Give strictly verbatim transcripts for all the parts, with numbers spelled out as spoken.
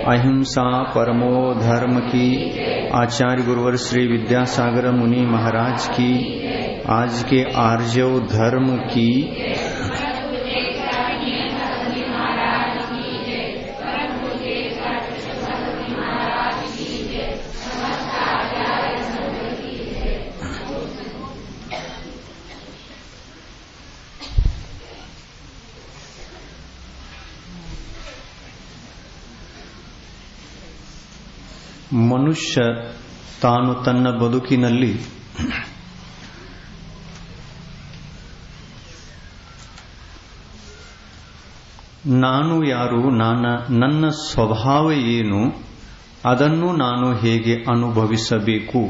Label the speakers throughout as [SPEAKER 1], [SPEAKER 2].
[SPEAKER 1] अहिंसा परमो धर्म की। आचार्य गुरुवर श्री विद्यासागर मुनि महाराज की। आज के आर्जव धर्म की। ಮನುಷ್ಯ ತಾನು ತನ್ನ ಬದುಕಿನಲ್ಲಿ ನಾನು ಯಾರು, ನಾನ ನನ್ನ ಸ್ವಭಾವ ಏನು, ಅದನ್ನು ನಾನು ಹೇಗೆ ಅನುಭವಿಸಬೇಕು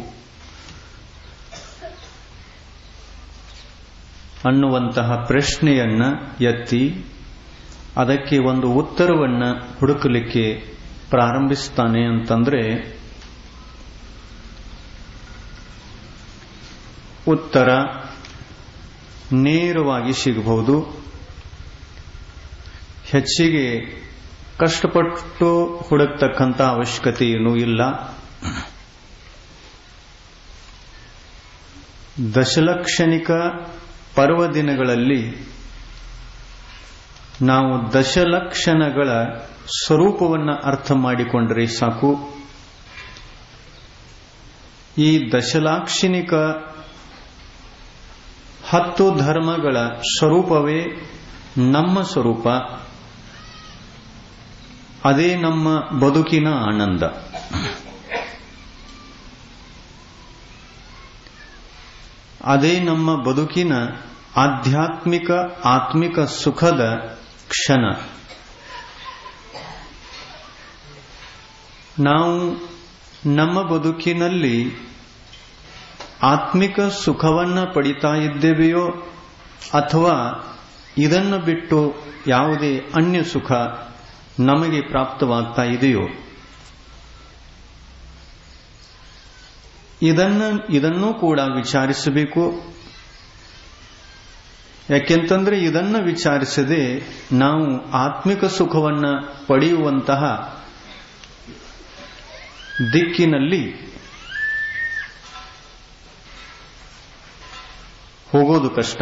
[SPEAKER 1] ಅನ್ನುವಂತಹ ಪ್ರಶ್ನೆಯನ್ನ ಎತ್ತಿ ಅದಕ್ಕೆ ಒಂದು ಉತ್ತರವನ್ನ ಹುಡುಕಲಿಕ್ಕೆ ಪ್ರಾರಂಭಿಸ್ತಾನೆ ಅಂತಂದ್ರೆ ಉತ್ತರ ನೇರವಾಗಿ ಸಿಗಬಹುದು. ಹೆಚ್ಚಿಗೆ ಕಷ್ಟಪಟ್ಟು ಹುಡುಕ್ತಕ್ಕಂಥ ಅವಶ್ಯಕತೆ ಏನೂ ಇಲ್ಲ. ದಶಲಕ್ಷಣಿಕ ಪರ್ವದಿನಗಳಲ್ಲಿ ನಾವು ದಶಲಕ್ಷಣಗಳ ಸ್ವರೂಪವನ್ನು ಅರ್ಥ ಮಾಡಿಕೊಂಡರೆ ಸಾಕು. ಈ ದಶಲಾಕ್ಷಣಿಕ ಹತ್ತು ಧರ್ಮಗಳ ಸ್ವರೂಪವೇ ನಮ್ಮ ಸ್ವರೂಪ. ಅದೇ ನಮ್ಮ ಬದುಕಿನ ಆನಂದ. ಅದೇ ನಮ್ಮ ಬದುಕಿನ ಆಧ್ಯಾತ್ಮಿಕ ಆತ್ಮಿಕ ಸುಖದ ಕ್ಷಣ. ನಾವು ನಮ್ಮ ಬದುಕಿನಲ್ಲಿ ಆತ್ಮಿಕ ಸುಖವನ್ನ ಪಡಿತಾ ಇದ್ದೇವೆಯೋ ಅಥವಾ ಇದನ್ನು ಬಿಟ್ಟು ಯಾವುದೇ ಅನ್ಯ ಸುಖ ನಮಗೆ ಪ್ರಾಪ್ತವಾಗ್ತಾ ಇದೆಯೋ, ಇದನ್ನ ಇದನ್ನೂ ಕೂಡ ವಿಚಾರಿಸಬೇಕು. ಯಾಕೆಂತಂದ್ರೆ ಇದನ್ನ ವಿಚಾರಿಸದೆ ನಾವು ಆತ್ಮಿಕ ಸುಖವನ್ನ ಪಡೆಯುವಂತಹ ದಿಕ್ಕಿನಲ್ಲಿ ಹೋಗೋದು ಕಷ್ಟ.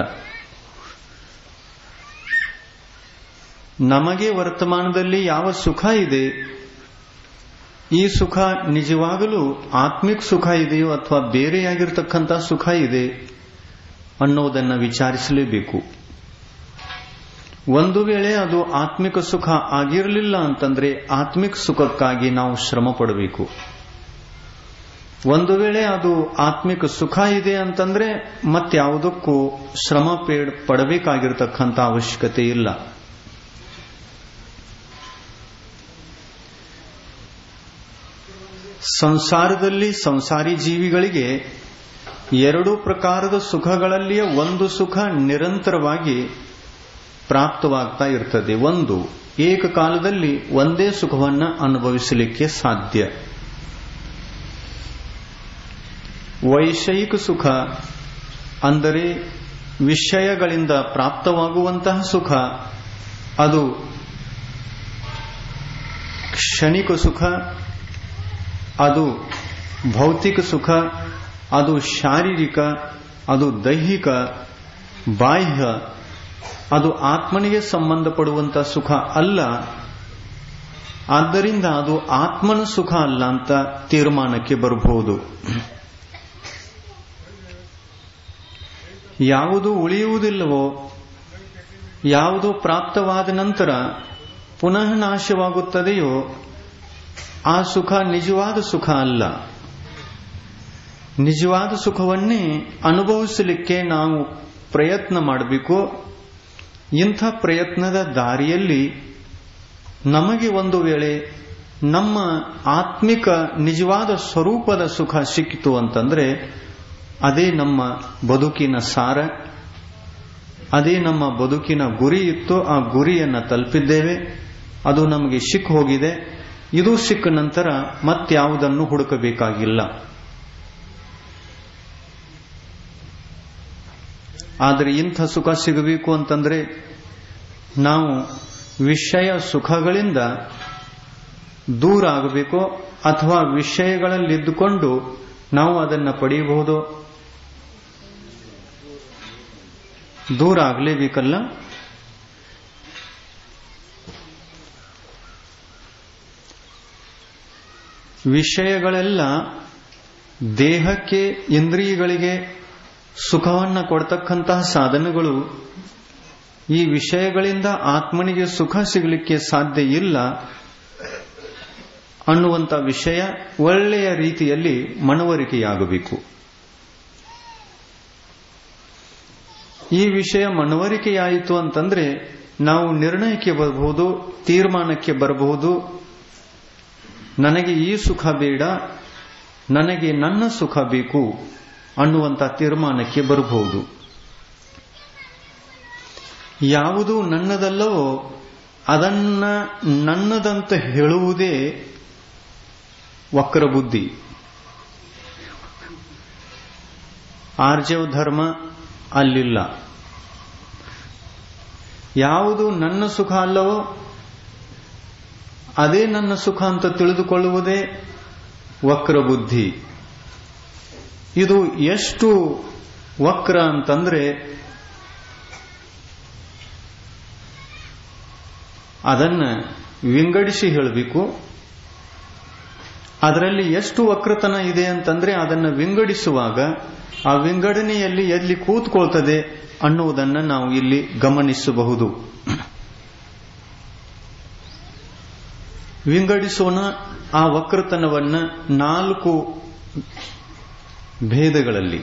[SPEAKER 1] ನಮಗೆ ವರ್ತಮಾನದಲ್ಲಿ ಯಾವ ಸುಖ ಇದೆ, ಈ ಸುಖ ನಿಜವಾಗಲೂ ಆತ್ಮಿಕ ಸುಖ ಇದೆಯೋ ಅಥವಾ ಬೇರೆಯಾಗಿರ್ತಕ್ಕಂಥ ಸುಖ ಇದೆ ಅನ್ನೋದನ್ನ ವಿಚಾರಿಸಲೇಬೇಕು. ಒಂದು ವೇಳೆ ಅದು ಆತ್ಮಿಕ ಸುಖ ಆಗಿರಲಿಲ್ಲ ಅಂತಂದ್ರೆ ಆತ್ಮಿಕ ಸುಖಕ್ಕಾಗಿ ನಾವು ಶ್ರಮ ಪಡಬೇಕು. ಒಂದು ವೇಳೆ ಅದು ಆತ್ಮಿಕ ಸುಖ ಇದೆ ಅಂತಂದ್ರೆ ಮತ್ಯಾವುದಕ್ಕೂ ಶ್ರಮ ಪಡಬೇಕಾಗಿರತಕ್ಕಂಥ ಅವಶ್ಯಕತೆ ಇಲ್ಲ. ಸಂಸಾರದಲ್ಲಿ ಸಂಸಾರಿ ಜೀವಿಗಳಿಗೆ ಎರಡು ಪ್ರಕಾರದ ಸುಖಗಳಲ್ಲಿಯೇ ಒಂದು ಸುಖ ನಿರಂತರವಾಗಿ ಪ್ರಾಪ್ತವಾಗ್ತಾ ಇರ್ತದೆ. ಒಂದು, ಏಕಕಾಲದಲ್ಲಿ ಒಂದೇ ಸುಖವನ್ನ ಅನುಭವಿಸಲಿಕ್ಕೆ ಸಾಧ್ಯ. ವೈಷಯಿಕ ಸುಖ ಅಂದರೆ ವಿಷಯಗಳಿಂದ ಪ್ರಾಪ್ತವಾಗುವಂತಹ ಸುಖ, ಅದು ಕ್ಷಣಿಕ ಸುಖ, ಅದು ಭೌತಿಕ ಸುಖ, ಅದು ಶಾರೀರಿಕ, ಅದು ದೈಹಿಕ, ಬಾಹ್ಯ, ಅದು ಆತ್ಮನಿಗೆ ಸಂಬಂಧಪಡುವಂತಹ ಸುಖ ಅಲ್ಲ. ಆದ್ದರಿಂದ ಅದು ಆತ್ಮನ ಸುಖ ಅಲ್ಲ ಅಂತ ತೀರ್ಮಾನಕ್ಕೆ ಬರಬಹುದು. ಯಾವುದು ಉಳಿಯುವುದಿಲ್ಲವೋ, ಯಾವುದು ಪ್ರಾಪ್ತವಾದ ನಂತರ ಪುನಃ ನಾಶವಾಗುತ್ತದೆಯೋ ಆ ಸುಖ ನಿಜವಾದ ಸುಖ ಅಲ್ಲ. ನಿಜವಾದ ಸುಖವನ್ನೇ ಅನುಭವಿಸಲಿಕ್ಕೆ ನಾವು ಪ್ರಯತ್ನ ಮಾಡಬೇಕು. ಇಂಥ ಪ್ರಯತ್ನದ ದಾರಿಯಲ್ಲಿ ನಮಗೆ ಒಂದು ವೇಳೆ ನಮ್ಮ ಆತ್ಮಿಕ ನಿಜವಾದ ಸ್ವರೂಪದ ಸುಖ ಸಿಕ್ಕಿತು ಅಂತಂದ್ರೆ ಅದೇ ನಮ್ಮ ಬದುಕಿನ ಸಾರ, ಅದೇ ನಮ್ಮ ಬದುಕಿನ ಗುರಿ ಇತ್ತು. ಆ ಗುರಿಯನ್ನು ತಲುಪಿದ್ದೇವೆ, ಅದು ನಮಗೆ ಸಿಕ್ಕ ಹೋಗಿದೆ. ಇದು ಸಿಕ್ಕ ನಂತರ ಮತ್ಯಾವುದನ್ನು ಹುಡುಕಬೇಕಾಗಿಲ್ಲ. ಆದರೆ ಇಂಥ ಸುಖ ಸಿಗಬೇಕು ಅಂತಂದ್ರೆ ನಾವು ವಿಷಯ ಸುಖಗಳಿಂದ ದೂರ ಆಗಬೇಕೋ ಅಥವಾ ವಿಷಯಗಳಲ್ಲಿದ್ದುಕೊಂಡು ನಾವು ಅದನ್ನು ಪಡೆಯಬಹುದು? ದೂರ ಆಗಲೇಬೇಕಲ್ಲ. ವಿಷಯಗಳೆಲ್ಲ ದೇಹಕ್ಕೆ, ಇಂದ್ರಿಯಗಳಿಗೆ ಸುಖವನ್ನು ಕೊಡ್ತಕ್ಕಂತಹ ಸಾಧನಗಳು. ಈ ವಿಷಯಗಳಿಂದ ಆತ್ಮನಿಗೆ ಸುಖ ಸಿಗಲಿಕ್ಕೆ ಸಾಧ್ಯ ಇಲ್ಲ ಅನ್ನುವಂಥ ವಿಷಯ ಒಳ್ಳೆಯ ರೀತಿಯಲ್ಲಿ ಮನವರಿಕೆಯಾಗಬೇಕು. ಈ ವಿಷಯ ಮನವರಿಕೆಯಾಯಿತು ಅಂತಂದ್ರೆ ನಾವು ನಿರ್ಣಯಕ್ಕೆ ಬರಬಹುದು, ತೀರ್ಮಾನಕ್ಕೆ ಬರಬಹುದು. ನನಗೆ ಈ ಸುಖ ಬೇಡ, ನನಗೆ ನನ್ನ ಸುಖ ಬೇಕು ಅನ್ನುವಂಥ ತೀರ್ಮಾನಕ್ಕೆ ಬರಬಹುದು. ಯಾವುದು ನನ್ನದಲ್ಲವೋ ಅದನ್ನ ನನ್ನದಂತ ಹೇಳುವುದೇ ವಕ್ರ ಬುದ್ಧಿ. ಆರ್ಜವ ಧರ್ಮ ಅಲ್ಲಿಲ್ಲ. ಯಾವುದು ನನ್ನ ಸುಖ ಅಲ್ಲವೋ ಅದೇ ನನ್ನ ಸುಖ ಅಂತ ತಿಳಿದುಕೊಳ್ಳುವುದೇ ವಕ್ರ ಬುದ್ಧಿ. ಇದು ಎಷ್ಟು ವಕ್ರ ಅಂತಂದ್ರೆ ಅದನ್ನ ವಿಂಗಡಿಸಿ ಹೇಳಬೇಕು. ಅದರಲ್ಲಿ ಎಷ್ಟು ವಕ್ರತನ ಇದೆ ಅಂತಂದ್ರೆ ಅದನ್ನು ವಿಂಗಡಿಸುವಾಗ ಆ ವಿಂಗಡಣೆಯಲ್ಲಿ ಎಲ್ಲಿ ಕೂತ್ಕೊಳ್ತದೆ ಅನ್ನುವುದನ್ನು ನಾವು ಇಲ್ಲಿ ಗಮನಿಸಬಹುದು. ವಿಂಗಡಿಸೋಣ ಆ ವಕ್ರತನವನ್ನ ನಾಲ್ಕು ಭೇದಗಳಲ್ಲಿ.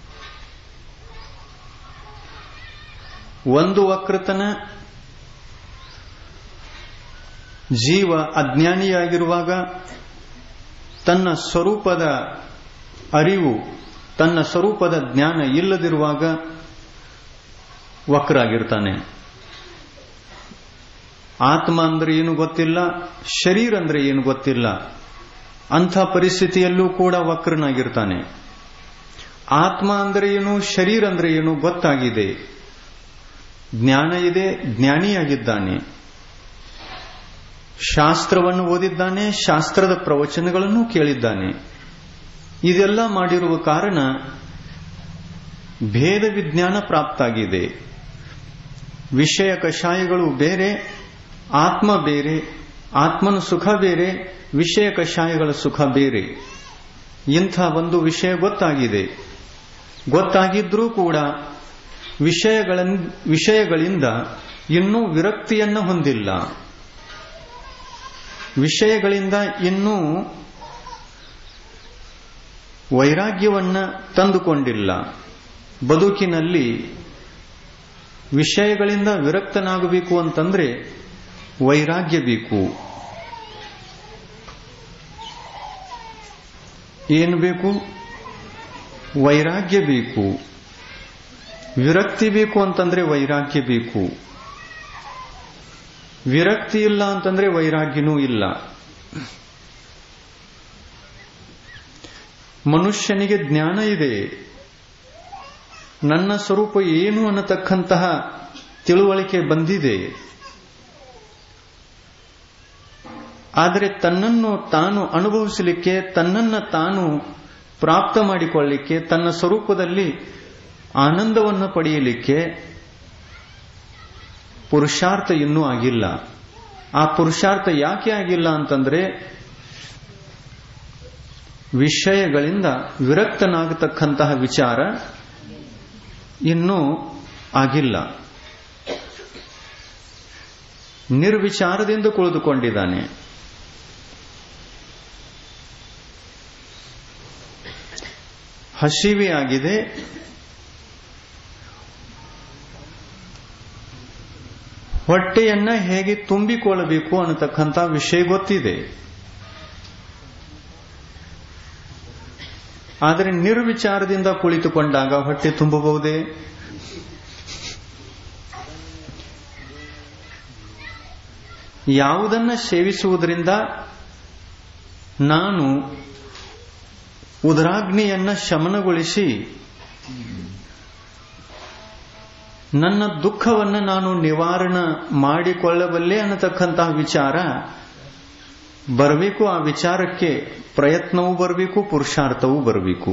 [SPEAKER 1] ಒಂದು ವಕ್ರತನ ಜೀವ ಅಜ್ಞಾನಿಯಾಗಿರುವಾಗ ತನ್ನ ಸ್ವರೂಪದ ಅರಿವು, ತನ್ನ ಸ್ವರೂಪದ ಜ್ಞಾನ ಇಲ್ಲದಿರುವಾಗ ವಕ್ರಾಗಿರ್ತಾನೆ. ಆತ್ಮ ಅಂದ್ರೆ ಏನು ಗೊತ್ತಿಲ್ಲ, ಶರೀರ ಅಂದ್ರೆ ಏನು ಗೊತ್ತಿಲ್ಲ. ಅಂಥ ಪರಿಸ್ಥಿತಿಯಲ್ಲೂ ಕೂಡ ವಕ್ರನಾಗಿರ್ತಾನೆ. ಆತ್ಮ ಅಂದ್ರೆ ಏನು, ಶರೀರ ಅಂದ್ರೆ ಏನು ಗೊತ್ತಾಗಿದೆ, ಜ್ಞಾನ ಇದೆ, ಜ್ಞಾನಿಯಾಗಿದ್ದಾನೆ. ಶಾಸ್ತ್ರವನ್ನು ಓದಿದ್ದಾನೆ, ಶಾಸ್ತ್ರದ ಪ್ರವಚನಗಳನ್ನು ಕೇಳಿದ್ದಾನೆ. ಇದೆಲ್ಲ ಮಾಡಿರುವ ಕಾರಣ ಭೇದ ವಿಜ್ಞಾನ ಪ್ರಾಪ್ತಾಗಿದೆ. ವಿಷಯ ಕಷಾಯಗಳು ಬೇರೆ, ಆತ್ಮ ಬೇರೆ. ಆತ್ಮನ ಸುಖ ಬೇರೆ, ವಿಷಯ ಕಷಾಯಗಳ ಸುಖ ಬೇರೆ. ಇಂಥ ಒಂದು ವಿಷಯ ಗೊತ್ತಾಗಿದೆ. ಗೊತ್ತಾಗಿದ್ರೂ ಕೂಡ ವಿಷಯಗಳ ವಿಷಯಗಳಿಂದ ಇನ್ನೂ ವಿರಕ್ತಿಯನ್ನು ಹೊಂದಿಲ್ಲ. ವಿಷಯಗಳಿಂದ ಇನ್ನೂ ವೈರಾಗ್ಯವನ್ನ ತಂದುಕೊಂಡಿಲ್ಲ. ಬದುಕಿನಲ್ಲಿ ವಿಷಯಗಳಿಂದ ವಿರಕ್ತನಾಗಬೇಕು ಅಂತಂದ್ರೆ ವೈರಾಗ್ಯ ಬೇಕು. ಏನು ಬೇಕು? ವೈರಾಗ್ಯ ಬೇಕು. ವಿರಕ್ತಿ ಬೇಕು ಅಂತಂದ್ರೆ ವೈರಾಗ್ಯ ಬೇಕು. ವಿರಕ್ತಿ ಇಲ್ಲ ಅಂತಂದ್ರೆ ವೈರಾಗ್ಯನೂ ಇಲ್ಲ. ಮನುಷ್ಯನಿಗೆ ಜ್ಞಾನ ಇದೆ, ನನ್ನ ಸ್ವರೂಪ ಏನು ಅನ್ನತಕ್ಕಂತಹ ತಿಳುವಳಿಕೆ ಬಂದಿದೆ. ಆದರೆ ತನ್ನನ್ನು ತಾನು ಅನುಭವಿಸಲಿಕ್ಕೆ, ತನ್ನನ್ನು ತಾನು ಪ್ರಾಪ್ತ ಮಾಡಿಕೊಳ್ಳಲಿಕ್ಕೆ, ತನ್ನ ಸ್ವರೂಪದಲ್ಲಿ ಆನಂದವನ್ನು ಪಡೆಯಲಿಕ್ಕೆ ಪುರುಷಾರ್ಥ ಇನ್ನೂ ಆಗಿಲ್ಲ. ಆ ಪುರುಷಾರ್ಥ ಯಾಕೆ ಆಗಿಲ್ಲ ಅಂತಂದ್ರೆ ವಿಷಯಗಳಿಂದ ವಿರಕ್ತನಾಗತಕ್ಕಂತಹ ವಿಚಾರ ಇನ್ನೂ ಆಗಿಲ್ಲ. ನಿರ್ವಿಚಾರದಿಂದ ಕುಳಿತುಕೊಂಡಿದ್ದಾನೆ. ಹಸಿವೆ ಆಗಿದೆ, ಹೊಟ್ಟೆಯನ್ನ ಹೇಗೆ ತುಂಬಿಕೊಳ್ಳಬೇಕು ಅನ್ನತಕ್ಕಂಥ ವಿಷಯ ಗೊತ್ತಿದೆ. ಆದರೆ ನಿರ್ವಿಚಾರದಿಂದ ಕುಳಿತುಕೊಂಡಾಗ ಹೊಟ್ಟೆ ತುಂಬಬಹುದೇ? ಯಾವುದನ್ನ ಸೇವಿಸುವುದರಿಂದ ನಾನು ಉದರಾಗ್ನಿಯನ್ನ ಶಮನಗೊಳಿಸಿ ನನ್ನ ದುಃಖವನ್ನು ನಾನು ನಿವಾರಣೆ ಮಾಡಿಕೊಳ್ಳಬಲ್ಲೆ ಅನ್ನತಕ್ಕಂತಹ ವಿಚಾರ ಬರಬೇಕು. ಆ ವಿಚಾರಕ್ಕೆ ಪ್ರಯತ್ನವೂ ಬರಬೇಕು, ಪುರುಷಾರ್ಥವೂ ಬರಬೇಕು.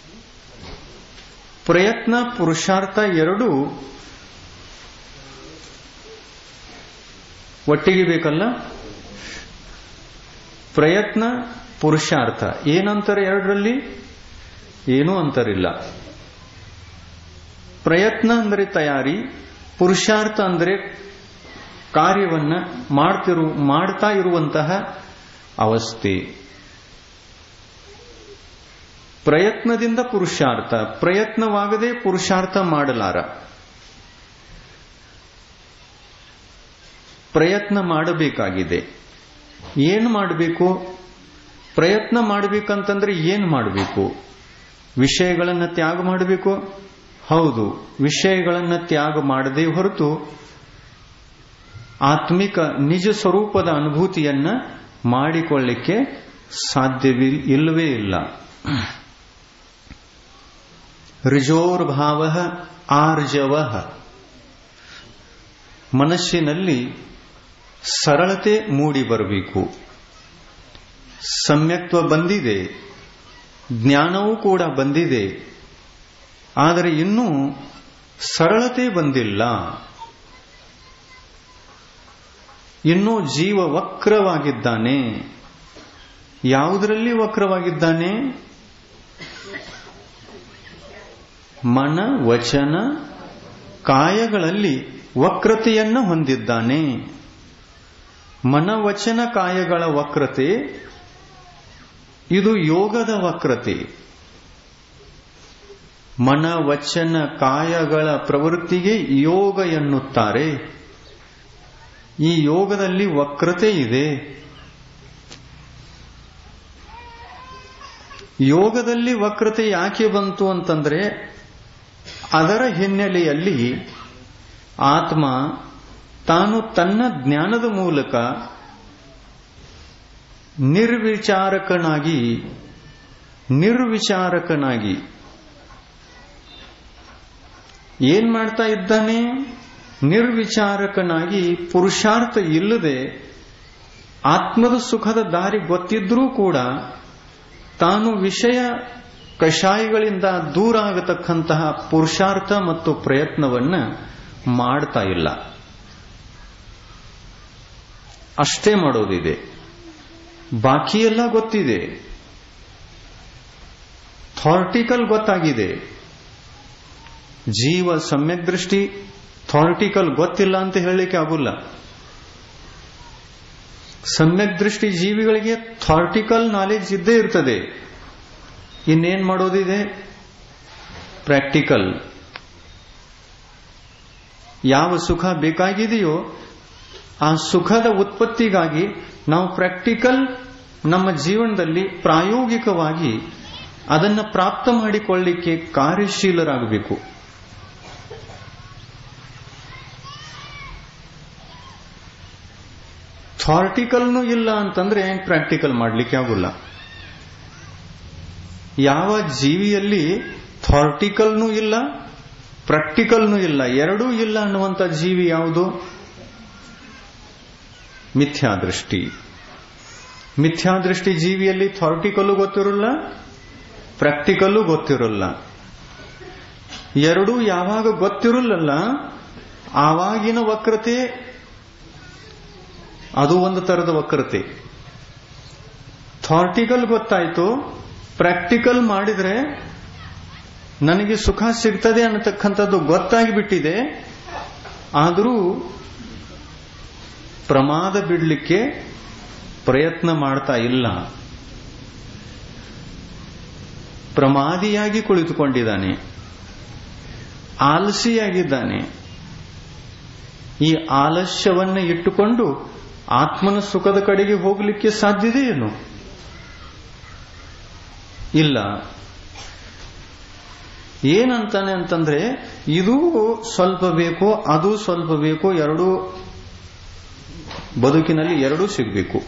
[SPEAKER 1] ಪ್ರಯತ್ನ ಪುರುಷಾರ್ಥ ಎರಡೂ ಒಟ್ಟಿಗೆ ಬೇಕಲ್ಲ. ಪ್ರಯತ್ನ ಪುರುಷಾರ್ಥ ಏನಂತರ ಎರಡರಲ್ಲಿ? ಏನೂ ಅಂತರಿಲ್ಲ. ಪ್ರಯತ್ನ ಅಂದರೆ ತಯಾರಿ, ಪುರುಷಾರ್ಥ ಅಂದರೆ ಕಾರ್ಯವನ್ನ ಮಾಡ್ತಿರು ಮಾಡ್ತಾ ಇರುವಂತಹ ಅವಸ್ಥೆ. ಪ್ರಯತ್ನದಿಂದ ಪುರುಷಾರ್ಥ, ಪ್ರಯತ್ನವಾಗದೆ ಪುರುಷಾರ್ಥ ಮಾಡಲಾರ. ಪ್ರಯತ್ನ ಮಾಡಬೇಕಾಗಿದೆ. ಏನು ಮಾಡಬೇಕು? ಪ್ರಯತ್ನ ಮಾಡಬೇಕಂತಂದ್ರೆ ಏನು ಮಾಡಬೇಕು? ವಿಷಯಗಳನ್ನು ತ್ಯಾಗ ಮಾಡಬೇಕು. ಹೌದು, ವಿಷಯಗಳನ್ನು ತ್ಯಾಗ ಮಾಡದೇ ಹೊರತು ಆತ್ಮಿಕ ನಿಜ ಸ್ವರೂಪದ ಅನುಭೂತಿಯನ್ನ ಮಾಡಿಕೊಳ್ಳಿಕ್ಕೆ ಸಾಧ್ಯವೇ ಇಲ್ಲವೇ ಇಲ್ಲ. ರಿಜೋರ್ಭಾವ ಆರ್ಜವ, ಮನಸ್ಸಿನಲ್ಲಿ ಸರಳತೆ ಮೂಡಿ ಬರಬೇಕು. ಸಮ್ಯಕ್ತ್ವ ಬಂದಿದೆ, ಜ್ಞಾನವೂ ಕೂಡ ಬಂದಿದೆ, ಆದರೆ ಇನ್ನೂ ಸರಳತೆ ಬಂದಿಲ್ಲ. ಇನ್ನೂ ಜೀವ ವಕ್ರವಾಗಿದ್ದಾನೆ. ಯಾವುದರಲ್ಲಿ ವಕ್ರವಾಗಿದ್ದಾನೆ? ಮನ ವಚನ ಕಾಯಗಳಲ್ಲಿ ವಕ್ರತೆಯನ್ನು ಹೊಂದಿದ್ದಾನೆ. ಮನವಚನ ಕಾಯಗಳ ವಕ್ರತೆ ಇದು ಯೋಗದ ವಕ್ರತೆ. ಮನವಚನ ಕಾಯಗಳ ಪ್ರವೃತ್ತಿಗೆ ಯೋಗ ಎನ್ನುತ್ತಾರೆ. ಈ ಯೋಗದಲ್ಲಿ ವಕ್ರತೆ ಇದೆ. ಯೋಗದಲ್ಲಿ ವಕ್ರತೆ ಯಾಕೆ ಬಂತು ಅಂತಂದ್ರೆ ಅದರ ಹಿನ್ನೆಲೆಯಲ್ಲಿ ಆತ್ಮ ತಾನು ತನ್ನ ಜ್ಞಾನದ ಮೂಲಕ ನಿರ್ವಿಚಾರಕನಾಗಿ ನಿರ್ವಿಚಾರಕನಾಗಿ ಏನ್ ಮಾಡ್ತಾ ಇದ್ದಾನೆ? ನಿರ್ವಿಚಾರಕನಾಗಿ ಪುರುಷಾರ್ಥ ಇಲ್ಲದೆ ಆತ್ಮದ ಸುಖದ ದಾರಿ ಗೊತ್ತಿದ್ರೂ ಕೂಡ ತಾನು ವಿಷಯ ಕಷಾಯಗಳಿಂದ ದೂರ ಆಗತಕ್ಕಂತಹ ಪುರುಷಾರ್ಥ ಮತ್ತು ಪ್ರಯತ್ನವನ್ನ ಮಾಡ್ತಾ ಇಲ್ಲ. ಅಷ್ಟೇ ಮಾಡೋದಿದೆ, ಬಾಕಿಯೆಲ್ಲ ಗೊತ್ತಿದೆ. ಥಾರ್ಟಿಕಲ್ ಗೊತ್ತಾಗಿದೆ. ಜೀವ ಸಮ್ಯಕ್ ದೃಷ್ಟಿ ಥಾರ್ಟಿಕಲ್ ಗೊತ್ತಿಲ್ಲ ಅಂತ ಹೇಳಲಿಕ್ಕೆ ಆಗುಲ್ಲ. ಸಮ್ಯಕ್ ದೃಷ್ಟಿ ಜೀವಿಗಳಿಗೆ ಥಾರ್ಟಿಕಲ್ ನಾಲೆಜ್ ಇದ್ದೇ ಇರ್ತದೆ. ಇನ್ನೇನ್ ಮಾಡೋದಿದೆ? ಪ್ರಾಕ್ಟಿಕಲ್. ಯಾವ ಸುಖ ಬೇಕಾಗಿದೆಯೋ ಆ ಸುಖದ ಉತ್ಪತ್ತಿಗಾಗಿ ನಾವು ಪ್ರಾಕ್ಟಿಕಲ್ ನಮ್ಮ ಜೀವನದಲ್ಲಿ ಪ್ರಾಯೋಗಿಕವಾಗಿ ಅದನ್ನು ಪ್ರಾಪ್ತ ಮಾಡಿಕೊಳ್ಳಲಿಕ್ಕೆ ಕಾರ್ಯಶೀಲರಾಗಬೇಕು. ಥಾರ್ಟಿಕಲ್ನೂ ಇಲ್ಲ ಅಂತಂದ್ರೆ ಪ್ರಾಕ್ಟಿಕಲ್ ಮಾಡಲಿಕ್ಕೆ ಆಗುಲ್ಲ. ಯಾವ ಜೀವಿಯಲ್ಲಿ ಥಾರ್ಟಿಕಲ್ನೂ ಇಲ್ಲ, ಪ್ರಾಕ್ಟಿಕಲ್ನೂ ಇಲ್ಲ, ಎರಡೂ ಇಲ್ಲ ಅನ್ನುವಂಥ ಜೀವಿ ಯಾವುದು? ಮಿಥ್ಯಾದೃಷ್ಟಿ. ಮಿಥ್ಯಾದೃಷ್ಟಿ ಜೀವಿಯಲ್ಲಿ ಥಾರ್ಟಿಕಲ್ಲು ಗೊತ್ತಿರಲ್ಲ, ಪ್ರಾಕ್ಟಿಕಲ್ಲು ಗೊತ್ತಿರಲ್ಲ. ಎರಡೂ ಯಾವಾಗ ಗೊತ್ತಿರಲ್ಲ ಆವಾಗಿನ ವಕ್ರತೆ ಅದು ಒಂದು ತರದ ವಕ್ರತೆ. ಥಾರ್ಟಿಕಲ್ ಗೊತ್ತಾಯ್ತು, ಪ್ರಾಕ್ಟಿಕಲ್ ಮಾಡಿದ್ರೆ ನನಗೆ ಸುಖ ಸಿಗ್ತದೆ ಅನ್ನತಕ್ಕಂಥದ್ದು ಗೊತ್ತಾಗಿಬಿಟ್ಟಿದೆ. ಆದರೂ ಪ್ರಮಾದ ಬಿಡಲಿಕ್ಕೆ ಪ್ರಯತ್ನ ಮಾಡ್ತಾ ಇಲ್ಲ. ಪ್ರಮಾದಿಯಾಗಿ ಕುಳಿತುಕೊಂಡಿದ್ದಾನೆ, ಆಲಸಿಯಾಗಿದ್ದಾನೆ. ಈ ಆಲಸ್ಯವನ್ನು ಇಟ್ಟುಕೊಂಡು ಆತ್ಮನ ಸುಖದ ಕಡೆಗೆ ಹೋಗಲಿಕ್ಕೆ ಸಾಧ್ಯತೆ ಏನು? ಇಲ್ಲ. ಏನಂತಾನೆ ಅಂತಂದ್ರೆ ಇದು ಸ್ವಲ್ಪ ಬೇಕು, ಅದು ಸ್ವಲ್ಪ ಬೇಕು, ಎರಡೂ ಬದುಕಿನಲ್ಲಿ ಎರಡೂ ಸಿಗಬೇಕು.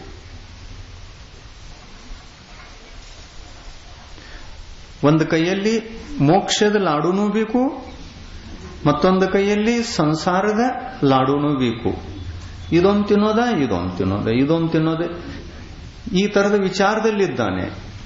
[SPEAKER 1] ಒಂದು ಕೈಯಲ್ಲಿ ಮೋಕ್ಷದ ಲಾಡೂನೂ ಬೇಕು, ಮತ್ತೊಂದು ಕೈಯಲ್ಲಿ ಸಂಸಾರದ ಲಾಡೂನೂ ಬೇಕು. ಇದೊಂದು ತಿನ್ನೋದ, ಇದೊಂದು ತಿನ್ನೋದ, ಇದೊಂದು ತಿನ್ನೋದೆ. ಈ ತರದ ವಿಚಾರದಲ್ಲಿದ್ದಾನೆ.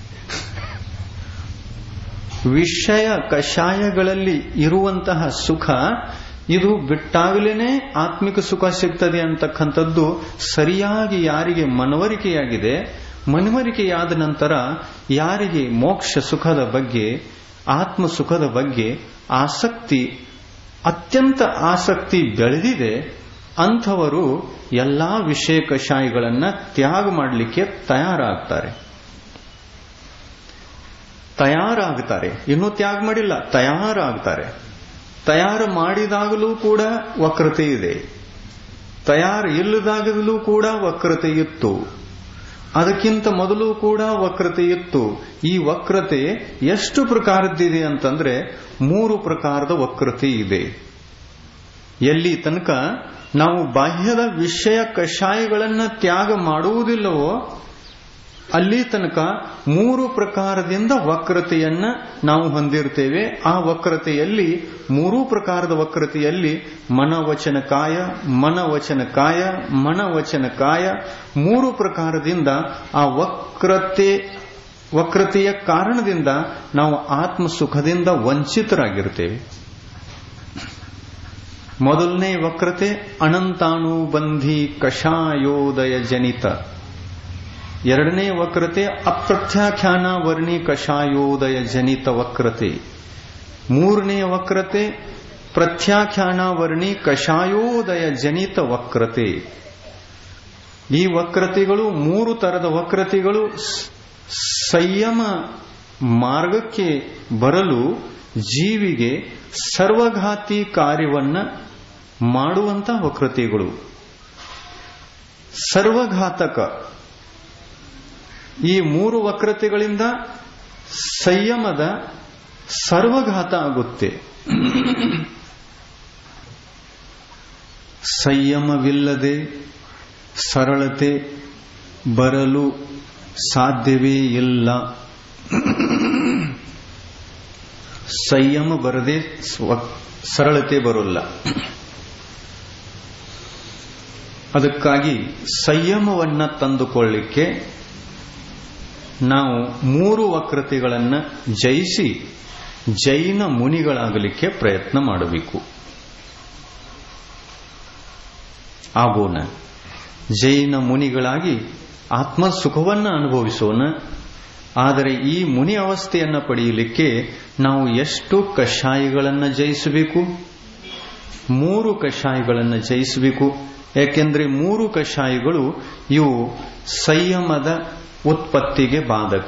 [SPEAKER 1] ವಿಷಯ ಕಷಾಯಗಳಲ್ಲಿ ಇರುವಂತಹ ಸುಖ ಇದು ಬಿಟ್ಟಾಗಲೇನೆ ಆತ್ಮಿಕ ಸುಖ ಸಿಗ್ತದೆ ಅಂತಕ್ಕಂಥದ್ದು ಸರಿಯಾಗಿ ಯಾರಿಗೆ ಮನವರಿಕೆಯಾಗಿದೆ, ಮನವರಿಕೆಯಾದ ನಂತರ ಯಾರಿಗೆ ಮೋಕ್ಷ ಸುಖದ ಬಗ್ಗೆ, ಆತ್ಮ ಸುಖದ ಬಗ್ಗೆ ಆಸಕ್ತಿ, ಅತ್ಯಂತ ಆಸಕ್ತಿ ಬೆಳೆದಿದೆ, ಅಂಥವರು ಎಲ್ಲಾ ವಿಷಯ ಕಷಾಯಗಳನ್ನ ತ್ಯಾಗ ಮಾಡಲಿಕ್ಕೆ ತಯಾರಾಗ್ತಾರೆ ತಯಾರಾಗ್ತಾರೆ ಇನ್ನೂ ತ್ಯಾಗ ಮಾಡಿಲ್ಲ, ತಯಾರಾಗ್ತಾರೆ. ತಯಾರು ಮಾಡಿದಾಗಲೂ ಕೂಡ ವಕ್ರತೆ ಇದೆ, ತಯಾರು ಇಲ್ಲದಾಗಲೂ ಕೂಡ ವಕ್ರತೆ ಇತ್ತು, ಅದಕ್ಕಿಂತ ಮೊದಲು ಕೂಡ ವಕ್ರತೆ ಇತ್ತು. ಈ ವಕ್ರತೆ ಎಷ್ಟು ಪ್ರಕಾರದ್ದಿದೆ ಅಂತಂದ್ರೆ ಮೂರು ಪ್ರಕಾರದ ವಕ್ರತೆ ಇದೆ. ಎಲ್ಲಿ ತನಕ ನಾವು ಬಾಹ್ಯದ ವಿಷಯ ಕಷಾಯಗಳನ್ನ ತ್ಯಾಗ ಮಾಡುವುದಿಲ್ಲವೋ ಅಲ್ಲಿ ತನಕ ಮೂರು ಪ್ರಕಾರದಿಂದ ವಕ್ರತೆಯನ್ನ ನಾವು ಹೊಂದಿರ್ತೇವೆ. ಆ ವಕ್ರತೆಯಲ್ಲಿ ಮೂರೂ ಪ್ರಕಾರದ ವಕ್ರತೆಯಲ್ಲಿ ಮನವಚನ ಕಾಯ, ಮನವಚನ ಕಾಯ, ಮನವಚನ ಕಾಯ ಮೂರು ಪ್ರಕಾರದಿಂದ ಆ ವಕ್ರತೆ ವಕ್ರತೆಯ ಕಾರಣದಿಂದ ನಾವು ಆತ್ಮ ಸುಖದಿಂದ ವಂಚಿತರಾಗಿರ್ತೇವೆ. ಮೊದಲನೇ ವಕ್ರತೆ ಅನಂತಾನುಬಂಧಿ ಕಷಾಯೋದಯ ಜನಿತ. ಎರಡನೇ ವಕ್ರತೆ ಅಪ್ರತ್ಯಾಖ್ಯಾನ ವರ್ಣಿ ಕಷಾಯೋದಯ ಜನಿತ ವಕ್ರತೆ. ಮೂರನೇ ವಕ್ರತೆ ಪ್ರತ್ಯಾಖ್ಯಾನ ವರ್ಣಿ ಕಷಾಯೋದಯ ಜನಿತ ವಕ್ರತೆ. ಈ ವಕ್ರತೆಗಳು ಮೂರು ತರದ ವಕ್ರತೆಗಳು ಸಂಯಮ ಮಾರ್ಗಕ್ಕೆ ಬರಲು ಜೀವಿಗೆ ಸರ್ವಘಾತಿ ಕಾರ್ಯವನ್ನ ಮಾಡುವಂತ ವಕ್ರತೆಗಳು. ಸರ್ವಘಾತಕ ಈ ಮೂರು ವಕ್ರತೆಗಳಿಂದ ಸಂಯಮದ ಸರ್ವಘಾತ ಆಗುತ್ತೆ. ಸಂಯಮವಿಲ್ಲದೆ ಸರಳತೆ ಬರಲು ಸಾಧ್ಯವೇ ಇಲ್ಲ. ಸಂಯಮ ಬರದೆ ಸರಳತೆ ಬರೋಲ್ಲ. ಅದಕ್ಕಾಗಿ ಸಂಯಮವನ್ನ ತಂದುಕೊಳ್ಳಿಕ್ಕೆ ನಾವು ಮೂರು ವಕ್ರತೆಗಳನ್ನು ಜಯಿಸಿ ಜೈನ ಮುನಿಗಳಾಗಲಿಕ್ಕೆ ಪ್ರಯತ್ನ ಮಾಡಬೇಕು. ಆಗೋಣ, ಜೈನ ಮುನಿಗಳಾಗಿ ಆತ್ಮ ಸುಖವನ್ನ ಅನುಭವಿಸೋಣ. ಆದರೆ ಈ ಮುನಿ ಅವಸ್ಥೆಯನ್ನು ಪಡೆಯಲಿಕ್ಕೆ ನಾವು ಎಷ್ಟು ಕಷಾಯಗಳನ್ನು ಜಯಿಸಬೇಕು? ಮೂರು ಕಷಾಯಗಳನ್ನು ಜಯಿಸಬೇಕು. ಯಾಕೆಂದ್ರೆ ಮೂರು ಕಷಾಯಗಳು ಇವು ಸಂಯಮದ ಉತ್ಪತ್ತಿಗೆ ಬಾಧಕ.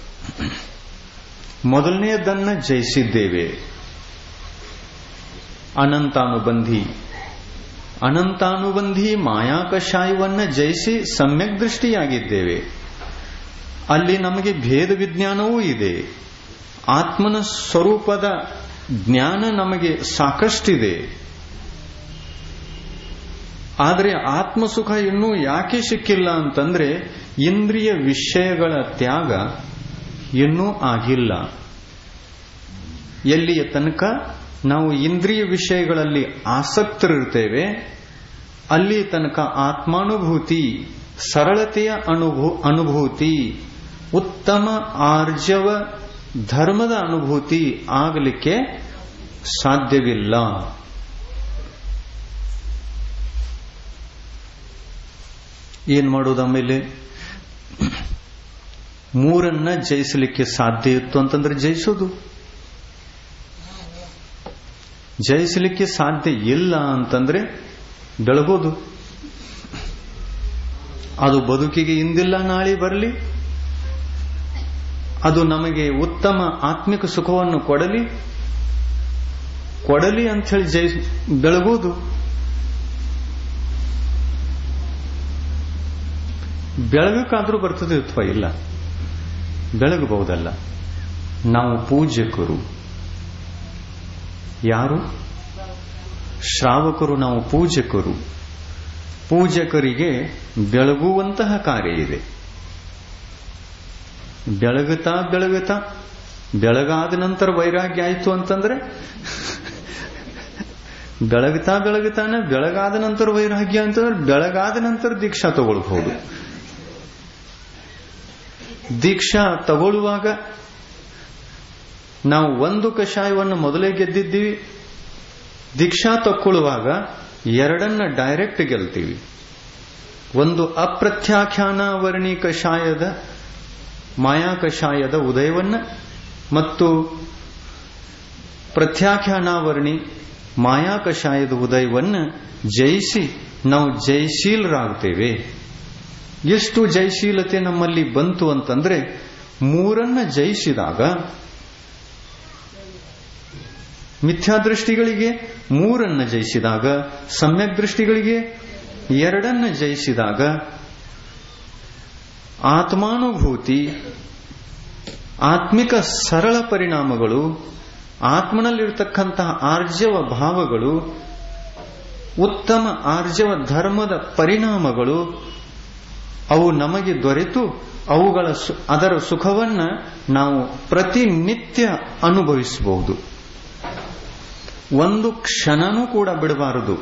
[SPEAKER 1] ಮೊದಲನೆಯದನ್ನ ಜಯಿಸಿದ್ದೇವೆ, ಅನಂತಾನುಬಂಧಿ. ಅನಂತಾನುಬಂಧಿ ಮಾಯಾ ಕಷಾಯವನ್ನ ಜಯಿಸಿ ಸಮ್ಯಕ್ ದೃಷ್ಟಿಯಾಗಿದ್ದೇವೆ. ಅಲ್ಲಿ ನಮಗೆ ಭೇದ ವಿಜ್ಞಾನವೂ ಇದೆ, ಆತ್ಮನ ಸ್ವರೂಪದ ಜ್ಞಾನ ನಮಗೆ ಸಾಕಷ್ಟಿದೆ. ಆದರೆ ಆತ್ಮಸುಖ ಇನ್ನೂ ಯಾಕೆ ಸಿಕ್ಕಿಲ್ಲ ಅಂತಂದ್ರೆ ಇಂದ್ರಿಯ ವಿಷಯಗಳ ತ್ಯಾಗ ಇನ್ನೂ ಆಗಿಲ್ಲ. ಎಲ್ಲಿಯ ತನಕ ನಾವು ಇಂದ್ರಿಯ ವಿಷಯಗಳಲ್ಲಿ ಆಸಕ್ತರಿರ್ತೇವೆ ಅಲ್ಲಿ ತನಕ ಆತ್ಮಾನುಭೂತಿ, ಸರಳತೆಯ ಅನುಭೂ ಅನುಭೂತಿ ಉತ್ತಮ ಆರ್ಜವ ಧರ್ಮದ ಅನುಭೂತಿ ಆಗಲಿಕ್ಕೆ ಸಾಧ್ಯವಿಲ್ಲ. ಏನ್ ಮಾಡೋದು? ಆಮೇಲೆ ಮೂರನ್ನ ಜಯಿಸಲಿಕ್ಕೆ ಸಾಧ್ಯ ಇತ್ತು ಅಂತಂದ್ರೆ ಜಯಿಸೋದು. ಜಯಿಸಲಿಕ್ಕೆ ಸಾಧ್ಯ ಇಲ್ಲ ಅಂತಂದ್ರೆ ಬೆಳಗೋದು. ಅದು ಬದುಕಿಗೆ ಇಂದಿಲ್ಲ ನಾಳೆ ಬರಲಿ, ಅದು ನಮಗೆ ಉತ್ತಮ ಆತ್ಮಿಕ ಸುಖವನ್ನು ಕೊಡಲಿ ಕೊಡಲಿ ಅಂತ ಹೇಳಿ ಜಯ ಬೆಳಗೋದು. ಬೆಳಗಕ್ಕಾದ್ರೂ ಬರ್ತದೆ ಅಥವಾ ಇಲ್ಲ? ಬೆಳಗಬಹುದಲ್ಲ. ನಾವು ಪೂಜ್ಯಕರು. ಯಾರು? ಶ್ರಾವಕರು. ನಾವು ಪೂಜ್ಯಕರು. ಪೂಜಕರಿಗೆ ಬೆಳಗುವಂತಹ ಕಾರ್ಯ ಇದೆ. ಬೆಳಗುತ್ತಾ ಬೆಳಗುತ್ತಾ ಬೆಳಗಾದ ನಂತರ ವೈರಾಗ್ಯ ಆಯ್ತು ಅಂತಂದ್ರೆ ಬೆಳಗುತ್ತಾ ಬೆಳಗುತ್ತಾನೆ ಬೆಳಗಾದ ನಂತರ ವೈರಾಗ್ಯ ಅಂತಂದ್ರೆ ಬೆಳಗಾದ ನಂತರ ದೀಕ್ಷಾ ತಗೊಳ್ಬಹುದು. ದೀಕ್ಷಾ ತಗೊಳ್ಳುವಾಗ ನಾವು ಒಂದು ಕಷಾಯವನ್ನು ಮೊದಲೇ ಗೆದ್ದಿದ್ದೀವಿ. ದೀಕ್ಷಾ ತಕ್ಕೊಳ್ಳುವಾಗ ಎರಡನ್ನ ಡೈರೆಕ್ಟ್ ಗೆಲ್ತೀವಿ. ಒಂದು ಅಪ್ರತ್ಯಾಖ್ಯಾನ ವರ್ಣಿ ಕಷಾಯದ ಮಾಯಾ ಕಷಾಯದ ಉದಯವನ್ನ ಮತ್ತು ಪ್ರತ್ಯಾಖ್ಯಾನಾವರ್ಣಿ ಮಾಯಾ ಕಷಾಯದ ಉದಯವನ್ನ ಜಯಿಸಿ ನಾವು ಜಯಶೀಲರಾಗ್ತೇವೆ. ಎಷ್ಟು ಜಯಶೀಲತೆ ನಮ್ಮಲ್ಲಿ ಬಂತು ಅಂತಂದ್ರೆ, ಮೂರನ್ನ ಜಯಿಸಿದಾಗ ಮಿಥ್ಯಾದೃಷ್ಟಿಗಳಿಗೆ ಮೂರನ್ನ ಜಯಿಸಿದಾಗ, ಸಮ್ಯಕ್ ದೃಷ್ಟಿಗಳಿಗೆ ಎರಡನ್ನ ಜಯಿಸಿದಾಗ ಆತ್ಮಾನುಭೂತಿ, ಆತ್ಮಿಕ ಸರಳ ಪರಿಣಾಮಗಳು, ಆತ್ಮನಲ್ಲಿರತಕ್ಕಂತಹ ಆರ್ಜವ ಭಾವಗಳು, ಉತ್ತಮ ಆರ್ಜವ ಧರ್ಮದ ಪರಿಣಾಮಗಳು ಅವು ನಮಗೆ ದೊರೆತು ಅವುಗಳ ಅದರ ಸುಖವನ್ನ ನಾವು ಪ್ರತಿನಿತ್ಯ ಅನುಭವಿಸಬಹುದು. ಒಂದು ಕ್ಷಣನೂ ಕೂಡ ಬಿಡಬಾರದು.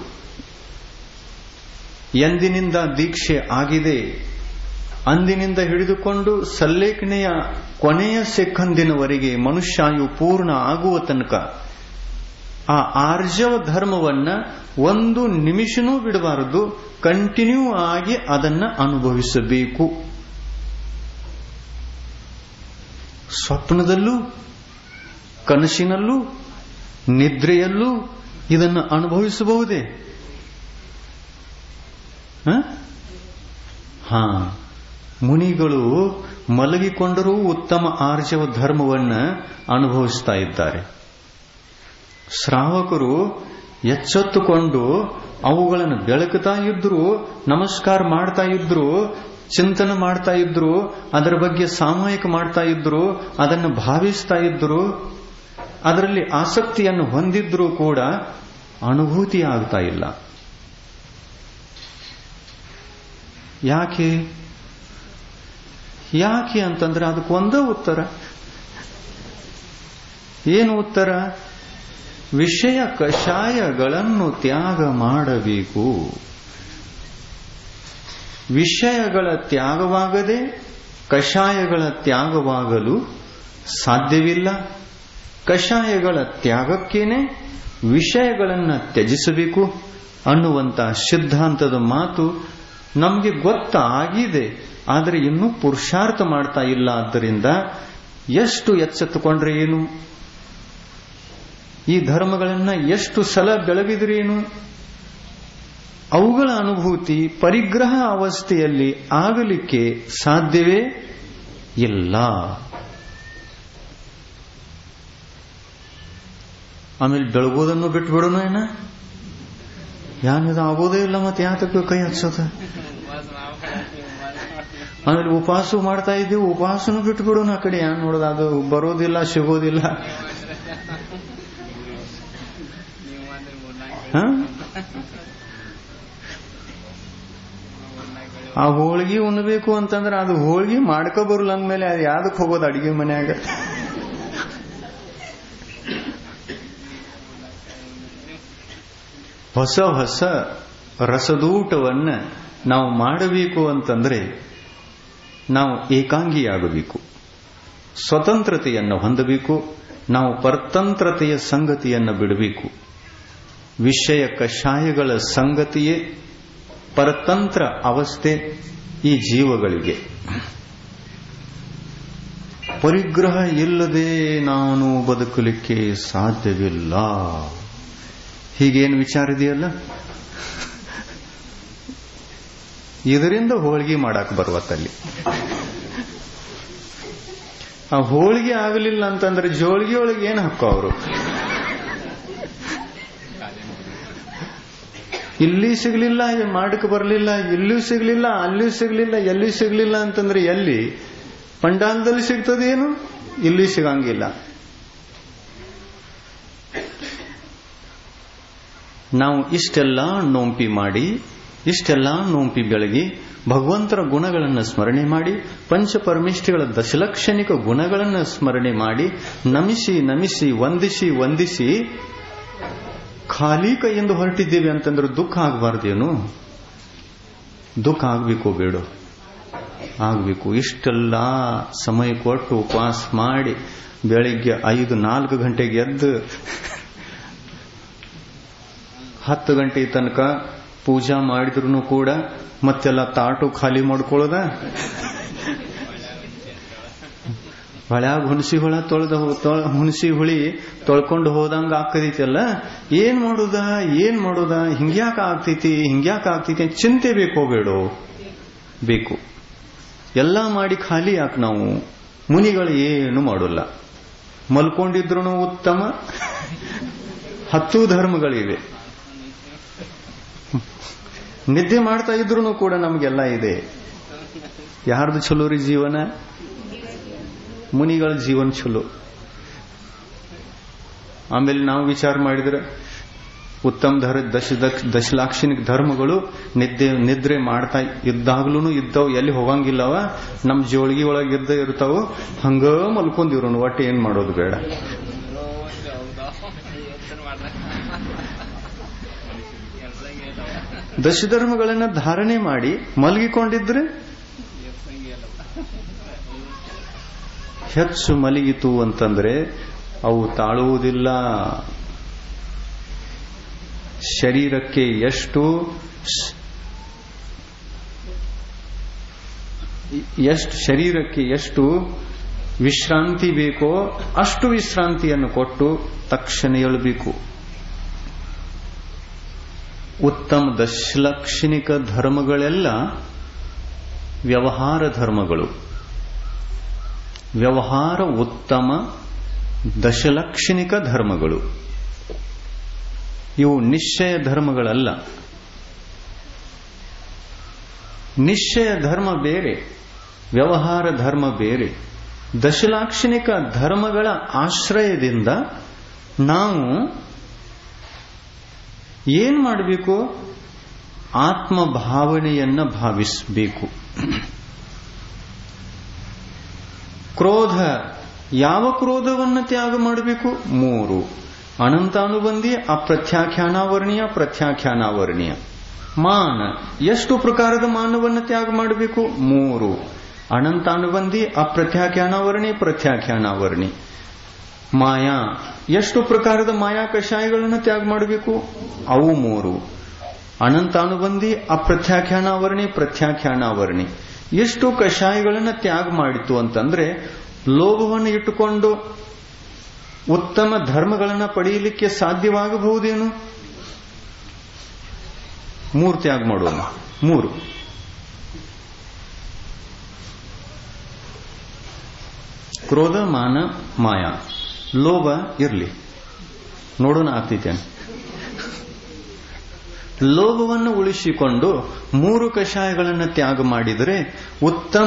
[SPEAKER 1] ಎಂದಿನಿಂದ ದೀಕ್ಷೆ ಆಗಿದೆ ಅಂದಿನಿಂದ ಹಿಡಿದುಕೊಂಡು ಸಲ್ಲೇಖನೆಯ ಕೊನೆಯ ಸೆಕಂದಿನವರೆಗೆ ಮನುಷ್ಯಾಯು ಪೂರ್ಣ ಆಗುವ ತನಕ ಆ ಆರ್ಜವ ಧರ್ಮವನ್ನ ಒಂದು ನಿಮಿಷನೂ ಬಿಡಬಾರದು. ಕಂಟಿನ್ಯೂ ಆಗಿ ಅದನ್ನ ಅನುಭವಿಸಬೇಕು. ಸ್ವಪ್ನದಲ್ಲೂ ಕನಸಿನಲ್ಲೂ ನಿದ್ರೆಯಲ್ಲೂ ಇದನ್ನು ಅನುಭವಿಸಬಹುದೇ? ಹಾ, ಮುನಿಗಳು ಮಲಗಿಕೊಂಡರೂ ಉತ್ತಮ ಆರ್ಜವ ಧರ್ಮವನ್ನ ಅನುಭವಿಸ್ತಾ ಇದ್ದಾರೆ. ಶ್ರಾವಕರು ಎಚ್ಚೆತ್ತುಕೊಂಡು ಅವುಗಳನ್ನು ಬೆಳಕುತ್ತಾ ಇದ್ರು, ನಮಸ್ಕಾರ ಮಾಡ್ತಾ ಇದ್ರು, ಚಿಂತನೆ ಮಾಡ್ತಾ ಇದ್ರು, ಅದರ ಬಗ್ಗೆ ಸಾಮೂಹಿಕ ಮಾಡ್ತಾ ಇದ್ರು, ಅದನ್ನು ಭಾವಿಸ್ತಾ ಇದ್ರು, ಅದರಲ್ಲಿ ಆಸಕ್ತಿಯನ್ನು ಹೊಂದಿದ್ರೂ ಕೂಡ ಅನುಭೂತಿ ಆಗ್ತಾ ಇಲ್ಲ. ಯಾಕೆ ಯಾಕೆ ಅಂತಂದ್ರೆ ಅದಕ್ಕೆ ಒಂದೇ ಉತ್ತರ. ಏನು ಉತ್ತರ? ವಿಷಯ ಕಷಾಯಗಳನ್ನು ತ್ಯಾಗ ಮಾಡಬೇಕು. ವಿಷಯಗಳ ತ್ಯಾಗವಾಗದೆ ಕಷಾಯಗಳ ತ್ಯಾಗವಾಗಲು ಸಾಧ್ಯವಿಲ್ಲ. ಕಷಾಯಗಳ ತ್ಯಾಗಕ್ಕೇನೆ ವಿಷಯಗಳನ್ನು ತ್ಯಜಿಸಬೇಕು ಅನ್ನುವಂತ ಸಿದ್ಧಾಂತದ ಮಾತು ನಮಗೆ ಗೊತ್ತಾಗಿದೆ. ಆದರೆ ಇನ್ನೂ ಪುರುಷಾರ್ಥ ಮಾಡ್ತಾ ಇಲ್ಲ. ಆದ್ದರಿಂದ ಎಷ್ಟು ಎಚ್ಚೆತ್ತುಕೊಂಡ್ರೆ ಏನು, ಈ ಧರ್ಮಗಳನ್ನ ಎಷ್ಟು ಸಲ ಬೆಳಗಿದ್ರೇನು, ಅವುಗಳ ಅನುಭೂತಿ ಪರಿಗ್ರಹ ಅವಸ್ಥೆಯಲ್ಲಿ ಆಗಲಿಕ್ಕೆ ಸಾಧ್ಯವೇ ಇಲ್ಲ. ಆಮೇಲೆ ಬೆಳಗೋದನ್ನು ಬಿಟ್ಬಿಡೋಣ ಏನ? ಯಾನಿದು ಆಗೋದೇ ಇಲ್ಲ, ಮತ್ತೆ ಯಾತಕ್ಕೆ ಕೈ ಹಚ್ಚೋದ? ಆಮೇಲೆ ಉಪವಾಸ ಮಾಡ್ತಾ ಇದ್ದೀವಿ, ಉಪವಾಸನು ಬಿಟ್ಬಿಡೋಣ. ಆ ಕಡೆ ಯಾನ್ ನೋಡೋದು, ಅದು ಬರೋದಿಲ್ಲ, ಸಿಗೋದಿಲ್ಲ. ಆ ಹೋಳ್ಗಿ ಉಣ್ಬೇಕು ಅಂತಂದ್ರೆ ಅದು ಹೋಳ್ಗಿ ಮಾಡ್ಕೊ ಬರಲ್ಲ ಅಂದ್ಮೇಲೆ ಅದು ಯಾವ್ದಕ್ ಹೋಗೋದು ಅಡಿಗೆ ಮನ್ಯಾಗ? ಹೊಸ ಹೊಸ ರಸದೂಟವನ್ನ ನಾವು ಮಾಡಬೇಕು ಅಂತಂದ್ರೆ ನಾವು ಏಕಾಂಗಿಯಾಗಬೇಕು, ಸ್ವತಂತ್ರತೆಯನ್ನು ಹೊಂದಬೇಕು. ನಾವು ಪರತಂತ್ರತೆಯ ಸಂಗತಿಯನ್ನು ಬಿಡಬೇಕು. ವಿಷಯ ಕಷಾಯಗಳ ಸಂಗತಿಯೇ ಪರತಂತ್ರ ಅವಸ್ಥೆ ಈ ಜೀವಗಳಿಗೆ. ಪರಿಗ್ರಹ ಇಲ್ಲದೆ ನಾನು ಬದುಕಲಿಕ್ಕೆ ಸಾಧ್ಯವಿಲ್ಲ. ಹೀಗೇನು ವಿಚಾರ ಇದೆಯಲ್ಲ, ಇದರಿಂದ ಹೋಳಿಗೆ ಮಾಡಕ್ ಬರುವತ್ತಲ್ಲಿ. ಆ ಹೋಳಿಗೆ ಆಗಲಿಲ್ಲ ಅಂತಂದ್ರೆ ಜೋಳಿಗೆ ಒಳಗೆ ಏನು ಹಾಕೋ ಅವರು? ಇಲ್ಲಿ ಸಿಗ್ಲಿಲ್ಲ, ಮಾಡಕ್ ಬರಲಿಲ್ಲ, ಇಲ್ಲೂ ಸಿಗ್ಲಿಲ್ಲ, ಅಲ್ಲೂ ಸಿಗ್ಲಿಲ್ಲ, ಎಲ್ಲಿ ಸಿಗ್ಲಿಲ್ಲ ಅಂತಂದ್ರೆ ಎಲ್ಲಿ? ಪಂಡಾಲದಲ್ಲಿ ಸಿಗ್ತದೇನು? ಇಲ್ಲಿ ಸಿಗಂಗಿಲ್ಲ. ನಾವು ಇಷ್ಟೆಲ್ಲ ನೋಂಪಿ ಮಾಡಿ, ಇಷ್ಟೆಲ್ಲ ನೋಂಪಿ ಬೆಳಗಿ, ಭಗವಂತರ ಗುಣಗಳನ್ನು ಸ್ಮರಣೆ ಮಾಡಿ, ಪಂಚಪರಮಿಷ್ಠಿಗಳ ದಶಲಕ್ಷಣಿಕ ಗುಣಗಳನ್ನು ಸ್ಮರಣೆ ಮಾಡಿ, ನಮಿಸಿ ನಮಿಸಿ ವಂದಿಸಿ ವಂದಿಸಿ ಖಾಲಿ ಕೈಯಿಂದ ಹೊರಟಿದ್ದೇವೆ ಅಂತಂದ್ರೆ ದುಃಖ ಆಗಬಾರ್ದೇನು? ದುಃಖ ಆಗ್ಬೇಕು ಬೇಡ? ಆಗಬೇಕು. ಇಷ್ಟೆಲ್ಲ ಸಮಯ ಕೊಟ್ಟು ಉಪವಾಸ ಮಾಡಿ ಬೆಳಿಗ್ಗೆ ಐದು ನಾಲ್ಕು ಗಂಟೆಗೆ ಎದ್ದು ಹತ್ತು ಗಂಟೆ ತನಕ ಪೂಜಾ ಮಾಡಿದ್ರು ಕೂಡ ಮತ್ತೆಲ್ಲ ತಾಟು ಖಾಲಿ ಮಾಡ್ಕೊಳ್ಳೋದ, ಹೊಳ್ಯಾಗ ಹುಣಸಿ ಹುಳ ತೊಳೆದ ಹುಣಸಿ ಹುಳಿ ತೊಳ್ಕೊಂಡು ಹೋದಂಗ ಆಗ್ತೈತಿಲ್ಲ. ಏನ್ ಮಾಡುದ ಏನ್ ಮಾಡುದ ಹಿಂಗ್ಯಾಕ ಆಗ್ತೈತಿ ಹಿಂಗ್ಯಾಕ ಆಗ್ತೈತಿ ಚಿಂತೆ ಬೇಕೋ ಬೇಡೋ? ಬೇಕು. ಎಲ್ಲ ಮಾಡಿ ಖಾಲಿ ಯಾಕೆ ನಾವು? ಮುನಿಗಳು ಏನು ಮಾಡೋಲ್ಲ, ಮಲ್ಕೊಂಡಿದ್ರು ಉತ್ತಮ. ಹತ್ತು ಧರ್ಮಗಳಿವೆ. ನಿದ್ದೆ ಮಾಡ್ತಾ ಇದ್ರು ಕೂಡ ನಮ್ಗೆಲ್ಲ ಇದೆ. ಯಾರ್ದು ಚಲೋ ರೀ ಜೀವನ? ಮುನಿಗಳ ಜೀವನ ಚಲೋ. ಆಮೇಲೆ ನಾವು ವಿಚಾರ ಮಾಡಿದ್ರೆ ಉತ್ತಮ ಧರ್ ದಶ ದಶಲಾಕ್ಷಣಿಕ ಧರ್ಮಗಳು ನಿದ್ದೆ ನಿದ್ರೆ ಮಾಡ್ತಾ ಇದ್ದಾಗ್ಲೂ ಇದ್ದವು, ಎಲ್ಲಿ ಹೋಗಂಗಿಲ್ಲವ, ನಮ್ ಜೋಳಿಗೆ ಒಳಗೆ ಇದ್ದ ಇರ್ತಾವ. ಹಂಗ ಮಲ್ಕೊಂಡಿರೋನು, ಒಟ್ಟು ಏನ್ ಮಾಡೋದು ಬೇಡ. ದಶಧರ್ಮಗಳನ್ನ ಧಾರಣೆ ಮಾಡಿ ಮಲಗಿಕೊಂಡಿದ್ರೆ ಹೆಚ್ಚು ಮಲಗಿತು ಅಂತಂದ್ರೆ ಅವು ತಾಳುವುದಿಲ್ಲ. ಶರೀರಕ್ಕೆ ಎಷ್ಟು ಎಷ್ಟು ಶರೀರಕ್ಕೆ ಎಷ್ಟು ವಿಶ್ರಾಂತಿ ಬೇಕೋ ಅಷ್ಟು ವಿಶ್ರಾಂತಿಯನ್ನು ಕೊಟ್ಟು ತಕ್ಷಣ ಏಳಬೇಕು. ಉತ್ತಮ ದಶಲಕ್ಷಣಿಕ ಧರ್ಮಗಳೆಲ್ಲ ವ್ಯವಹಾರ ಧರ್ಮಗಳು. ವ್ಯವಹಾರ ಉತ್ತಮ ದಶಲಕ್ಷಣಿಕ ಧರ್ಮಗಳು. ಇವು ನಿಶ್ಚಯ ಧರ್ಮಗಳಲ್ಲ. ನಿಶ್ಚಯ ಧರ್ಮ ಬೇರೆ, ವ್ಯವಹಾರ ಧರ್ಮ ಬೇರೆ. ದಶಲಾಕ್ಷಣಿಕ ಧರ್ಮಗಳ ಆಶ್ರಯದಿಂದ ನಾವು ಏನ್ ಮಾಡಬೇಕು? ಆತ್ಮಭಾವನೆಯನ್ನ ಭಾವಿಸಬೇಕು. ಕ್ರೋಧ, ಯಾವ ಕ್ರೋಧವನ್ನು ತ್ಯಾಗ ಮಾಡಬೇಕು? ಮೂರು: ಅನಂತಾನುಬಂಧಿ, ಅಪ್ರತ್ಯಾಖ್ಯಾನಾವರ್ಣೀಯ, ಪ್ರತ್ಯಾಖ್ಯಾನಾವರ್ಣೀಯ. ಮಾನ, ಎಷ್ಟು ಪ್ರಕಾರದ ಮಾನವನ್ನು ತ್ಯಾಗ ಮಾಡಬೇಕು? ಮೂರು: ಅನಂತಾನುಬಂಧಿ, ಅಪ್ರತ್ಯಾಖ್ಯಾನಾವರ್ಣಿ, ಪ್ರತ್ಯಾಖ್ಯಾನಾವರ್ಣಿ. ಮಾಯಾ, ಎಷ್ಟು ಪ್ರಕಾರದ ಮಾಯಾ ಕಷಾಯಗಳನ್ನು ತ್ಯಾಗ ಮಾಡಬೇಕು? ಅವು ಮೂರು: ಅನಂತಾನುಬಂಧಿ, ಅಪ್ರತ್ಯಾಖ್ಯಾನಾವರ್ಣಿ, ಪ್ರತ್ಯಾಖ್ಯಾನಾವರ್ಣಿ. ಎಷ್ಟು ಕಷಾಯಗಳನ್ನು ತ್ಯಾಗ ಮಾಡಿತು ಅಂತಂದ್ರೆ ಲೋಭವನ್ನು ಇಟ್ಟುಕೊಂಡು ಉತ್ತಮ ಧರ್ಮಗಳನ್ನು ಪಡೆಯಲಿಕ್ಕೆ ಸಾಧ್ಯವಾಗಬಹುದೇನು? ಮೂರು ತ್ಯಾಗ ಮಾಡೋಣ. ಮೂರು: ಕ್ರೋಧ, ಮಾನ, ಮಾಯಾ. ಲೋಭ ಇರಲಿ, ನೋಡೋಣ ಆಗ್ತೈತೇನು. ಲೋಭವನ್ನು ಉಳಿಸಿಕೊಂಡು ಮೂರು ಕಷಾಯಗಳನ್ನು ತ್ಯಾಗ ಮಾಡಿದರೆ ಉತ್ತಮ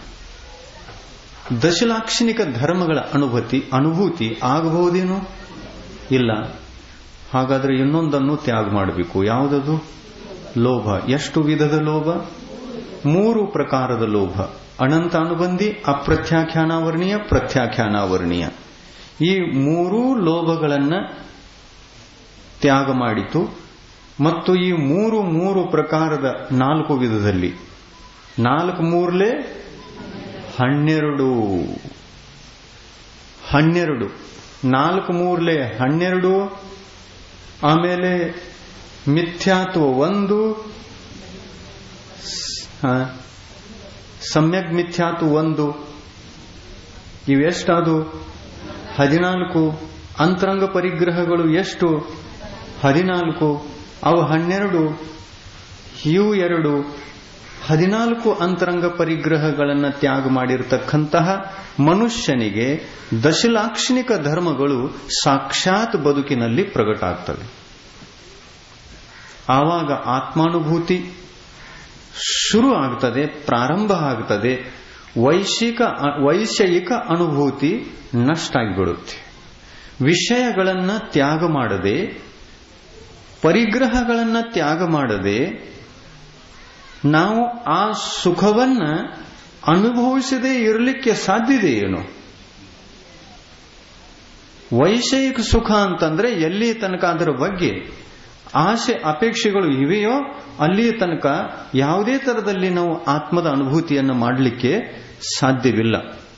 [SPEAKER 1] ದಶಲಾಕ್ಷಣಿಕ ಧರ್ಮಗಳ ಅನುಭೂತಿ ಅನುಭೂತಿ ಆಗಬಹುದೇನು? ಇಲ್ಲ. ಹಾಗಾದ್ರೆ ಇನ್ನೊಂದನ್ನು ತ್ಯಾಗ ಮಾಡಬೇಕು. ಯಾವುದದು? ಲೋಭ. ಎಷ್ಟು ವಿಧದ ಲೋಭ? ಮೂರು ಪ್ರಕಾರದ ಲೋಭ: ಅನಂತಾನುಬಂಧಿ, ಅಪ್ರತ್ಯಾಖ್ಯಾನಾವರ್ಣೀಯ, ಪ್ರತ್ಯಾಖ್ಯಾನಾವರ್ಣೀಯ. ಈ ಮೂರೂ ಲೋಭಗಳನ್ನ ತ್ಯಾಗ ಮಾಡಿತು. ಮತ್ತು ಈ ಮೂರು ಮೂರು ಪ್ರಕಾರದ ನಾಲ್ಕು ವಿಧದಲ್ಲಿ ನಾಲ್ಕು ಮೂರ್ಲೆ ಹನ್ನೆರಡು ಹನ್ನೆರಡು ನಾಲ್ಕು ಮೂರ್ಲೆ ಹನ್ನೆರಡು. ಆಮೇಲೆ ಮಿಥ್ಯಾತ್ವ ಒಂದು, ಸಮ್ಯಕ್ ಮಿಥ್ಯಾತ್ವ ಒಂದು. ಇವೆಷ್ಟಾದು? ಹದಿನಾಲ್ಕು. ಅಂತರಂಗ ಪರಿಗ್ರಹಗಳು ಎಷ್ಟು? ಹದಿನಾಲ್ಕು. ಅವು ಹನ್ನೆರಡು, ಇವು ಎರಡು. ಹದಿನಾಲ್ಕು ಅಂತರಂಗ ಪರಿಗ್ರಹಗಳನ್ನು ತ್ಯಾಗ ಮಾಡಿರತಕ್ಕಂತಹ ಮನುಷ್ಯನಿಗೆ ದಶಲಾಕ್ಷಣಿಕ ಧರ್ಮಗಳು ಸಾಕ್ಷಾತ್ ಬದುಕಿನಲ್ಲಿ ಪ್ರಕಟ ಆಗ್ತವೆ. ಆವಾಗ ಆತ್ಮಾನುಭೂತಿ ಶುರು ಆಗ್ತದೆ, ಪ್ರಾರಂಭ ಆಗ್ತದೆ. ವೈಶಿಕ ವೈಷಯಿಕ ಅನುಭೂತಿ ನಷ್ಟ ಆಗಿಬಿಡುತ್ತೆ. ವಿಷಯಗಳನ್ನ ತ್ಯಾಗ ಮಾಡದೆ, ಪರಿಗ್ರಹಗಳನ್ನ ತ್ಯಾಗ ಮಾಡದೆ ನಾವು ಆ ಸುಖವನ್ನ ಅನುಭವಿಸದೇ ಇರಲಿಕ್ಕೆ ಸಾಧ್ಯತೆ ಏನು? ವೈಷಯಿಕ ಸುಖ ಅಂತಂದ್ರೆ ಎಲ್ಲಿ ತನಕ ಅದರ ಬಗ್ಗೆ ಆಸೆ ಅಪೇಕ್ಷೆಗಳು ಇವೆಯೋ ಅಲ್ಲಿಯ ತನಕ ಯಾವುದೇ ತರದಲ್ಲಿ ನಾವು ಆತ್ಮದ ಅನುಭೂತಿಯನ್ನು ಮಾಡಲಿಕ್ಕೆ ಸಾಧ್ಯವಿಲ್ಲ.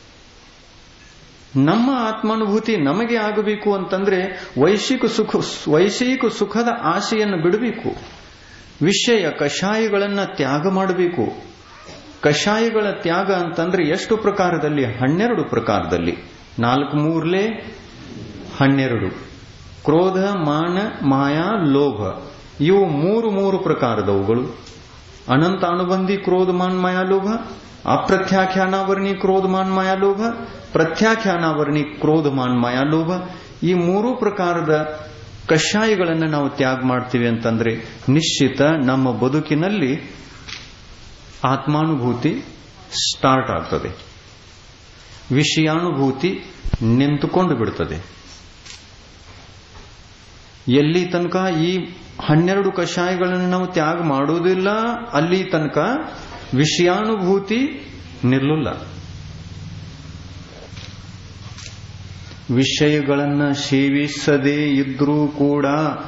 [SPEAKER 1] ನಮ್ಮ ಆತ್ಮಾನುಭೂತಿ ನಮಗೆ ಆಗಬೇಕು ಅಂತಂದ್ರೆ ವೈಶಿಕ ಸುಖ ವೈಷಯಿಕ ಸುಖದ ಆಸೆಯನ್ನು ಬಿಡಬೇಕು. ವಿಷಯ ಕಷಾಯಗಳನ್ನ ತ್ಯಾಗ ಮಾಡಬೇಕು. ಕಷಾಯಗಳ ತ್ಯಾಗ ಅಂತಂದ್ರೆ ಎಷ್ಟು ಪ್ರಕಾರದಲ್ಲಿ? ಹನ್ನೆರಡು ಪ್ರಕಾರದಲ್ಲಿ. ನಾಲ್ಕು ಮೂರ್ಲೆ ಹನ್ನೆರಡು. ಕ್ರೋಧ, ಮಾನ, ಮಾಯಾ, ಲೋಭ ಇವು ಮೂರು ಮೂರು ಪ್ರಕಾರದವುಗಳು. ಅನಂತ ಅನುಬಂಧಿ ಕ್ರೋಧ, ಮಾನ್, ಮಾಯಾ, ಲೋಭ, ಅಪ್ರತ್ಯಾಖ್ಯಾನಾವರ್ಣಿ ಕ್ರೋಧ, ಮಾನ್, ಮಾಯಾ, ಲೋಭ, ಪ್ರತ್ಯಾಖ್ಯಾನಾವರ್ಣಿ ಕ್ರೋಧ, ಮಾನ್, ಮಾಯಾ, ಲೋಭ. ಈ ಮೂರು ಪ್ರಕಾರದ ಕಷಾಯಗಳನ್ನು ನಾವು ತ್ಯಾಗ ಮಾಡ್ತೀವಿ ಅಂತಂದ್ರೆ ನಿಶ್ಚಿತ ನಮ್ಮ ಬದುಕಿನಲ್ಲಿ ಆತ್ಮಾನುಭೂತಿ ಸ್ಟಾರ್ಟ್ ಆಗ್ತದೆ. ವಿಷಯಾನುಭೂತಿ ನಿಂತುಕೊಂಡು ಬಿಡ್ತದೆ. ಎಲ್ಲಿ ತನಕ ಈ ಹನ್ನೆರಡು ಕಷಾಯಗಳನ್ನು ನಾವು ತ್ಯಾಗ ಮಾಡೋದಿಲ್ಲ ಅಲ್ಲಿ ತನಕ ವಿಷಯಾನುಭೂತಿ ನಿಲ್ಲಲ್ಲ. ವಿಷಯಗಳನ್ನ ಸೇವಿಸದೇ ಇದ್ರೂ ಕೂಡ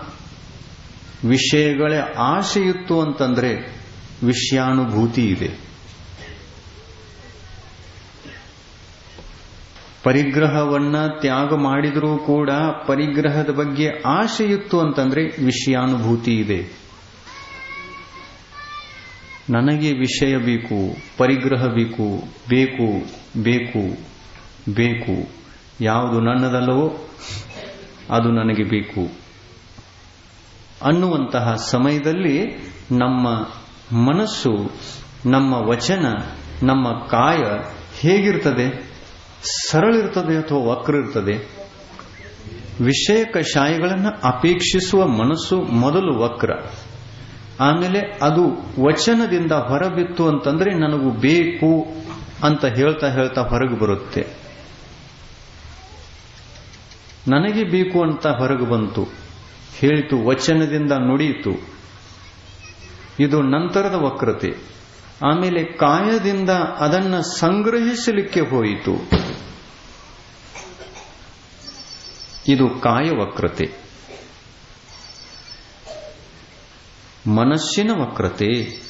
[SPEAKER 1] ವಿಷಯಗಳೇ ಆಸೆ ಇತ್ತು ಅಂತಂದ್ರೆ ವಿಷಯಾನುಭೂತಿ ಇದೆ. ಪರಿಗ್ರಹವನ್ನ ತ್ಯಾಗ ಮಾಡಿದರೂ ಕೂಡ ಪರಿಗ್ರಹದ ಬಗ್ಗೆ ಆಸೆ ಇತ್ತು ಅಂತಂದ್ರೆ ವಿಷಯಾನುಭೂತಿ ಇದೆ. ನನಗೆ ವಿಷಯ ಬೇಕು, ಪರಿಗ್ರಹ ಬೇಕು, ಬೇಕು ಬೇಕು ಬೇಕು, ಯಾವುದು ನನ್ನದಲ್ಲವೋ ಅದು ನನಗೆ ಬೇಕು ಅನ್ನುವಂತಹ ಸಮಯದಲ್ಲಿ ನಮ್ಮ ಮನಸ್ಸು, ನಮ್ಮ ವಚನ, ನಮ್ಮ ಕಾಯ ಹೇಗಿರ್ತದೆ? ಸರಳ ಇರ್ತದೆ ಅಥವಾ ವಕ್ರ ಇರ್ತದೆ? ವಿಷಯ ಕಷಾಯಗಳನ್ನು ಅಪೇಕ್ಷಿಸುವ ಮನಸ್ಸು ಮೊದಲು ವಕ್ರ, ಆಮೇಲೆ ಅದು ವಚನದಿಂದ ಹೊರಬಿತ್ತು ಅಂತಂದ್ರೆ ನನಗೂ ಬೇಕು ಅಂತ ಹೇಳ್ತಾ ಹೇಳ್ತಾ ಹೊರಗೆ ಬರುತ್ತೆ. ನನಗೆ ಬೇಕು ಅಂತ ಹೊರಗೆ ಬಂತು, ಹೇಳಿತು, ವಚನದಿಂದ ನುಡಿಯಿತು. ಇದು ನಂತರದ ವಕ್ರತೆ. ಆಮೇಲೆ ಕಾಯದಿಂದ ಅದನ್ನು ಸಂಗ್ರಹಿಸಲಿಕ್ಕೆ ಹೋಯಿತು. ಇದು ಕಾಯ ವಕ್ರತೆ. ಮನಸ್ಸಿನ ವಕ್ರತೆ,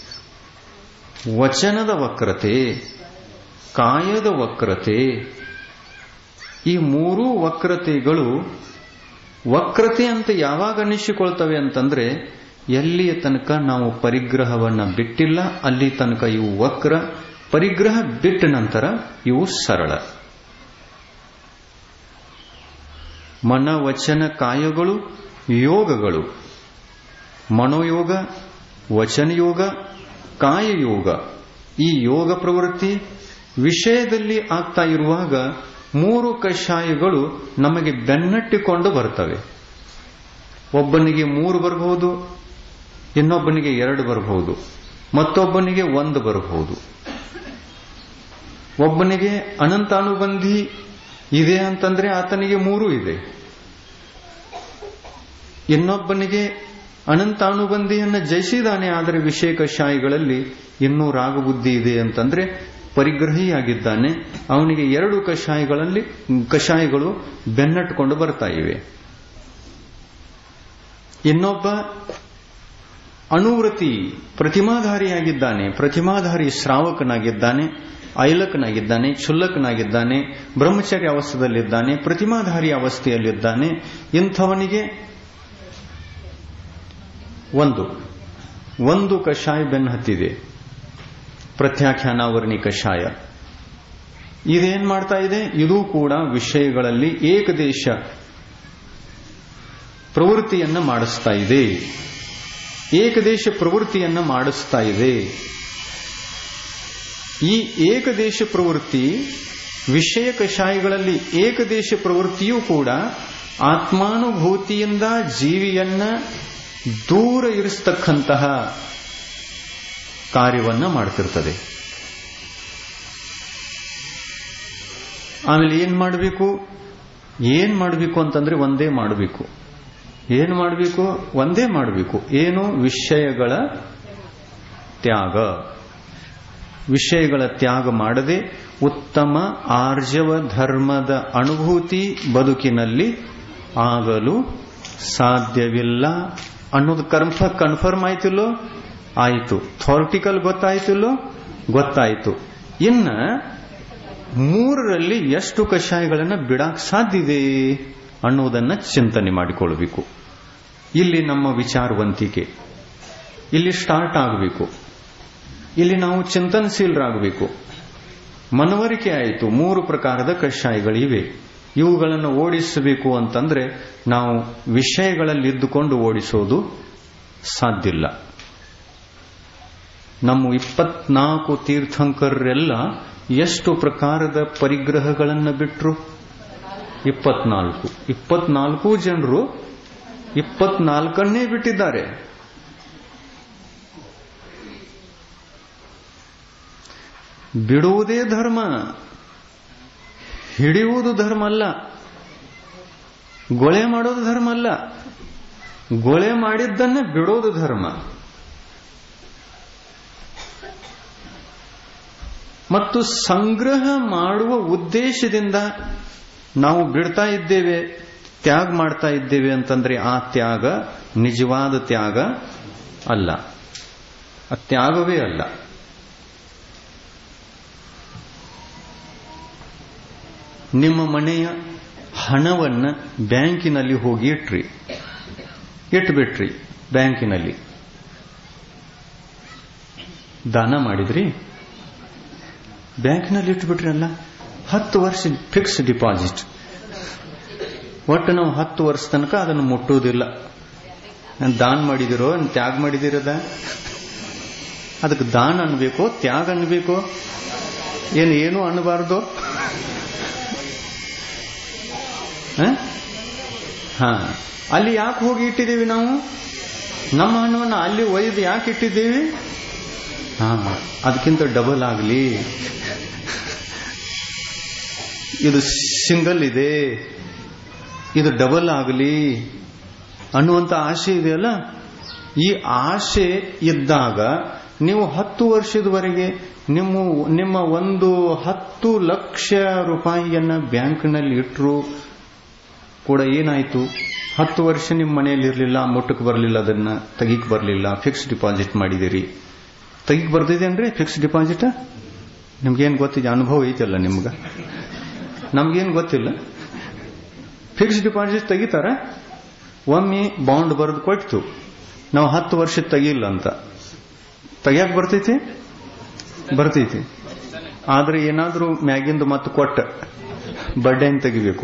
[SPEAKER 1] ವಚನದ ವಕ್ರತೆ, ಕಾಯದ ವಕ್ರತೆ. ಈ ಮೂರೂ ವಕ್ರತೆಗಳು ವಕ್ರತೆ ಅಂತ ಯಾವಾಗ ಅನ್ನಿಸಿಕೊಳ್ತವೆ ಅಂತಂದ್ರೆ ಎಲ್ಲಿಯ ತನಕ ನಾವು ಪರಿಗ್ರಹವನ್ನ ಬಿಟ್ಟಿಲ್ಲ ಅಲ್ಲಿ ತನಕ ಇವು ವಕ್ರ. ಪರಿಗ್ರಹ ಬಿಟ್ಟ ನಂತರ ಇವು ಸರಳ. ಮನ, ವಚನ, ಕಾಯಗಳು ಯೋಗಗಳು. ಮನೋಯೋಗ, ವಚನಯೋಗ, ಕಾಯಯೋಗ. ಈ ಯೋಗ ಪ್ರವೃತ್ತಿ ವಿಷಯದಲ್ಲಿ ಆಗ್ತಾ ಇರುವಾಗ ಮೂರು ಕಷಾಯಗಳು ನಮಗೆ ಬೆನ್ನಟ್ಟಿಕೊಂಡು ಬರ್ತವೆ. ಒಬ್ಬನಿಗೆ ಮೂರು ಬರಬಹುದು, ಇನ್ನೊಬ್ಬನಿಗೆ ಎರಡು ಬರಬಹುದು, ಮತ್ತೊಬ್ಬನಿಗೆ ಒಂದು ಬರಬಹುದು. ಒಬ್ಬನಿಗೆ ಅನಂತಾನುಬಂಧಿ ಇದೆ ಅಂತಂದ್ರೆ ಆತನಿಗೆ ಮೂರು ಇದೆ. ಇನ್ನೊಬ್ಬನಿಗೆ ಅನಂತಾನುಬಂಧಿಯನ್ನು ಜಯಿಸಿದಾನೆ, ಆದರೆ ವಿಷಯ ಕಷಾಯಗಳಲ್ಲಿ ಇನ್ನೂ ರಾಗಬುದ್ಧಿ ಇದೆ ಅಂತಂದ್ರೆ ಪರಿಗ್ರಹಿಯಾಗಿದ್ದಾನೆ. ಅವನಿಗೆ ಎರಡು ಕಷಾಯಗಳಲ್ಲಿ ಕಷಾಯಗಳು ಬೆನ್ನಟ್ಟುಕೊಂಡು ಬರ್ತಾ ಇವೆ. ಇನ್ನೊಬ್ಬ ಅನುವೃತ್ತಿ ಪ್ರತಿಮಾಧಾರಿಯಾಗಿದ್ದಾನೆ, ಪ್ರತಿಮಾಧಾರಿ ಶ್ರಾವಕನಾಗಿದ್ದಾನೆ, ಐಲಕನಾಗಿದ್ದಾನೆ, ಕ್ಷುಲ್ಲಕನಾಗಿದ್ದಾನೆ, ಬ್ರಹ್ಮಚರ್ಯ ಅವಸ್ಥೆಯಲ್ಲಿದ್ದಾನೆ, ಪ್ರತಿಮಾಧಾರಿ ಅವಸ್ಥೆಯಲ್ಲಿದ್ದಾನೆ. ಇಂಥವನಿಗೆ ಒಂದು ಒಂದು ಕಷಾಯ ಬೆನ್ನು ಹತ್ತಿದೆ, ಪ್ರತ್ಯಾಖ್ಯಾನಾವರ್ಣಿ ಕಷಾಯ. ಇದೇನ್ ಮಾಡ್ತಾ ಇದೆ? ಇದು ಕೂಡ ವಿಷಯಗಳಲ್ಲಿ ಏಕದೇಶ ಪ್ರವೃತ್ತಿಯನ್ನ ಮಾಡಿಸ್ತಾ ಇದೆ. ಏಕದೇಶ ಪ್ರವೃತ್ತಿಯನ್ನ ಮಾಡಿಸ್ತಾ ಇದೆ. ಈ ಏಕದೇಶ ಪ್ರವೃತ್ತಿ ವಿಷಯ ಕಷಾಯಗಳಲ್ಲಿ ಏಕದೇಶ ಪ್ರವೃತ್ತಿಯೂ ಕೂಡ ಆತ್ಮಾನುಭೂತಿಯಿಂದ ಜೀವಿಯನ್ನ ದೂರ ಇರಿಸತಕ್ಕಂತಹ ಕಾರ್ಯವನ್ನ ಮಾಡ್ತಿರ್ತದೆ. ಆಮೇಲೆ ಏನ್ ಮಾಡಬೇಕು? ಏನ್ ಮಾಡಬೇಕು ಅಂತಂದ್ರೆ ಒಂದೇ ಮಾಡಬೇಕು. ಏನ್ ಮಾಡಬೇಕು? ಒಂದೇ ಮಾಡಬೇಕು. ಏನು? ವಿಷಯಗಳ ತ್ಯಾಗ. ವಿಷಯಗಳ ತ್ಯಾಗ ಮಾಡದೆ ಉತ್ತಮ ಆರ್ಜವ ಧರ್ಮದ ಅನುಭೂತಿ ಬದುಕಿನಲ್ಲಿ ಆಗಲು ಸಾಧ್ಯವಿಲ್ಲ ಅನ್ನೋದು ಕನ್ಫ ಕನ್ಫರ್ಮ್ ಆಯ್ತಿಲ್ಲೋ? ಆಯಿತು. ಥಾರಿಟಿಕಲ್ ಗೊತ್ತಾಯ್ತಿಲ್ಲೋ? ಗೊತ್ತಾಯ್ತು. ಇನ್ನ ಮೂರರಲ್ಲಿ ಎಷ್ಟು ಕಷಾಯಗಳನ್ನು ಬಿಡಾಕ್ ಸಾಧ್ಯ ಇದೆ ಅನ್ನುವುದನ್ನ ಚಿಂತನೆ ಮಾಡಿಕೊಳ್ಬೇಕು. ಇಲ್ಲಿ ನಮ್ಮ ವಿಚಾರವಂತಿಕೆ ಇಲ್ಲಿ ಸ್ಟಾರ್ಟ್ ಆಗಬೇಕು. ಇಲ್ಲಿ ನಾವು ಚಿಂತನಶೀಲರಾಗಬೇಕು. ಮನವರಿಕೆ ಆಯಿತು, ಮೂರು ಪ್ರಕಾರದ ಕಷಾಯಗಳಿವೆ, ಇವುಗಳನ್ನು ಓಡಿಸಬೇಕು ಅಂತಂದ್ರೆ ನಾವು ವಿಷಯಗಳಲ್ಲಿ ಇದ್ದುಕೊಂಡು ಓಡಿಸೋದು ಸಾಧ್ಯ ಇಲ್ಲ. ನಮ್ಮ ಇಪ್ಪತ್ನಾಲ್ಕು ತೀರ್ಥಂಕರೆಲ್ಲ ಎಷ್ಟು ಪ್ರಕಾರದ ಪರಿಗ್ರಹಗಳನ್ನು ಬಿಟ್ರು? ಇಪ್ಪತ್ನಾಲ್ಕು. ಇಪ್ಪತ್ನಾಲ್ಕು ಜನರು ಇಪ್ಪತ್ನಾಲ್ಕನ್ನೇ ಬಿಟ್ಟಿದ್ದಾರೆ. ಬಿಡುವುದೇ ಧರ್ಮ, ಹಿಡಿಯುವುದು ಧರ್ಮ ಅಲ್ಲ. ಗೊಳೆ ಮಾಡೋದು ಧರ್ಮ ಅಲ್ಲ, ಗೊಳೆ ಮಾಡಿದ್ದನ್ನೇ ಬಿಡೋದು ಧರ್ಮ. ಮತ್ತು ಸಂಗ್ರಹ ಮಾಡುವ ಉದ್ದೇಶದಿಂದ ನಾವು ಬಿಡ್ತಾ ಇದ್ದೇವೆ, ತ್ಯಾಗ ಮಾಡ್ತಾ ಇದ್ದೇವೆ ಅಂತಂದ್ರೆ ಆ ತ್ಯಾಗ ನಿಜವಾದ ತ್ಯಾಗ ಅಲ್ಲ, ಆ ತ್ಯಾಗವೇ ಅಲ್ಲ. ನಿಮ್ಮ ಮನೆಯ ಹಣವನ್ನ ಬ್ಯಾಂಕಿನಲ್ಲಿ ಹೋಗಿ ಇಟ್ರಿ, ಇಟ್ಬಿಟ್ರಿ. ಬ್ಯಾಂಕಿನಲ್ಲಿ ದಾನ ಮಾಡಿದ್ರಿ, ಬ್ಯಾಂಕಿನಲ್ಲಿ ಇಟ್ಬಿಟ್ರಿ ಅಲ್ಲ, ಹತ್ತು ವರ್ಷ ಫಿಕ್ಸ್ ಡಿಪಾಸಿಟ್. ಒಟ್ಟು ನಾವು ಹತ್ತು ವರ್ಷ ತನಕ ಅದನ್ನು ಮುಟ್ಟುವುದಿಲ್ಲ. ದಾನ ಮಾಡಿದಿರೋ ತ್ಯಾಗ ಮಾಡಿದಿರದ? ಅದಕ್ಕೆ ದಾನ ಅನ್ಬೇಕೋ ತ್ಯಾಗ ಅನ್ಬೇಕೋ? ಏನು ಏನು ಅನ್ನಬಾರ್ದು? ಹಾ, ಅಲ್ಲಿ ಯಾಕೆ ಹೋಗಿ ಇಟ್ಟಿದ್ದೀವಿ ನಾವು? ನಮ್ಮ ಹಣವನ್ನು ಅಲ್ಲಿ ಒಯ್ದು ಯಾಕೆ ಇಟ್ಟಿದ್ದೀವಿ? ಹಾ, ಅದಕ್ಕಿಂತ ಡಬಲ್ ಆಗಲಿ, ಇದು ಸಿಂಗಲ್ ಇದೆ, ಇದು ಡಬಲ್ ಆಗಲಿ ಅನ್ನುವಂತ ಆಸೆ ಇದೆಯಲ್ಲ. ಈ ಆಸೆ ಇದ್ದಾಗ ನೀವು ಹತ್ತು ವರ್ಷದವರೆಗೆ ನಿಮ್ಮ ನಿಮ್ಮ ಒಂದು ಹತ್ತು ಲಕ್ಷ ರೂಪಾಯಿಯನ್ನ ಬ್ಯಾಂಕ್ನಲ್ಲಿ ಇಟ್ಟರು ಕೂಡ ಏನಾಯ್ತು? ಹತ್ತು ವರ್ಷ ನಿಮ್ಮ ಮನೆಯಲ್ಲಿ ಇರಲಿಲ್ಲ, ಮುಟ್ಟಕ್ಕೆ ಬರಲಿಲ್ಲ, ಅದನ್ನ ತೆಗಿಕ್ ಬರಲಿಲ್ಲ, ಫಿಕ್ಸ್ ಡಿಪಾಸಿಟ್ ಮಾಡಿದಿರಿ. ತೆಗಿಕ್ ಬರ್ತಿದೇನ್ರಿ ಫಿಕ್ಸ್ ಡಿಪಾಸಿಟ್? ನಿಮ್ಗೇನು ಗೊತ್ತಿದೆ? ಅನುಭವ ಐತಲ್ಲ ನಿಮ್ಗ, ನಮ್ಗೇನು ಗೊತ್ತಿಲ್ಲ. ಫಿಕ್ಸ್ ಡಿಪಾಸಿಟ್ ತೆಗಿತಾರ? ಒಮ್ಮೆ ಬಾಂಡ್ ಬರೆದು ಕೊಟ್ಟು ನಾವು ಹತ್ತು ವರ್ಷ ತೆಗಿಲ್ಲ ಅಂತ ತೆಗಿಯಕ್ ಬರ್ತೈತಿ? ಬರ್ತೈತಿ. ಆದ್ರೆ ಏನಾದ್ರೂ ಮ್ಯಾಗಿಂದು ಮತ್ತೆ ಕೊಟ್ಟ ಬಡ್ಡೆನ್ ತೆಗಿಬೇಕು.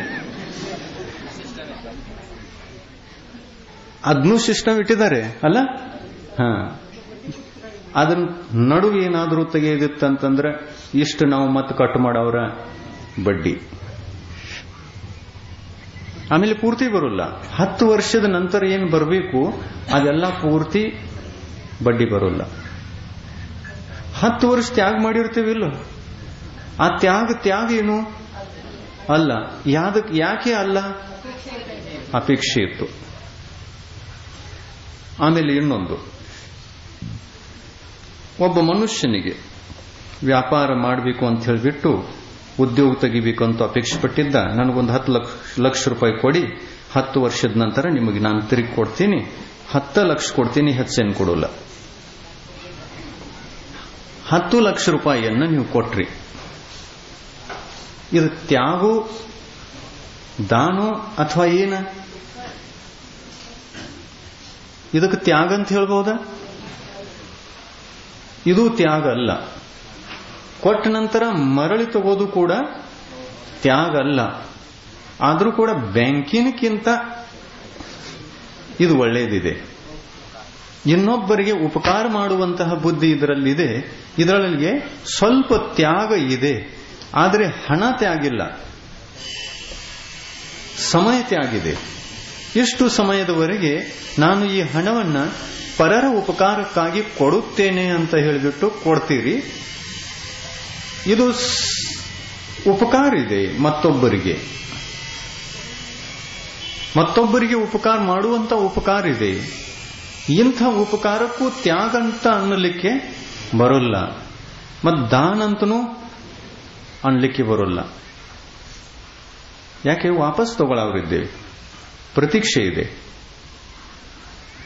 [SPEAKER 1] ಅದನ್ನೂ ಸಿಸ್ಟಮ್ ಇಟ್ಟಿದ್ದಾರೆ ಅಲ್ಲ? ಹಾ, ಅದನ್ನ ನಡುವೆ ಏನಾದ್ರೂ ತೆಗೆಯೋದಿತ್ತಂತಂದ್ರೆ ಇಷ್ಟು ನಾವು ಮತ್ತೆ ಕಟ್ ಮಾಡವ್ರ ಬಡ್ಡಿ. ಆಮೇಲೆ ಪೂರ್ತಿ ಬರೋಲ್ಲ. ಹತ್ತು ವರ್ಷದ ನಂತರ ಏನು ಬರಬೇಕು ಅದೆಲ್ಲ ಪೂರ್ತಿ ಬಡ್ಡಿ ಬರೋಲ್ಲ. ಹತ್ತು ವರ್ಷ ತ್ಯಾಗ ಮಾಡಿರ್ತೀವಿಲ್ಲ, ಆ ತ್ಯಾಗ ತ್ಯಾಗ ಏನು ಅಲ್ಲ. ಯಾದಕ್ ಯಾಕೆ ಅಲ್ಲ? ಅಪೇಕ್ಷೆ ಇತ್ತು. ಆಮೇಲೆ ಇನ್ನೊಂದು, ಒಬ್ಬ ಮನುಷ್ಯನಿಗೆ ವ್ಯಾಪಾರ ಮಾಡಬೇಕು ಅಂತ ಹೇಳಿಬಿಟ್ಟು ಉದ್ಯೋಗ ತೆಗಿಬೇಕು ಅಂತ ಅಪೇಕ್ಷೆ ಪಟ್ಟಿದ್ದ. ನನಗೊಂದು ಹತ್ತು ಲಕ್ಷ ಲಕ್ಷ ರೂಪಾಯಿ ಕೊಡಿ, ಹತ್ತು ವರ್ಷದ ನಂತರ ನಿಮಗೆ ನಾನು ತಿರುಗಿ ಕೊಡ್ತೀನಿ, ಹತ್ತು ಲಕ್ಷ ಕೊಡ್ತೀನಿ, ಹೆಚ್ಚೇನು ಕೊಡೋಲ್ಲ. ಹತ್ತು ಲಕ್ಷ ರೂಪಾಯಿಯನ್ನ ನೀವು ಕೊಟ್ರಿ. ಇದು ತ್ಯಾಗೋ ದಾನೋ ಅಥವಾ ಏನ? ಇದಕ್ಕೆ ತ್ಯಾಗ ಅಂತ ಹೇಳ್ಬಹುದಾ? ಇದು ತ್ಯಾಗ ಅಲ್ಲ. ಕೊಟ್ಟ ನಂತರ ಮರಳಿ ತಗೋದು ಕೂಡ ತ್ಯಾಗ ಅಲ್ಲ. ಆದರೂ ಕೂಡ ಬ್ಯಾಂಕಿನಕ್ಕಿಂತ ಇದು ಒಳ್ಳೆಯದಿದೆ. ಇನ್ನೊಬ್ಬರಿಗೆ ಉಪಕಾರ ಮಾಡುವಂತಹ ಬುದ್ಧಿ ಇದರಲ್ಲಿದೆ. ಇದರೊಳಗೆ ಸ್ವಲ್ಪ ತ್ಯಾಗ ಇದೆ, ಆದರೆ ಹಣ ತ್ಯಾಗಿಲ್ಲ, ಸಮಯ ತ್ಯಾಗಿದೆ. ಎಷ್ಟು ಸಮಯದವರೆಗೆ ನಾನು ಈ ಹಣವನ್ನ ಪರರ ಉಪಕಾರಕ್ಕಾಗಿ ಕೊಡುತ್ತೇನೆ ಅಂತ ಹೇಳಿಬಿಟ್ಟು ಕೊಡ್ತೀರಿ. ಇದು ಉಪಕಾರ ಇದೆ, ಮತ್ತೊಬ್ಬರಿಗೆ ಮತ್ತೊಬ್ಬರಿಗೆ ಉಪಕಾರ ಮಾಡುವಂತ ಉಪಕಾರ ಇದೆ. ಇಂಥ ಉಪಕಾರಕ್ಕೂ ತ್ಯಾಗ ಅಂತ ಅನ್ನಲಿಕ್ಕೆ ಬರೋಲ್ಲ, ಮತ್ತು ದಾನ ಅಂತನೂ ಅನ್ಲಿಕ್ಕೆ ಬರೋಲ್ಲ. ಯಾಕೆ? ವಾಪಸ್ ತಗೊಳ್ಳೋರಿದ್ದೇವೆ, ಪ್ರತೀಕ್ಷೆ ಇದೆ.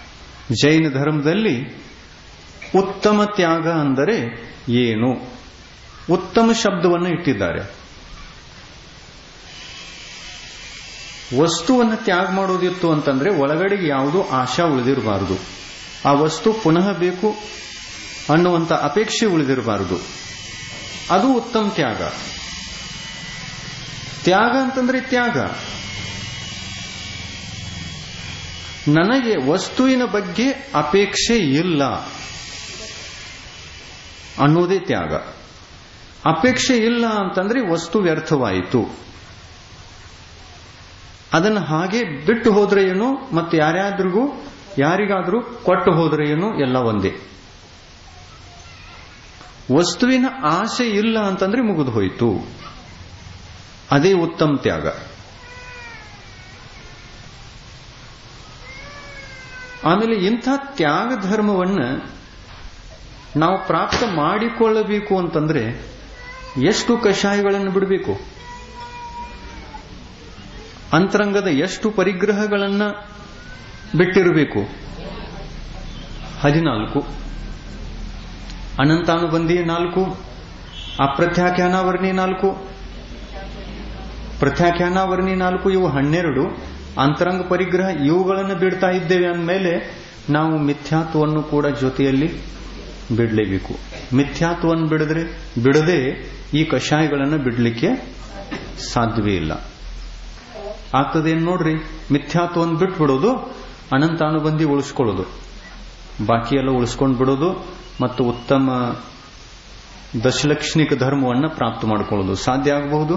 [SPEAKER 1] ಜೈನ ಧರ್ಮದಲ್ಲಿ ಉತ್ತಮ ತ್ಯಾಗ ಅಂದರೆ ಏನು? ಉತ್ತಮ ಶಬ್ದವನ್ನು ಇಟ್ಟಿದ್ದಾರೆ. ವಸ್ತುವನ್ನು ತ್ಯಾಗ ಮಾಡೋದಿತ್ತು ಅಂತಂದ್ರೆ ಒಳಗಡೆಗೆ ಯಾವುದೂ ಆಶಾ ಉಳಿದಿರಬಾರದು, ಆ ವಸ್ತು ಪುನಃ ಬೇಕು ಅನ್ನುವಂಥ ಅಪೇಕ್ಷೆ ಉಳಿದಿರಬಾರದು. ಅದು ಉತ್ತಮ ತ್ಯಾಗ. ತ್ಯಾಗ ಅಂತಂದ್ರೆ ತ್ಯಾಗ. ನನಗೆ ವಸ್ತುವಿನ ಬಗ್ಗೆ ಅಪೇಕ್ಷೆ ಇಲ್ಲ ಅನ್ನೋದೇ ತ್ಯಾಗ. ಅಪೇಕ್ಷೆ ಇಲ್ಲ ಅಂತಂದ್ರೆ ವಸ್ತು ವ್ಯರ್ಥವಾಯಿತು. ಅದನ್ನು ಹಾಗೆ ಬಿಟ್ಟು ಹೋದ್ರೆ ಏನು, ಮತ್ತೆ ಯಾರ್ಯಾದ್ರಿಗೂ ಯಾರಿಗಾದ್ರೂ ಕೊಟ್ಟು ಹೋದ್ರೆ ಏನು, ಎಲ್ಲ ಒಂದೇ. ವಸ್ತುವಿನ ಆಸೆ ಇಲ್ಲ ಅಂತಂದ್ರೆ ಮುಗಿದು ಹೋಯಿತು. ಅದೇ ಉತ್ತಮ ತ್ಯಾಗ. ಆಮೇಲೆ ಇಂಥ ತ್ಯಾಗ ಧರ್ಮವನ್ನು ನಾವು ಪ್ರಾಪ್ತ ಮಾಡಿಕೊಳ್ಳಬೇಕು ಅಂತಂದ್ರೆ ಎಷ್ಟು ಕಷಾಯಗಳನ್ನು ಬಿಡಬೇಕು, ಅಂತರಂಗದ ಎಷ್ಟು ಪರಿಗ್ರಹಗಳನ್ನು ಬಿಟ್ಟಿರಬೇಕು? ಹದಿನಾಲ್ಕು. ಅನಂತಾನುಬಂಧಿ ನಾಲ್ಕು, ಅಪ್ರತ್ಯಾಖ್ಯಾನಾವರ್ಣಿ ನಾಲ್ಕು, ಪ್ರತ್ಯಾಖ್ಯಾನಾವರ್ಣಿ ನಾಲ್ಕು, ಇವು ಹನ್ನೆರಡು. ಅಂತರಂಗ ಪರಿಗ್ರಹ ಇವುಗಳನ್ನು ಬಿಡ್ತಾ ಇದ್ದೇವೆ ಅಂದಮೇಲೆ ನಾವು ಮಿಥ್ಯಾತ್ವವನ್ನು ಕೂಡ ಜೊತೆಯಲ್ಲಿ ಬಿಡಲೇಬೇಕು. ಮಿಥ್ಯಾತ್ವವನ್ನು ಬಿಡಿದ್ರೆ ಬಿಡದೆ ಈ ಕಷಾಯಗಳನ್ನು ಬಿಡಲಿಕ್ಕೆ ಸಾಧ್ಯವೇ ಇಲ್ಲ. ಆಗ್ತದೇನು ನೋಡ್ರಿ, ಮಿಥ್ಯಾತ್ವವನ್ನು ಬಿಟ್ಟು ಬಿಡೋದು, ಅನಂತಾನುಬಂಧಿ ಉಳಿಸ್ಕೊಳ್ಳೋದು, ಬಾಕಿ ಎಲ್ಲ ಉಳಿಸ್ಕೊಂಡು ಬಿಡೋದು, ಮತ್ತು ಉತ್ತಮ ದಶಲಕ್ಷಣಿಕ ಧರ್ಮವನ್ನು ಪ್ರಾಪ್ತ ಮಾಡಿಕೊಳ್ಳೋದು ಸಾಧ್ಯ ಆಗಬಹುದು.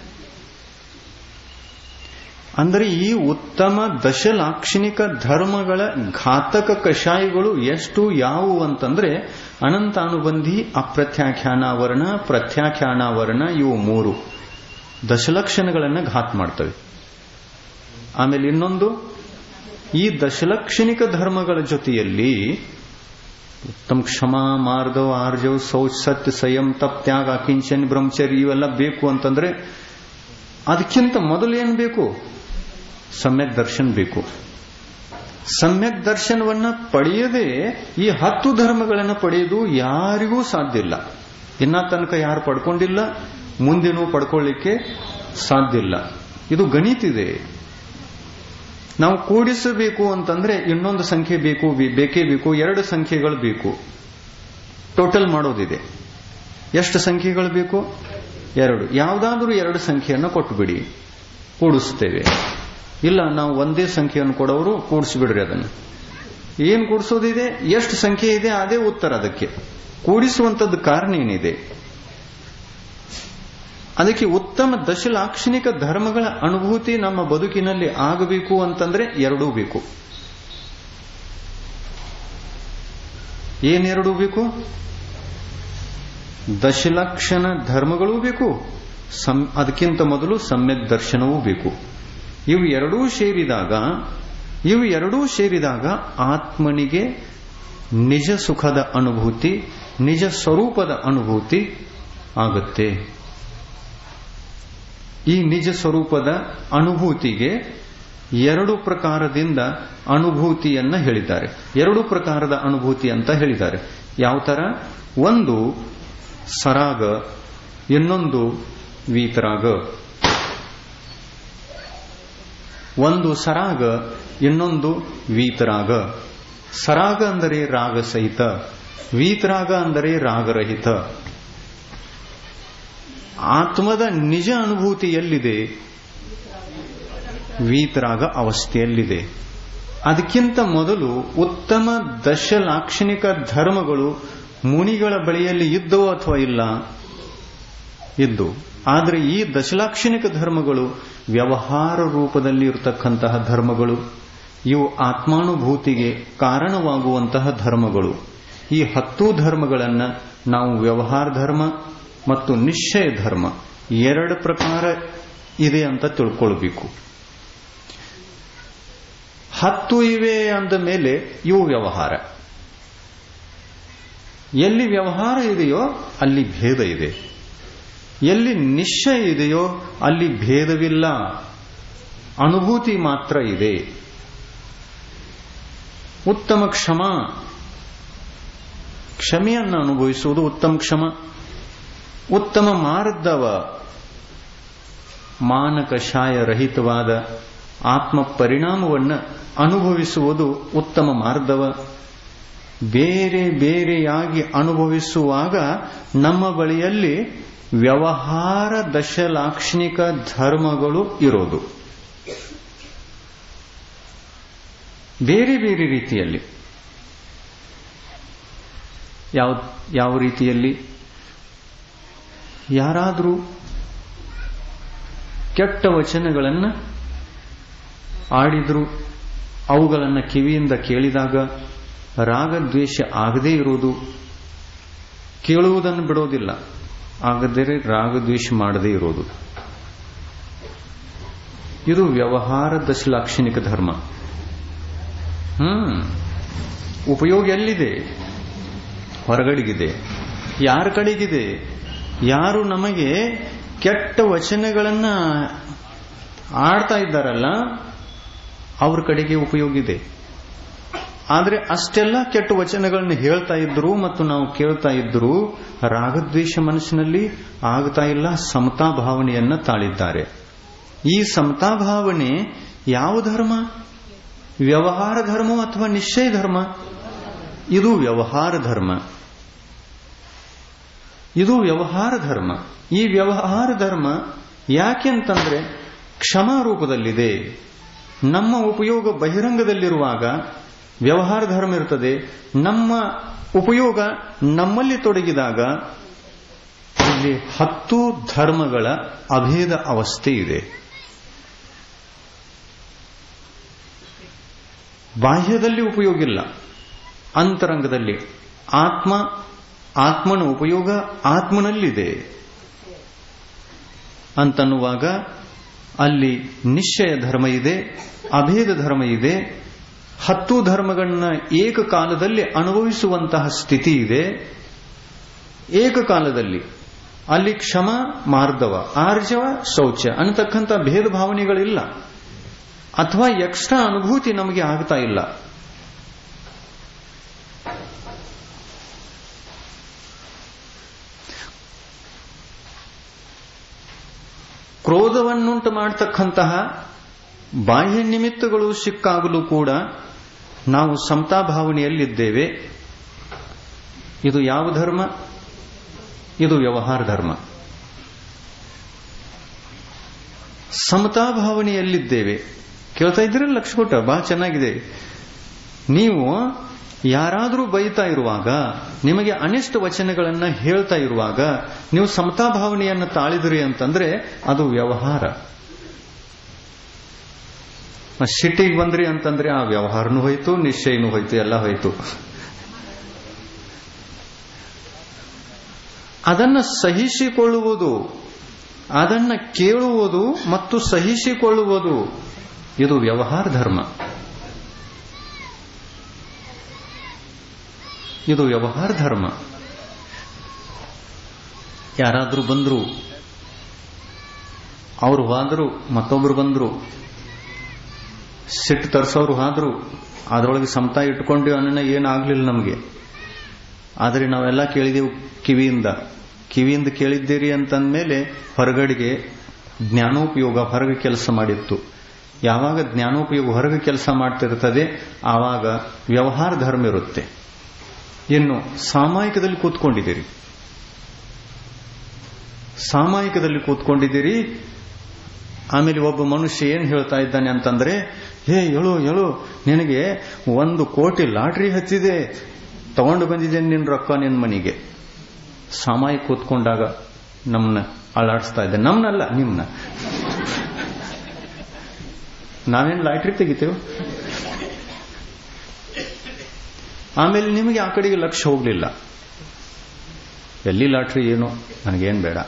[SPEAKER 1] ಅಂದರೆ ಈ ಉತ್ತಮ ದಶಲಾಕ್ಷಣಿಕ ಧರ್ಮಗಳ ಘಾತಕ ಕಷಾಯಗಳು ಎಷ್ಟು ಯಾವುವು ಅಂತಂದ್ರೆ ಅನಂತಾನುಬಂಧಿ, ಅಪ್ರತ್ಯಾಖ್ಯಾನಾವರಣ, ಪ್ರತ್ಯಾಖ್ಯಾನಾವರಣ, ಇವು ಮೂರು ದಶಲಕ್ಷಣಗಳನ್ನು ಘಾತ ಮಾಡ್ತವೆ. ಆಮೇಲೆ ಇನ್ನೊಂದು, ಈ ದಶಲಕ್ಷಣಿಕ ಧರ್ಮಗಳ ಜೊತೆಯಲ್ಲಿ ಉತ್ತಮ ಕ್ಷಮಾ, ಮಾರ್ದವ, ಆರ್ಜವ, ಶೌಚ, ಸತ್ಯ, ಸಂಯಮ, ತಪ್, ತ್ಯಾಗ, ಕಿಂಚನ್, ಬ್ರಹ್ಮಚರ್ಯ ಇವೆಲ್ಲ ಬೇಕು ಅಂತಂದ್ರೆ ಅದಕ್ಕಿಂತ ಮೊದಲೇನು ಬೇಕು? ಸಮ್ಯಕ್ ದರ್ಶನ ಬೇಕು. ಸಮ್ಯಕ್ ದರ್ಶನವನ್ನ ಪಡೆಯದೆ ಈ ಹತ್ತು ಧರ್ಮಗಳನ್ನು ಪಡೆಯುವುದು ಯಾರಿಗೂ ಸಾಧ್ಯ ಇಲ್ಲ. ಇನ್ನ ತನಕ ಯಾರು ಪಡ್ಕೊಂಡಿಲ್ಲ, ಮುಂದೇನೂ ಪಡ್ಕೊಳ್ಳಿಕ್ಕೆ ಸಾಧ್ಯ ಇಲ್ಲ. ಇದು ಗಣಿತಿದೆ. ನಾವು ಕೂಡಿಸಬೇಕು ಅಂತಂದ್ರೆ ಇನ್ನೊಂದು ಸಂಖ್ಯೆ ಬೇಕು, ಬೇಕೇ ಬೇಕು. ಎರಡು ಸಂಖ್ಯೆಗಳು ಬೇಕು. ಟೋಟಲ್ ಮಾಡೋದಿದೆ. ಎಷ್ಟು ಸಂಖ್ಯೆಗಳು ಬೇಕು? ಎರಡು. ಯಾವುದಾದ್ರೂ ಎರಡು ಸಂಖ್ಯೆಯನ್ನು ಕೊಟ್ಟುಬಿಡಿ, ಕೂಡಿಸ್ತೇವೆ. ಇಲ್ಲ, ನಾವು ಒಂದೇ ಸಂಖ್ಯೆಯನ್ನು ಕೊಡೋರು ಕೂಡಿಸ್ಬಿಡ್ರಿ. ಅದನ್ನು ಏನು ಕೂಡಿಸೋದಿದೆ, ಎಷ್ಟು ಸಂಖ್ಯೆ ಇದೆ ಅದೇ ಉತ್ತರ. ಅದಕ್ಕೆ ಕೂಡಿಸುವಂತದ್ದು ಕಾರಣ ಏನಿದೆ? ಅದಕ್ಕೆ ಉತ್ತಮ ದಶಲಾಕ್ಷಣಿಕ ಧರ್ಮಗಳ ಅನುಭೂತಿ ನಮ್ಮ ಬದುಕಿನಲ್ಲಿ ಆಗಬೇಕು ಅಂತಂದ್ರೆ ಎರಡೂ ಬೇಕು. ಏನೆರಡೂ ಬೇಕು? ದಶಲಕ್ಷಣ ಧರ್ಮಗಳೂ ಬೇಕು, ಅದಕ್ಕಿಂತ ಮೊದಲು ಸಮ್ಯಕ್ ದರ್ಶನವೂ ಬೇಕು. ಇವು ಎರಡೂ ಸೇರಿದಾಗ ಇವು ಎರಡೂ ಸೇರಿದಾಗ ಆತ್ಮನಿಗೆ ನಿಜ ಸುಖದ ಅನುಭೂತಿ, ನಿಜ ಸ್ವರೂಪದ ಅನುಭೂತಿ ಆಗುತ್ತೆ. ಈ ನಿಜ ಸ್ವರೂಪದ ಅನುಭೂತಿಗೆ ಎರಡು ಪ್ರಕಾರದಿಂದ ಅನುಭೂತಿಯನ್ನ ಹೇಳಿದ್ದಾರೆ. ಎರಡು ಪ್ರಕಾರದ ಅನುಭೂತಿ ಅಂತ ಹೇಳಿದ್ದಾರೆ. ಯಾವ ತರ? ಒಂದು ಸರಾಗ, ಇನ್ನೊಂದು ವೀತರಾಗ. ಒಂದು ಸರಾಗ, ಇನ್ನೊಂದು ವೀತರಾಗ. ಸರಾಗ ಅಂದರೆ ರಾಗ ಸಹಿತ, ವೀತರಾಗ ಅಂದರೆ ರಾಗರಹಿತ. ಆತ್ಮದ ನಿಜ ಅನುಭೂತಿ ಎಲ್ಲಿದೆ? ವೀತರಾಗ ಅವಸ್ಥೆಯಲ್ಲಿದೆ. ಅದಕ್ಕಿಂತ ಮೊದಲು ಉತ್ತಮ ದಶಲಾಕ್ಷಣಿಕ ಧರ್ಮಗಳು ಮುನಿಗಳ ಬಳಿಯಲ್ಲಿ ಇದ್ದವು ಅಥವಾ ಇಲ್ಲ? ಇದ್ದು. ಆದರೆ ಈ ದಶಲಾಕ್ಷಣಿಕ ಧರ್ಮಗಳು ವ್ಯವಹಾರ ರೂಪದಲ್ಲಿ ಇರತಕ್ಕಂತಹ ಧರ್ಮಗಳು. ಇವು ಆತ್ಮಾನುಭೂತಿಗೆ ಕಾರಣವಾಗುವಂತಹ ಧರ್ಮಗಳು. ಈ ಹತ್ತು ಧರ್ಮಗಳನ್ನ ನಾವು ವ್ಯವಹಾರ ಧರ್ಮ ಮತ್ತು ನಿಶ್ಚಯ ಧರ್ಮ ಎರಡು ಪ್ರಕಾರ ಇದೆ ಅಂತ ತಿಳ್ಕೊಳ್ಬೇಕು. ಹತ್ತು ಇವೆ ಅಂದ ಮೇಲೆ ಇವು ವ್ಯವಹಾರ. ಎಲ್ಲಿ ವ್ಯವಹಾರ ಇದೆಯೋ ಅಲ್ಲಿ ಭೇದ ಇದೆ, ಎಲ್ಲಿ ನಿಶ್ಚಯ ಇದೆಯೋ ಅಲ್ಲಿ ಭೇದವಿಲ್ಲ, ಅನುಭೂತಿ ಮಾತ್ರ ಇದೆ. ಉತ್ತಮ ಕ್ಷಮ, ಕ್ಷಮೆಯನ್ನು ಅನುಭವಿಸುವುದು ಉತ್ತಮ ಕ್ಷಮ. ಉತ್ತಮ ಮಾರ್ಧವ, ಮಾನಕಷಾಯ ರಹಿತವಾದ ಆತ್ಮ ಪರಿಣಾಮವನ್ನು ಅನುಭವಿಸುವುದು ಉತ್ತಮ ಮಾರ್ಧವ. ಬೇರೆ ಬೇರೆಯಾಗಿ ಅನುಭವಿಸುವಾಗ ನಮ್ಮ ಬಳಿಯಲ್ಲಿ ವ್ಯವಹಾರ ದಶಲಾಕ್ಷಣಿಕ ಧರ್ಮಗಳು ಇರೋದು ಬೇರೆ ಬೇರೆ ರೀತಿಯಲ್ಲಿ. ಯಾವ ಯಾವ ರೀತಿಯಲ್ಲಿ? ಯಾರಾದರೂ ಕೆಟ್ಟ ವಚನಗಳನ್ನು ಆಡಿದ್ರು, ಅವುಗಳನ್ನು ಕಿವಿಯಿಂದ ಕೇಳಿದಾಗ ರಾಗದ್ವೇಷ ಆಗದೇ ಇರುವುದು, ಕೇಳುವುದನ್ನು ಬಿಡೋದಿಲ್ಲ, ಆಗದರೆ ರಾಗದ್ವೇಷ ಮಾಡದೇ ಇರೋದು, ಇದು ವ್ಯವಹಾರ ದಶಲಾಕ್ಷಣಿಕ ಧರ್ಮ. ಹ್ಮ್ ಉಪಯೋಗ ಎಲ್ಲಿದೆ? ಹೊರಗಡೆಗಿದೆ. ಯಾರ ಕಡೆಗಿದೆ? ಯಾರು ನಮಗೆ ಕೆಟ್ಟ ವಚನಗಳನ್ನ ಆಡ್ತಾ ಇದ್ದಾರಲ್ಲ ಅವ್ರ ಕಡೆಗೆ ಉಪಯೋಗ ಇದೆ. ಆದರೆ ಅಷ್ಟೆಲ್ಲ ಕೆಟ್ಟ ವಚನಗಳನ್ನು ಹೇಳ್ತಾ ಇದ್ರು ಮತ್ತು ನಾವು ಕೇಳ್ತಾ ಇದ್ರು ರಾಗದ್ವೇಷ ಮನಸ್ಸಿನಲ್ಲಿ ಆಗ್ತಾ ಇಲ್ಲ. ಸಮತಾ ಭಾವನೆಯನ್ನ ತಾಳಿದ್ದಾರೆ. ಈ ಸಮತಾ ಭಾವನೆ ಯಾವ ಧರ್ಮ? ವ್ಯವಹಾರ ಧರ್ಮ ಅಥವಾ ನಿಶ್ಚಯ ಧರ್ಮ? ಇದು ವ್ಯವಹಾರ ಧರ್ಮ. ಇದು ವ್ಯವಹಾರ ಧರ್ಮ. ಈ ವ್ಯವಹಾರ ಧರ್ಮ ಯಾಕೆಂತಂದ್ರೆ ಕ್ಷಮಾ ರೂಪದಲ್ಲಿದೆ. ನಮ್ಮ ಉಪಯೋಗ ಬಹಿರಂಗದಲ್ಲಿರುವಾಗ ವ್ಯವಹಾರ ಧರ್ಮ ಇರ್ತದೆ. ನಮ್ಮ ಉಪಯೋಗ ನಮ್ಮಲ್ಲಿ ತೊಡಗಿದಾಗ ಇಲ್ಲಿ ಹತ್ತು ಧರ್ಮಗಳ ಅಭೇದ ಅವಸ್ಥೆ ಇದೆ. ಬಾಹ್ಯದಲ್ಲಿ ಉಪಯೋಗ ಇಲ್ಲ, ಅಂತರಂಗದಲ್ಲಿ ಆತ್ಮ ಆತ್ಮನ ಉಪಯೋಗ ಆತ್ಮನಲ್ಲಿದೆ ಅಂತನ್ನುವಾಗ ಅಲ್ಲಿ ನಿಶ್ಚಯ ಧರ್ಮ ಇದೆ, ಅಭೇದ ಧರ್ಮ ಇದೆ. ಹತ್ತು ಧರ್ಮಗಳನ್ನ ಏಕಕಾಲದಲ್ಲಿ ಅನುಭವಿಸುವಂತಹ ಸ್ಥಿತಿ ಇದೆ. ಏಕಕಾಲದಲ್ಲಿ ಅಲ್ಲಿ ಕ್ಷಮ, ಮಾರ್ಧವ, ಆರ್ಜವ, ಶೌಚ ಅನ್ನತಕ್ಕಂಥ ಭೇದ ಭಾವನೆಗಳಿಲ್ಲ, ಅಥವಾ ಎಕ್ಸ್ಟ್ರಾ ಅನುಭೂತಿ ನಮಗೆ ಆಗ್ತಾ ಇಲ್ಲ. ಕ್ರೋಧವನ್ನುಂಟು ಮಾಡತಕ್ಕಂತಹ ಬಾಹ್ಯ ನಿಮಿತ್ತಗಳು ಸಿಕ್ಕಾಗಲೂ ಕೂಡ ನಾವು ಸಮತಾ ಭಾವನೆಯಲ್ಲಿದ್ದೇವೆ. ಇದು ಯಾವ ಧರ್ಮ? ಇದು ವ್ಯವಹಾರ ಧರ್ಮ. ಸಮತಾ ಭಾವನೆಯಲ್ಲಿದ್ದೇವೆ. ಕೇಳ್ತಾ ಇದ್ದೀರಲ್ಲ ಲಕ್ಷ ಕೊಟ್ಟ, ಬಹಳ ಚೆನ್ನಾಗಿದೆ. ನೀವು ಯಾರಾದರೂ ಬೈತಾ ಇರುವಾಗ, ನಿಮಗೆ ಅನಿಷ್ಟ ವಚನಗಳನ್ನ ಹೇಳ್ತಾ ಇರುವಾಗ ನೀವು ಸಮತಾ ಭಾವನೆಯನ್ನು ತಾಳಿದ್ರಿ ಅಂತಂದ್ರೆ ಅದು ವ್ಯವಹಾರ. ಸಿಟ್ಟಿಗೆ ಬಂದ್ರಿ ಅಂತಂದ್ರೆ ಆ ವ್ಯವಹಾರನೂ ಹೋಯ್ತು, ನಿಶ್ಚಯನೂ ಹೋಯ್ತು, ಎಲ್ಲ ಹೋಯ್ತು. ಅದನ್ನು ಸಹಿಸಿಕೊಳ್ಳುವುದು, ಅದನ್ನ ಕೇಳುವುದು ಮತ್ತು ಸಹಿಸಿಕೊಳ್ಳುವುದು ಇದು ವ್ಯವಹಾರ ಧರ್ಮ. ಇದು ವ್ಯವಹಾರ ಧರ್ಮ. ಯಾರಾದ್ರೂ ಬಂದ್ರು, ಅವರು ಹೋದ್ರು, ಮತ್ತೊಬ್ರು ಬಂದ್ರು, ಸಿಟ್ಟು ತರಿಸೋರು ಹೋದ್ರು, ಅದರೊಳಗೆ ಸಮತಾ ಇಟ್ಕೊಂಡು ಅನ್ನೋ ಏನಾಗ್ಲಿಲ್ಲ ನಮಗೆ. ಆದರೆ ನಾವೆಲ್ಲ ಕೇಳಿದೆವು ಕಿವಿಯಿಂದ. ಕಿವಿಯಿಂದ ಕೇಳಿದ್ದೀರಿ ಅಂತಂದ್ಮೇಲೆ ಹೊರಗಡೆಗೆ ಜ್ಞಾನೋಪಯೋಗ ಹೊರಗೆ ಕೆಲಸ ಮಾಡಿತ್ತು. ಯಾವಾಗ ಜ್ಞಾನೋಪಯೋಗ ಹೊರಗೆ ಕೆಲಸ ಮಾಡ್ತಿರ್ತದೆ ಆವಾಗ ವ್ಯವಹಾರ ಧರ್ಮ ಇರುತ್ತೆ. ಇನ್ನು ಸಾಮಾಯಿಕದಲ್ಲಿ ಕೂತ್ಕೊಂಡಿದ್ದೀರಿ, ಸಾಮಾಯಿಕದಲ್ಲಿ ಕೂತ್ಕೊಂಡಿದ್ದೀರಿ, ಆಮೇಲೆ ಒಬ್ಬ ಮನುಷ್ಯ ಏನ್ ಹೇಳ್ತಾ ಇದ್ದಾನೆ ಅಂತಂದ್ರೆ, ಹೇ ಹೇಳು ಹೇಳು, ನಿನಗೆ ಒಂದು ಕೋಟಿ ಲಾಟ್ರಿ ಹಚ್ಚಿದೆ, ತಗೊಂಡು ಬಂದಿದ್ದೇನೆ ನಿನ್ನ ರೊಕ್ಕ ನಿನ್ನ ಮನೆಗೆ. ಸಾಮಾಯಿಕ ಕೂತ್ಕೊಂಡಾಗ ನಮ್ಮನ್ನ ಅಳಾಡಿಸ್ತಾ ಇದ್ದೆ. ನಮ್ನಲ್ಲ, ನಿಮ್ನ. ನಾವೇನು ಲಾಟ್ರಿ ತೆಗಿತೇವೆ. ಆಮೇಲೆ ನಿಮಗೆ ಆ ಕಡೆಗೆ ಲಕ್ಷ್ಯ ಹೋಗ್ಲಿಲ್ಲ. ಎಲ್ಲಿ ಲಾಟ್ರಿ ಏನೋ ನನಗೇನು ಬೇಡ.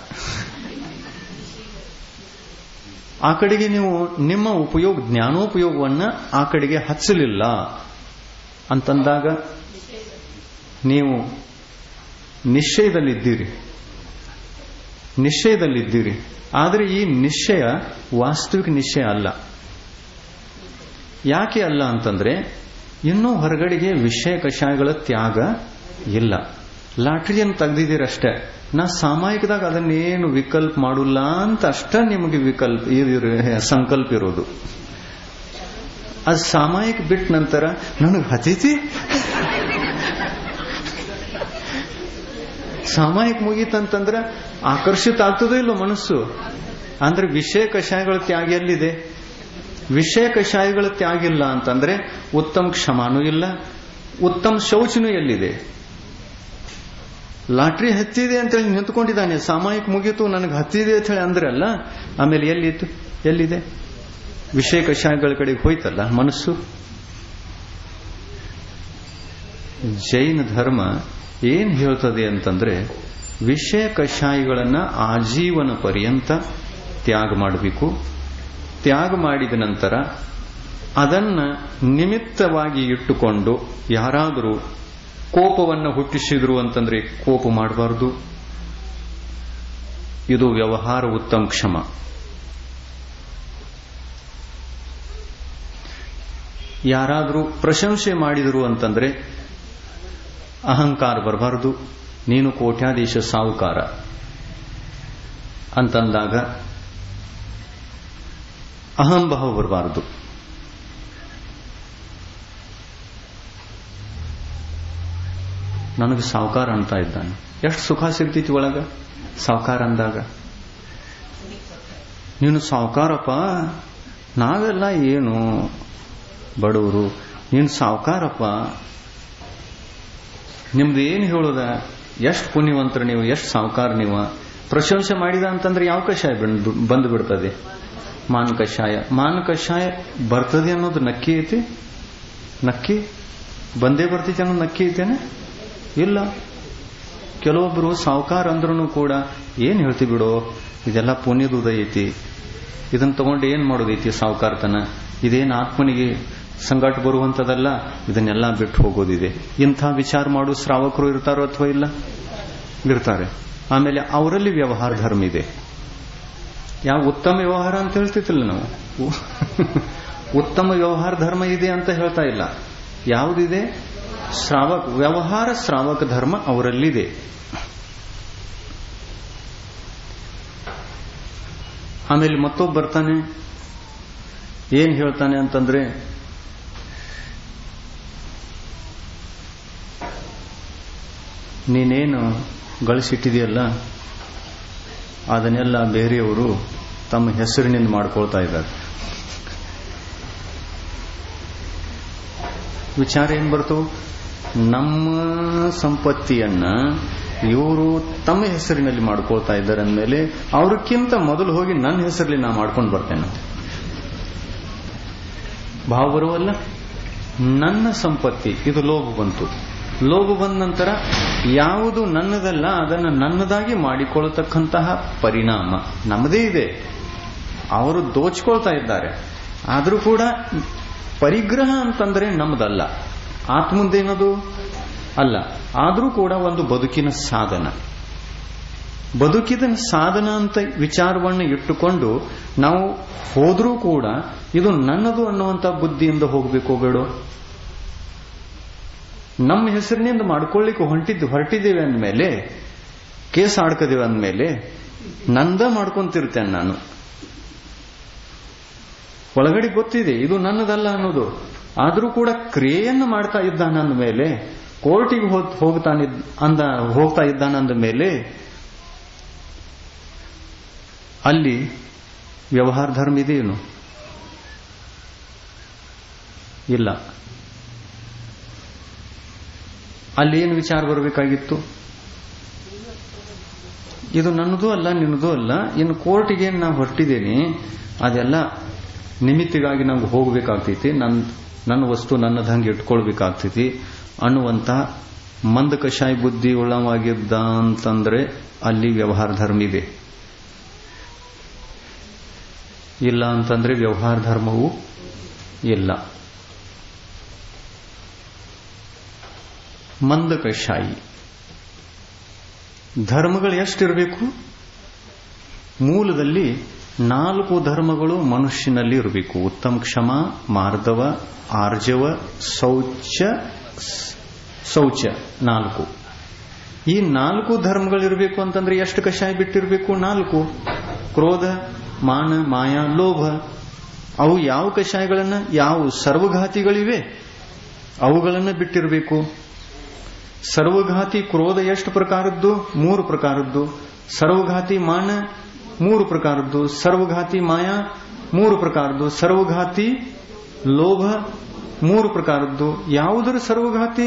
[SPEAKER 1] ಆ ಕಡೆಗೆ ನೀವು ನಿಮ್ಮ ಉಪಯೋಗ ಜ್ಞಾನೋಪಯೋಗವನ್ನ ಆ ಕಡೆಗೆ ಹಚ್ಚಲಿಲ್ಲ ಅಂತಂದಾಗ ನೀವು ನಿಶ್ಚಯದಲ್ಲಿದ್ದೀರಿ, ನಿಶ್ಚಯದಲ್ಲಿದ್ದೀರಿ. ಆದರೆ ಈ ನಿಶ್ಚಯ ವಾಸ್ತವಿಕ ನಿಶ್ಚಯ ಅಲ್ಲ. ಯಾಕೆ ಅಲ್ಲ ಅಂತಂದ್ರೆ ಇನ್ನೂ ಹೊರಗಡೆಗೆ ವಿಷಯ ಕಷಾಯಗಳ ತ್ಯಾಗ ಇಲ್ಲ. ಲಾಟ್ರಿಯನ್ನು ತೆಗ್ದಿದ್ದೀರಷ್ಟೇ. ನಾ ಸಾಮಾಯಿಕದಾಗ ಅದನ್ನೇನು ವಿಕಲ್ಪ ಮಾಡಲ್ಲ ಅಂತ ಅಷ್ಟ ನಿಮಗೆ ವಿಕಲ್ಪ ಸಂಕಲ್ಪ ಇರೋದು. ಅದು ಸಾಮಾಯಿಕ ಬಿಟ್ಟ ನಂತರ ನನಗೆ ಹತೈತಿ, ಸಾಮಾಯಿಕ ಮುಗೀತಂತಂದ್ರೆ ಆಕರ್ಷಿತ ಆಗ್ತದೋ ಇಲ್ಲೋ ಮನಸ್ಸು. ಅಂದ್ರೆ ವಿಷಯ ಕಷಾಯಗಳ ತ್ಯಾಗ ಎಲ್ಲಿದೆ? ವಿಷಯ ಕಷಾಯಗಳ ತ್ಯಾಗ ಇಲ್ಲ ಅಂತಂದ್ರೆ ಉತ್ತಮ ಕ್ಷಮಾನೂ ಇಲ್ಲ, ಉತ್ತಮ ಶೌಚನೂ ಎಲ್ಲಿದೆ? ಲಾಟ್ರಿ ಹತ್ತಿದೆ ಅಂತೇಳಿ ನಿಂತ್ಕೊಂಡಿದ್ದಾನೆ, ಸಾಮಾಯಿಕ ಮುಗೀತು ನನಗೆ ಹತ್ತಿದೆ ಅಂತ ಹೇಳಿ ಅಂದ್ರೆ ಅಲ್ಲ, ಆಮೇಲೆ ಎಲ್ಲಿತ್ತು? ಎಲ್ಲಿದೆ? ವಿಷಯ ಕಷಾಯಗಳ ಕಡೆಗೆ ಹೋಯ್ತಲ್ಲ ಮನಸ್ಸು. ಜೈನ ಧರ್ಮ ಏನ್ ಹೇಳ್ತದೆ ಅಂತಂದ್ರೆ ವಿಷಯ ಕಷಾಯಗಳನ್ನ ಆಜೀವನ ಪರ್ಯಂತ ತ್ಯಾಗ ಮಾಡಬೇಕು. ತ್ಯಾಗ ಮಾಡಿದ ನಂತರ ಅದನ್ನ ನಿಮಿತ್ತವಾಗಿ ಇಟ್ಟುಕೊಂಡು ಯಾರಾದರೂ ಕೋಪವನ್ನು ಹುಟ್ಟಿಸಿದ್ರು ಅಂತಂದ್ರೆ ಕೋಪ ಮಾಡಬಾರದು. ಇದು ವ್ಯವಹಾರ ಉತ್ತಮ ಕ್ಷಮ. ಯಾರಾದರೂ ಪ್ರಶಂಸೆ ಮಾಡಿದರು ಅಂತಂದ್ರೆ ಅಹಂಕಾರ ಬರಬಾರದು. ನೀನು ಕೋಟ್ಯಾಧೀಶ ಸಾಹುಕಾರ ಅಂತಂದಾಗ ಅಹಂಭಾವ ಬರಬಾರದು. ನನಗೆ ಸಾಹುಕಾರ ಅಂತ ಇದ್ದಾನೆ, ಎಷ್ಟು ಸುಖ ಸಿಗ್ತೈತಿ ಒಳಗ ಸಾಹುಕಾರ ಅಂದಾಗ. ನೀನು ಸಾಹುಕಾರಪ್ಪ, ನಾವೆಲ್ಲ ಏನು ಬಡವರು, ನೀನು ಸಾಹುಕಾರಪ್ಪ, ನಿಮ್ದು ಏನು ಹೇಳೋದ, ಎಷ್ಟು ಪುಣ್ಯವಂತರು ನೀವು, ಎಷ್ಟು ಸಾಹುಕಾರ ನೀವು. ಪ್ರಶಂಸೆ ಮಾಡಿದ ಅಂತಂದ್ರೆ ಯಾವ ಕಷಾಯ ಬಂದು ಬಿಡ್ತದೆ? ಮಾನ ಕಷಾಯ. ಮಾನ ಕಷಾಯ ಬರ್ತದೆ ಅನ್ನೋದು ನಕ್ಕಿ ಐತಿ? ನಕ್ಕಿ ಬಂದೇ ಬರ್ತೈತಿ ಅನ್ನೋದು ನಕ್ಕಿ ಐತೇನೆ? ಇಲ್ಲ. ಕೆಲವೊಬ್ರು ಸಾಹುಕಾರ ಅಂದ್ರೂ ಕೂಡ ಏನ್ ಹೇಳ್ತಿ ಬಿಡೋ, ಇದೆಲ್ಲ ಪುಣ್ಯದ ಉದಯ ಐತಿ, ಇದನ್ನ ತಗೊಂಡು ಏನ್ ಮಾಡೋದೈತಿ ಸಾಹುಕಾರತನ, ಇದೇನು ಆತ್ಮನಿಗೆ ಸಂಗಾಟ ಬರುವಂತದಲ್ಲ, ಇದನ್ನೆಲ್ಲ ಬಿಟ್ಟು ಹೋಗೋದಿದೆ. ಇಂಥ ವಿಚಾರ ಮಾಡೋ ಶ್ರಾವಕರು ಇರ್ತಾರೋ ಅಥವಾ ಇಲ್ಲ? ಇರ್ತಾರೆ. ಆಮೇಲೆ ಅವರಲ್ಲಿ ವ್ಯವಹಾರ ಧರ್ಮ ಇದೆ. ಯಾವ ಉತ್ತಮ ವ್ಯವಹಾರ ಅಂತ ಹೇಳ್ತಿತ್ತಿಲ್ಲ ನಾವು, ಉತ್ತಮ ವ್ಯವಹಾರ ಧರ್ಮ ಇದೆ ಅಂತ ಹೇಳ್ತಾ ಇಲ್ಲ. ಯಾವುದಿದೆ? ಶ್ರಾವಕ ವ್ಯವಹಾರ ಶ್ರಾವಕ ಧರ್ಮ ಅವರಲ್ಲಿದೆ. ಆಮೇಲೆ ಮತ್ತೊಬ್ಬ ಬರ್ತಾನೆ, ಏನ್ ಹೇಳ್ತಾನೆ ಅಂತಂದ್ರೆ, ನೀನೇನು ಗಳಿಸಿಟ್ಟಿದೆಯಲ್ಲ ಅದನ್ನೆಲ್ಲ ಬೇರೆಯವರು ತಮ್ಮ ಹೆಸರಿನಿಂದ ಮಾಡ್ಕೊಳ್ತಾ ಇದ್ದಾರೆ. ವಿಚಾರ ಏನ್ ಬರ್ತವು? ನಮ್ಮ ಸಂಪತ್ತಿಯನ್ನ ಇವರು ತಮ್ಮ ಹೆಸರಿನಲ್ಲಿ ಮಾಡ್ಕೊಳ್ತಾ ಇದ್ದಾರೆ ಅಂದಮೇಲೆ ಅವ್ರಕ್ಕಿಂತ ಮೊದಲು ಹೋಗಿ ನನ್ನ ಹೆಸರಲ್ಲಿ ನಾ ಮಾಡ್ಕೊಂಡು ಬರ್ತೇನೆ. ಭಾವ ಬರುವಲ್ಲ, ನನ್ನ ಸಂಪತ್ತಿ, ಇದು ಲೋಭ ಬಂತು. ಲೋಭ ಬಂದ ನಂತರ ಯಾವುದು ನನ್ನದಲ್ಲ ಅದನ್ನು ನನ್ನದಾಗಿ ಮಾಡಿಕೊಳ್ಳತಕ್ಕಂತಹ ಪರಿಣಾಮ ನಮ್ಮದೇ ಇದೆ. ಅವರು ದೋಚ್ಕೊಳ್ತಾ ಇದ್ದಾರೆ. ಆದರೂ ಕೂಡ ಪರಿಗ್ರಹ ಅಂತಂದ್ರೆ ನಮ್ಮದಲ್ಲ, ಆತ್ಮಂದೇನದು ಅಲ್ಲ. ಆದರೂ ಕೂಡ ಒಂದು ಬದುಕಿನ ಸಾಧನ, ಬದುಕಿದ ಸಾಧನ ಅಂತ ವಿಚಾರವನ್ನು ಇಟ್ಟುಕೊಂಡು ನಾವು ಹೋದ್ರೂ ಕೂಡ ಇದು ನನ್ನದು ಅನ್ನುವಂಥ ಬುದ್ಧಿಯಿಂದ ಹೋಗಬೇಕು ಬೇಡ? ನಮ್ಮ ಹೆಸರಿನಿಂದ ಮಾಡ್ಕೊಳ್ಳಿಕ್ಕೆ ಹೊಂಟಿದ್ದು ಹೊರಟಿದ್ದೇವೆ ಅಂದಮೇಲೆ, ಕೇಸ್ ಆಡ್ಕದೇವೆ ಅಂದಮೇಲೆ ನಂದ ಮಾಡ್ಕೊಂತಿರ್ತೇನೆ ನಾನು. ಒಳಗಡೆ ಗೊತ್ತಿದೆ ಇದು ನನ್ನದಲ್ಲ ಅನ್ನೋದು, ಆದರೂ ಕೂಡ ಕ್ರಿಯೆಯನ್ನು ಮಾಡ್ತಾ ಇದ್ದಾನ ಅಂದ ಮೇಲೆ, ಕೋರ್ಟಿಗೆ ಹೋಗ್ತಾನೆ ಅಂದ ಹೋಗ್ತಾ ಇದ್ದಾನಂದ ಮೇಲೆ ಅಲ್ಲಿ ವ್ಯವಹಾರ ಧರ್ಮ ಇದೆಯೇನು? ಇಲ್ಲ. ಅಲ್ಲಿ ಏನು ವಿಚಾರ ಬರಬೇಕಾಗಿತ್ತು? ಇದು ನನ್ನದೂ ಅಲ್ಲ ನಿನ್ನದೂ ಅಲ್ಲ, ಇನ್ನು ಕೋರ್ಟಿಗೆ ನಾವು ಹೊರಟಿದ್ದೇನೆ, ಅದೆಲ್ಲ ನಿಮಿತ್ತಿಗಾಗಿ ನಮ್ಗೆ ಹೋಗ್ಬೇಕಾಗ್ತೈತಿ, ನನ್ನ ನನ್ನ ವಸ್ತು ನನ್ನದಂಗೆ ಇಟ್ಕೊಳ್ಬೇಕಾಗ್ತೈತಿ ಅನ್ನುವಂತ ಮಂದ ಕಷಾಯ ಬುದ್ಧಿ ಉಳ್ಳವಾಗಿದ್ದ ಅಂತಂದ್ರೆ ಅಲ್ಲಿ ವ್ಯವಹಾರ ಧರ್ಮ ಇದೆ. ಇಲ್ಲ ಅಂತಂದ್ರೆ ವ್ಯವಹಾರ ಧರ್ಮವೂ ಇಲ್ಲ. ಮಂದ ಕಷಾಯಿ ಧರ್ಮಗಳು ಎಷ್ಟಿರಬೇಕು? ಮೂಲದಲ್ಲಿ ನಾಲ್ಕು ಧರ್ಮಗಳು ಮನುಷ್ಯನಲ್ಲಿ ಇರಬೇಕು. ಉತ್ತಮ, ಕ್ಷಮ, ಮಾರ್ದವ, ಆರ್ಜವ, ಶೌಚ ಶೌಚ ನಾಲ್ಕು. ಈ ನಾಲ್ಕು ಧರ್ಮಗಳಿರಬೇಕು ಅಂತಂದ್ರೆ ಎಷ್ಟು ಕಷಾಯ ಬಿಟ್ಟಿರಬೇಕು? ನಾಲ್ಕು. ಕ್ರೋಧ, ಮಾನ, ಮಾಯ, ಲೋಭ. ಅವು ಯಾವ ಕಷಾಯಗಳನ್ನ, ಯಾವ ಸರ್ವಘಾತಿಗಳಿವೆ ಅವುಗಳನ್ನ ಬಿಟ್ಟಿರಬೇಕು. ಸರ್ವಘಾತಿ ಕ್ರೋಧ ಎಷ್ಟು ಪ್ರಕಾರದ್ದು? ಮೂರು ಪ್ರಕಾರದ್ದು. ಸರ್ವಘಾತಿ ಮಾನ ಮೂರು ಪ್ರಕಾರದ್ದು. ಸರ್ವಘಾತಿ ಮಾಯ ಮೂರು ಪ್ರಕಾರದ್ದು. ಸರ್ವಘಾತಿ ಲೋಭ ಮೂರು ಪ್ರಕಾರದ್ದು. ಯಾವುದರ ಸರ್ವಘಾತಿ?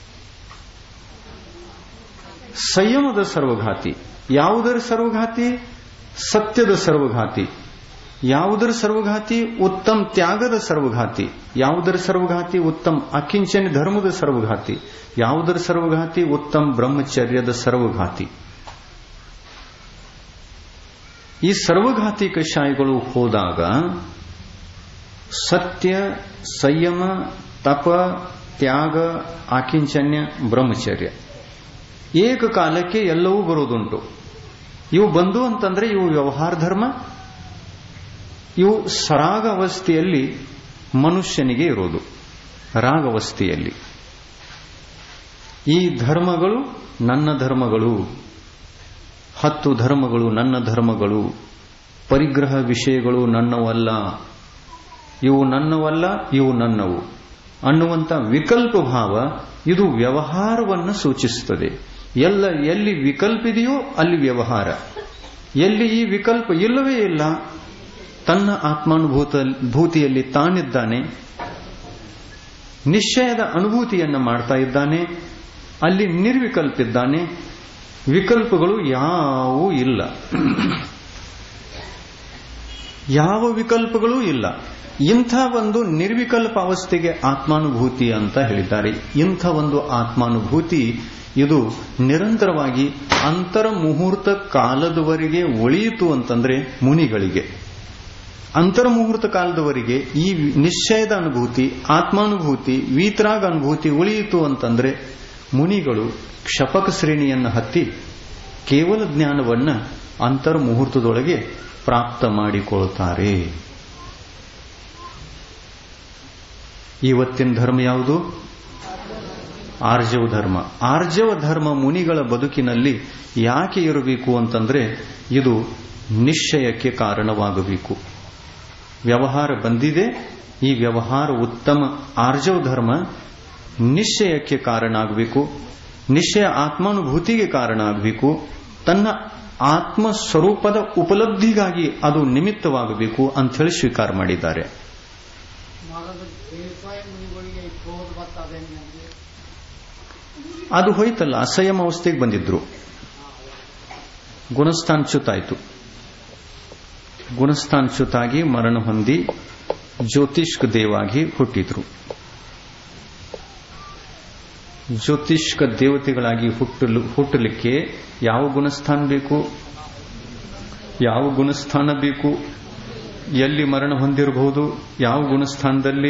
[SPEAKER 1] ಸಂಯಮದ ಸರ್ವಘಾತಿ. ಯಾವುದರ ಸರ್ವಘಾತಿ? ಸತ್ಯದ ಸರ್ವಘಾತಿ. ಯಾವುದರ ಸರ್ವಘಾತಿ? ಉತ್ತಮ ತ್ಯಾಗದ ಸರ್ವಘಾತಿ. ಯಾವುದರ ಸರ್ವಘಾತಿ? ಉತ್ತಮ ಅಕಿಂಚನ ಧರ್ಮದ ಸರ್ವಘಾತಿ. ಯಾವುದರ ಸರ್ವಘಾತಿ? ಉತ್ತಮ ಬ್ರಹ್ಮಚರ್ಯದ ಸರ್ವಘಾತಿ. ಈ ಸರ್ವಘಾತಿ ಕಷಾಯಗಳು ಹೋದಾಗ ಸತ್ಯ, ಸಂಯಮ, ತಪ, ತ್ಯಾಗ, ಆಕಿಂಚನ್ಯ, ಬ್ರಹ್ಮಚರ್ಯ ಏಕಕಾಲಕ್ಕೆ ಎಲ್ಲವೂ ಬರೋದುಂಟು. ಇವು ಬಂದು ಅಂತಂದ್ರೆ ಇವು ವ್ಯವಹಾರ ಧರ್ಮ. ಇವು ಸರಾಗ ಅವಸ್ಥೆಯಲ್ಲಿ ಮನುಷ್ಯನಿಗೆ ಇರೋದು. ರಾಗವಸ್ಥೆಯಲ್ಲಿ ಈ ಧರ್ಮಗಳು ನನ್ನ ಧರ್ಮಗಳು, ಹತ್ತು ಧರ್ಮಗಳು ನನ್ನ ಧರ್ಮಗಳು, ಪರಿಗ್ರಹ ವಿಷಯಗಳು ನನ್ನವಲ್ಲ, ಇವು ನನ್ನವಲ್ಲ, ಇವು ನನ್ನವು ಅನ್ನುವಂಥ ವಿಕಲ್ಪ ಭಾವ ಇದು ವ್ಯವಹಾರವನ್ನು ಸೂಚಿಸುತ್ತದೆ. ಎಲ್ಲ ಎಲ್ಲಿ ವಿಕಲ್ಪ ಇದೆಯೋ ಅಲ್ಲಿ ವ್ಯವಹಾರ. ಎಲ್ಲಿ ಈ ವಿಕಲ್ಪ ಇಲ್ಲವೇ ಇಲ್ಲ, ತನ್ನ ಆತ್ಮಾನುಭೂತ ಭೂತಿಯಲ್ಲಿ ತಾನಿದ್ದಾನೆ, ನಿಶ್ಚಯದ ಅನುಭೂತಿಯನ್ನು ಮಾಡ್ತಾ ಇದ್ದಾನೆ, ಅಲ್ಲಿ ನಿರ್ವಿಕಲ್ಪಿದ್ದಾನೆ. ವಿಕಲ್ಪಗಳು ಯಾವೂ ಇಲ್ಲ, ಯಾವ ವಿಕಲ್ಪಗಳೂ ಇಲ್ಲ. ಇಂಥ ಒಂದು ನಿರ್ವಿಕಲ್ಪ ಅವಸ್ಥೆಗೆ ಆತ್ಮಾನುಭೂತಿ ಅಂತ ಹೇಳಿದ್ದಾರೆ. ಇಂಥ ಒಂದು ಆತ್ಮಾನುಭೂತಿ ಇದು ನಿರಂತರವಾಗಿ ಅಂತರ ಮುಹೂರ್ತ ಕಾಲದವರೆಗೆ ಉಳಿಯಿತು ಅಂತಂದ್ರೆ ಮುನಿಗಳಿಗೆ ಅಂತರ ಮುಹೂರ್ತ ಕಾಲದವರೆಗೆ ಈ ನಿಶ್ಚಯದ ಅನುಭೂತಿ, ಆತ್ಮಾನುಭೂತಿ, ವೀತರಾಗ ಅನುಭೂತಿ ಉಳಿಯಿತು ಅಂತಂದ್ರೆ ಮುನಿಗಳು ಕ್ಷಪಕ ಶ್ರೇಣಿಯನ್ನು ಹತ್ತಿ ಕೇವಲ ಜ್ಞಾನವನ್ನ ಅಂತರ ಮುಹೂರ್ತದೊಳಗೆ ಪ್ರಾಪ್ತ ಮಾಡಿಕೊಳ್ತಾರೆ. ಇವತ್ತಿನ ಧರ್ಮ ಯಾವುದು? ಆರ್ಜವ ಧರ್ಮ. ಆರ್ಜವ ಧರ್ಮ ಮುನಿಗಳ ಬದುಕಿನಲ್ಲಿ ಯಾಕೆ ಇರಬೇಕು ಅಂತಂದ್ರೆ ಇದು ನಿಶ್ಚಯಕ್ಕೆ ಕಾರಣವಾಗಬೇಕು. ವ್ಯವಹಾರ ಬಂದಿದೆ, ಈ ವ್ಯವಹಾರ ಉತ್ತಮ ಆರ್ಜವ ಧರ್ಮ ನಿಶ್ಚಯಕ್ಕೆ ಕಾರಣ ಆಗಬೇಕು. ನಿಶ್ಚಯ ಆತ್ಮಾನುಭೂತಿಗೆ ಕಾರಣ ಆಗಬೇಕು. ತನ್ನ ಆತ್ಮ ಸ್ವರೂಪದ ಉಪಲಬ್ಧಿಗಾಗಿ ಅದು ನಿಮಿತ್ತವಾಗಬೇಕು ಅಂತ ಹೇಳಿ ಸ್ವೀಕಾರ ಮಾಡಿದ್ದಾರೆ. ಅದು ಹೋಯ್ತಲ್ಲ, ಅಸಂಯಮ ಅವಸ್ಥೆಗೆ ಬಂದಿದ್ರು, ಗುಣಸ್ಥಾನಚ್ಯುತಾಯಿತು. ಗುಣಸ್ಥಾನಚ್ಯುತಾಗಿ ಮರಣ ಹೊಂದಿ ಜ್ಯೋತಿಷ್ಕ ದೇವಾಗಿ ಹುಟ್ಟಿದ್ರು. ಜ್ಯೋತಿಷ್ಕ ದೇವತೆಗಳಾಗಿ ಹುಟ್ಟಲು ಹುಟ್ಟಲಿಕ್ಕೆ ಯಾವ ಗುಣಸ್ಥಾನ ಬೇಕು? ಯಾವ ಗುಣಸ್ಥಾನ ಬೇಕು? ಎಲ್ಲಿ ಮರಣ ಹೊಂದಿರಬಹುದು? ಯಾವ ಗುಣಸ್ಥಾನದಲ್ಲಿ?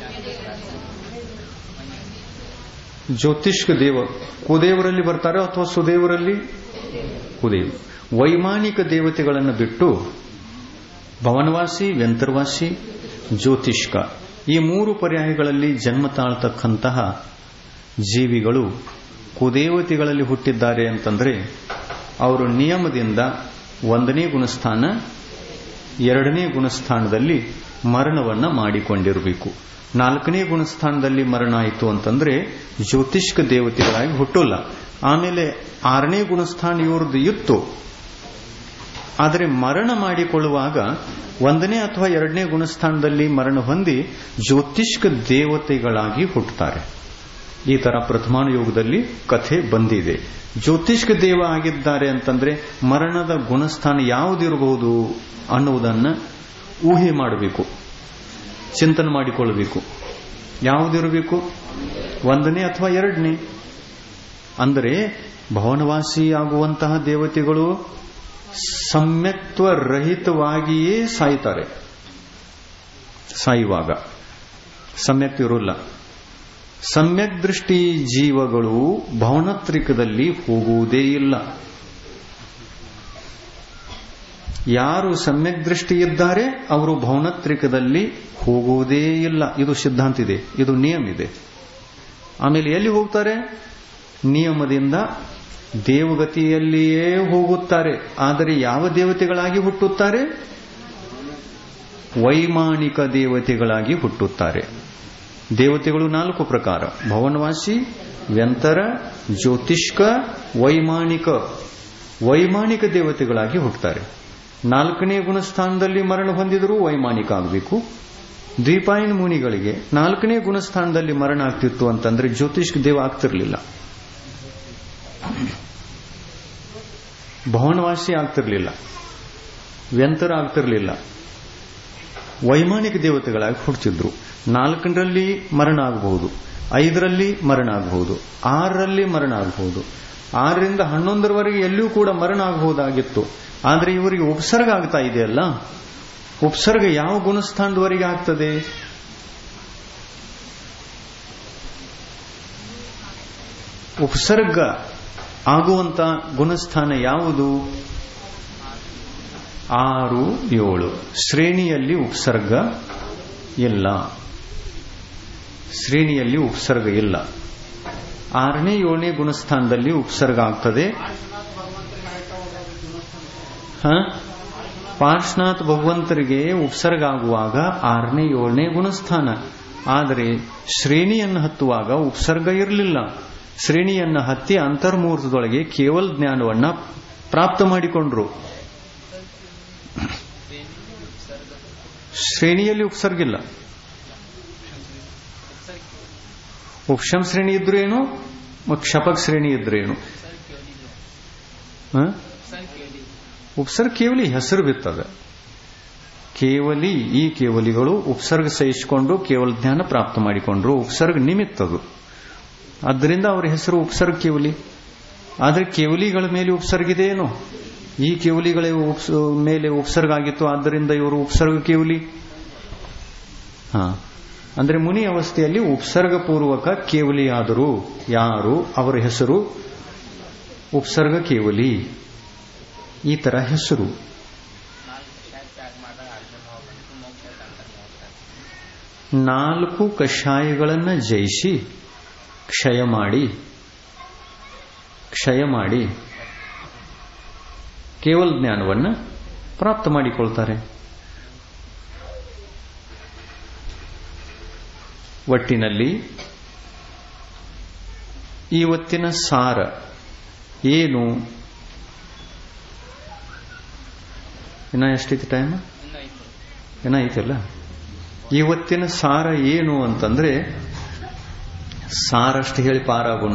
[SPEAKER 1] ಜ್ಯೋತಿಷ್ಕ ದೇವ ಕುದೇವರಲ್ಲಿ ಬರ್ತಾರೆ ಅಥವಾ ಸುದೇವರಲ್ಲಿ? ಕುದೇವ. ವೈಮಾನಿಕ ದೇವತೆಗಳನ್ನು ಬಿಟ್ಟು ಭವನವಾಸಿ, ವ್ಯಂತರ್ವಾಸಿ, ಜ್ಯೋತಿಷ್ಕ ಈ ಮೂರು ಪರ್ಯಾಯಗಳಲ್ಲಿ ಜನ್ಮ ತಾಳ್ತಕ್ಕಂತಹ ಜೀವಿಗಳು ಕುದೇವತೆಗಳಲ್ಲಿ ಹುಟ್ಟಿದ್ದಾರೆ ಅಂತಂದ್ರೆ ಅವರು ನಿಯಮದಿಂದ ಒಂದನೇ ಗುಣಸ್ಥಾನ, ಎರಡನೇ ಗುಣಸ್ಥಾನದಲ್ಲಿ ಮರಣವನ್ನ ಮಾಡಿಕೊಂಡಿರಬೇಕು. ನಾಲ್ಕನೇ ಗುಣಸ್ಥಾನದಲ್ಲಿ ಮರಣ ಆಯಿತು ಅಂತಂದ್ರೆ ಜ್ಯೋತಿಷ್ಕ ದೇವತೆಗಳಾಗಿ ಹುಟ್ಟಲ್ಲ. ಆಮೇಲೆ ಆರನೇ ಗುಣಸ್ಥಾನ ಇವ್ರದ್ದು ಇತ್ತು, ಆದರೆ ಮರಣ ಮಾಡಿಕೊಳ್ಳುವಾಗ ಒಂದನೇ ಅಥವಾ ಎರಡನೇ ಗುಣಸ್ಥಾನದಲ್ಲಿ ಮರಣ ಹೊಂದಿ ಜ್ಯೋತಿಷ್ಕ ದೇವತೆಗಳಾಗಿ ಹುಟ್ಟುತ್ತಾರೆ. ಈ ತರ ಪ್ರಥಮಾನುಯೋಗದಲ್ಲಿ ಕಥೆ ಬಂದಿದೆ. ಜ್ಯೋತಿಷ್ಕ ದೇವ ಆಗಿದ್ದಾರೆ ಅಂತಂದ್ರೆ ಮರಣದ ಗುಣಸ್ಥಾನ ಯಾವುದಿರಬಹುದು ಅನ್ನುವುದನ್ನ ಊಹೆ ಮಾಡಬೇಕು, ಚಿಂತನೆ ಮಾಡಿಕೊಳ್ಳಬೇಕು. ಯಾವುದಿರಬೇಕು? ಒಂದನೇ ಅಥವಾ ಎರಡನೇ. ಅಂದರೆ ಭವನವಾಸಿ ಆಗುವಂತಹ ದೇವತೆಗಳು ಸಮ್ಯಕ್ತ್ವ ರಹಿತವಾಗಿಯೇ ಸಾಯ್ತಾರೆ. ಸಾಯುವಾಗ ಸಮ್ಯಕ್ ಇರೋಲ್ಲ. ಸಮ್ಯಕ್ ದೃಷ್ಟಿ ಜೀವಗಳು ಭವನತ್ರಿಕದಲ್ಲಿ ಹೋಗುವುದೇ ಇಲ್ಲ. ಯಾರು ಸಮ್ಯಕ್ ದೃಷ್ಟಿ ಇದ್ದಾರೆ ಅವರು ಭೌನತ್ರಿಕದಲ್ಲಿ ಹೋಗುವುದೇ ಇಲ್ಲ. ಇದು ಸಿದ್ಧಾಂತ ಇದೆ, ಇದು ನಿಯಮ ಇದೆ. ಆಮೇಲೆ ಎಲ್ಲಿ ಹೋಗ್ತಾರೆ? ನಿಯಮದಿಂದ ದೇವಗತಿಯಲ್ಲಿಯೇ ಹೋಗುತ್ತಾರೆ. ಆದರೆ ಯಾವ ದೇವತೆಗಳಾಗಿ ಹುಟ್ಟುತ್ತಾರೆ? ವೈಮಾನಿಕ ದೇವತೆಗಳಾಗಿ ಹುಟ್ಟುತ್ತಾರೆ. ದೇವತೆಗಳು ನಾಲ್ಕು ಪ್ರಕಾರ: ಭವನವಾಸಿ, ವ್ಯಂತರ, ಜ್ಯೋತಿಷ್ಕ, ವೈಮಾನಿಕ. ವೈಮಾನಿಕ ದೇವತೆಗಳಾಗಿ ಹುಟ್ಟುತ್ತಾರೆ. ನಾಲ್ಕನೇ ಗುಣಸ್ಥಾನದಲ್ಲಿ ಮರಣ ಹೊಂದಿದರೂ ವೈಮಾನಿಕ ಆಗಬೇಕು. ದ್ವೀಪಾಯನ ಮುನಿಗಳಿಗೆ ನಾಲ್ಕನೇ ಗುಣಸ್ಥಾನದಲ್ಲಿ ಮರಣ ಆಗ್ತಿತ್ತು ಅಂತಂದ್ರೆ ಜ್ಯೋತಿಷ್ಕ ದೇವ ಆಗ್ತಿರ್ಲಿಲ್ಲ, ಭವನವಾಸಿ ಆಗ್ತಿರ್ಲಿಲ್ಲ, ವ್ಯಂತರ ಆಗ್ತಿರ್ಲಿಲ್ಲ. ವೈಮಾನಿಕ ದೇವತೆಗಳಾಗಿ ಹುಟ್ಟಿದ್ರು. ನಾಲ್ಕರಲ್ಲಿ ಮರಣ ಆಗಬಹುದು, ಐದರಲ್ಲಿ ಮರಣ ಆಗಬಹುದು, ಆರರಲ್ಲಿ ಮರಣ ಆಗಬಹುದು, ಆರರಿಂದ ಹನ್ನೊಂದರವರೆಗೆ ಎಲ್ಲಿಯೂ ಕೂಡ ಮರಣ ಆಗಬಹುದಾಗಿತ್ತು. ಆದರೆ ಇವರಿಗೆ ಉಪಸರ್ಗ ಆಗ್ತಾ ಇದೆಯಲ್ಲ, ಉಪಸರ್ಗ ಯಾವ ಗುಣಸ್ಥಾನದವರೆಗೆ ಆಗ್ತದೆ? ಉಪಸರ್ಗ ಆಗುವಂತ ಗುಣಸ್ಥಾನ ಯಾವುದು? ಆರು ಏಳು. ಶ್ರೇಣಿಯಲ್ಲಿ ಉಪಸರ್ಗ ಇಲ್ಲ, ಶ್ರೇಣಿಯಲ್ಲಿ ಉಪಸರ್ಗ ಇಲ್ಲ. ಆರನೇ ಏಳನೇ ಗುಣಸ್ಥಾನದಲ್ಲಿ ಉಪಸರ್ಗ ಆಗ್ತದೆ. ಹ ಪಾರ್ಶ್ವನಾಥ ಭಗವಂತರಿಗೆ ಉಪಸರ್ಗ ಆಗುವಾಗ ಆರನೇ ಏಳನೇ ಗುಣಸ್ಥಾನ. ಆದರೆ ಶ್ರೇಣಿಯನ್ನು ಹತ್ತುವಾಗ ಉಪಸರ್ಗ ಇರಲಿಲ್ಲ. ಶ್ರೇಣಿಯನ್ನು ಹತ್ತಿ ಅಂತರ್ಮುಹೂರ್ತದೊಳಗೆ ಕೇವಲ ಜ್ಞಾನವನ್ನ ಪ್ರಾಪ್ತ ಮಾಡಿಕೊಂಡ್ರು. ಶ್ರೇಣಿಯಲ್ಲಿ ಉಪಸರ್ಗ ಇಲ್ಲ. ಉಪಶಮ ಶ್ರೇಣಿ ಇದ್ರೇನು, ಕ್ಷಪಕ್ ಶ್ರೇಣಿ ಇದ್ರೇನು? ಉಪಸರ್ಗ ಕೇವಲಿ ಹೆಸರು ಬಿತ್ತದ. ಕೇವಲಿ ಈ ಕೇವಲಿಗಳು ಉಪಸರ್ಗ ಸಹಿಸಿಕೊಂಡು ಕೇವಲ ಜ್ಞಾನ ಪ್ರಾಪ್ತ ಮಾಡಿಕೊಂಡ್ರು. ಉಪಸರ್ಗ ನಿಮಿತ್ತದು, ಆದ್ದರಿಂದ ಅವರ ಹೆಸರು ಉಪಸರ್ಗ ಕೇವಲಿ. ಆದರೆ ಕೇವಲಿಗಳ ಮೇಲೆ ಉಪಸರ್ಗ ಇದೆಯೇನೋ? ಈ ಕೇವಲಿಗಳ ಮೇಲೆ ಉಪಸರ್ಗ ಆಗಿತ್ತು, ಆದ್ದರಿಂದ ಇವರು ಉಪಸರ್ಗ ಕೇವಲಿ. ಹಾ ಅಂದ್ರೆ ಮುನಿ ಅವಸ್ಥೆಯಲ್ಲಿ ಉಪಸರ್ಗ ಪೂರ್ವಕ ಕೇವಲಿ ಆದರೂ ಯಾರು, ಅವರ ಹೆಸರು ಉಪಸರ್ಗ ಕೇವಲಿ. ಈ ತರ ಹೆಸರು. ನಾಲ್ಕು ಕಷಾಯಗಳನ್ನು ಜಯಿಸಿ ಕ್ಷಯ ಮಾಡಿ ಕ್ಷಯ ಮಾಡಿ ಕೇವಲ ಜ್ಞಾನವನ್ನು ಪ್ರಾಪ್ತ ಮಾಡಿಕೊಳ್ತಾರೆ. ಒಟ್ಟಿನಲ್ಲಿ ಇವತ್ತಿನ ಸಾರ ಏನು? ಇನ್ನ ಎಷ್ಟೈತಿ ಟೈಮ್? ಏನ ಐತಲ್ಲ. ಇವತ್ತಿನ ಸಾರ ಏನು ಅಂತಂದ್ರೆ, ಸಾರಷ್ಟು ಹೇಳಿ ಪಾರಾಗೋಣ.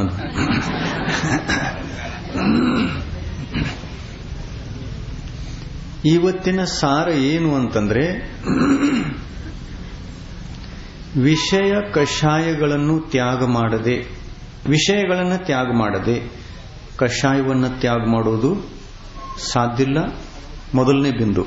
[SPEAKER 1] ಇವತ್ತಿನ ಸಾರ ಏನು ಅಂತಂದ್ರೆ, ವಿಷಯ ಕಷಾಯಗಳನ್ನು ತ್ಯಾಗ ಮಾಡದೆ, ವಿಷಯಗಳನ್ನು ತ್ಯಾಗ ಮಾಡದೆ ಕಷಾಯವನ್ನು ತ್ಯಾಗ ಮಾಡೋದು ಸಾಧ್ಯವಿಲ್ಲ. ಮೊದಲನೇ ಬಿಂದು.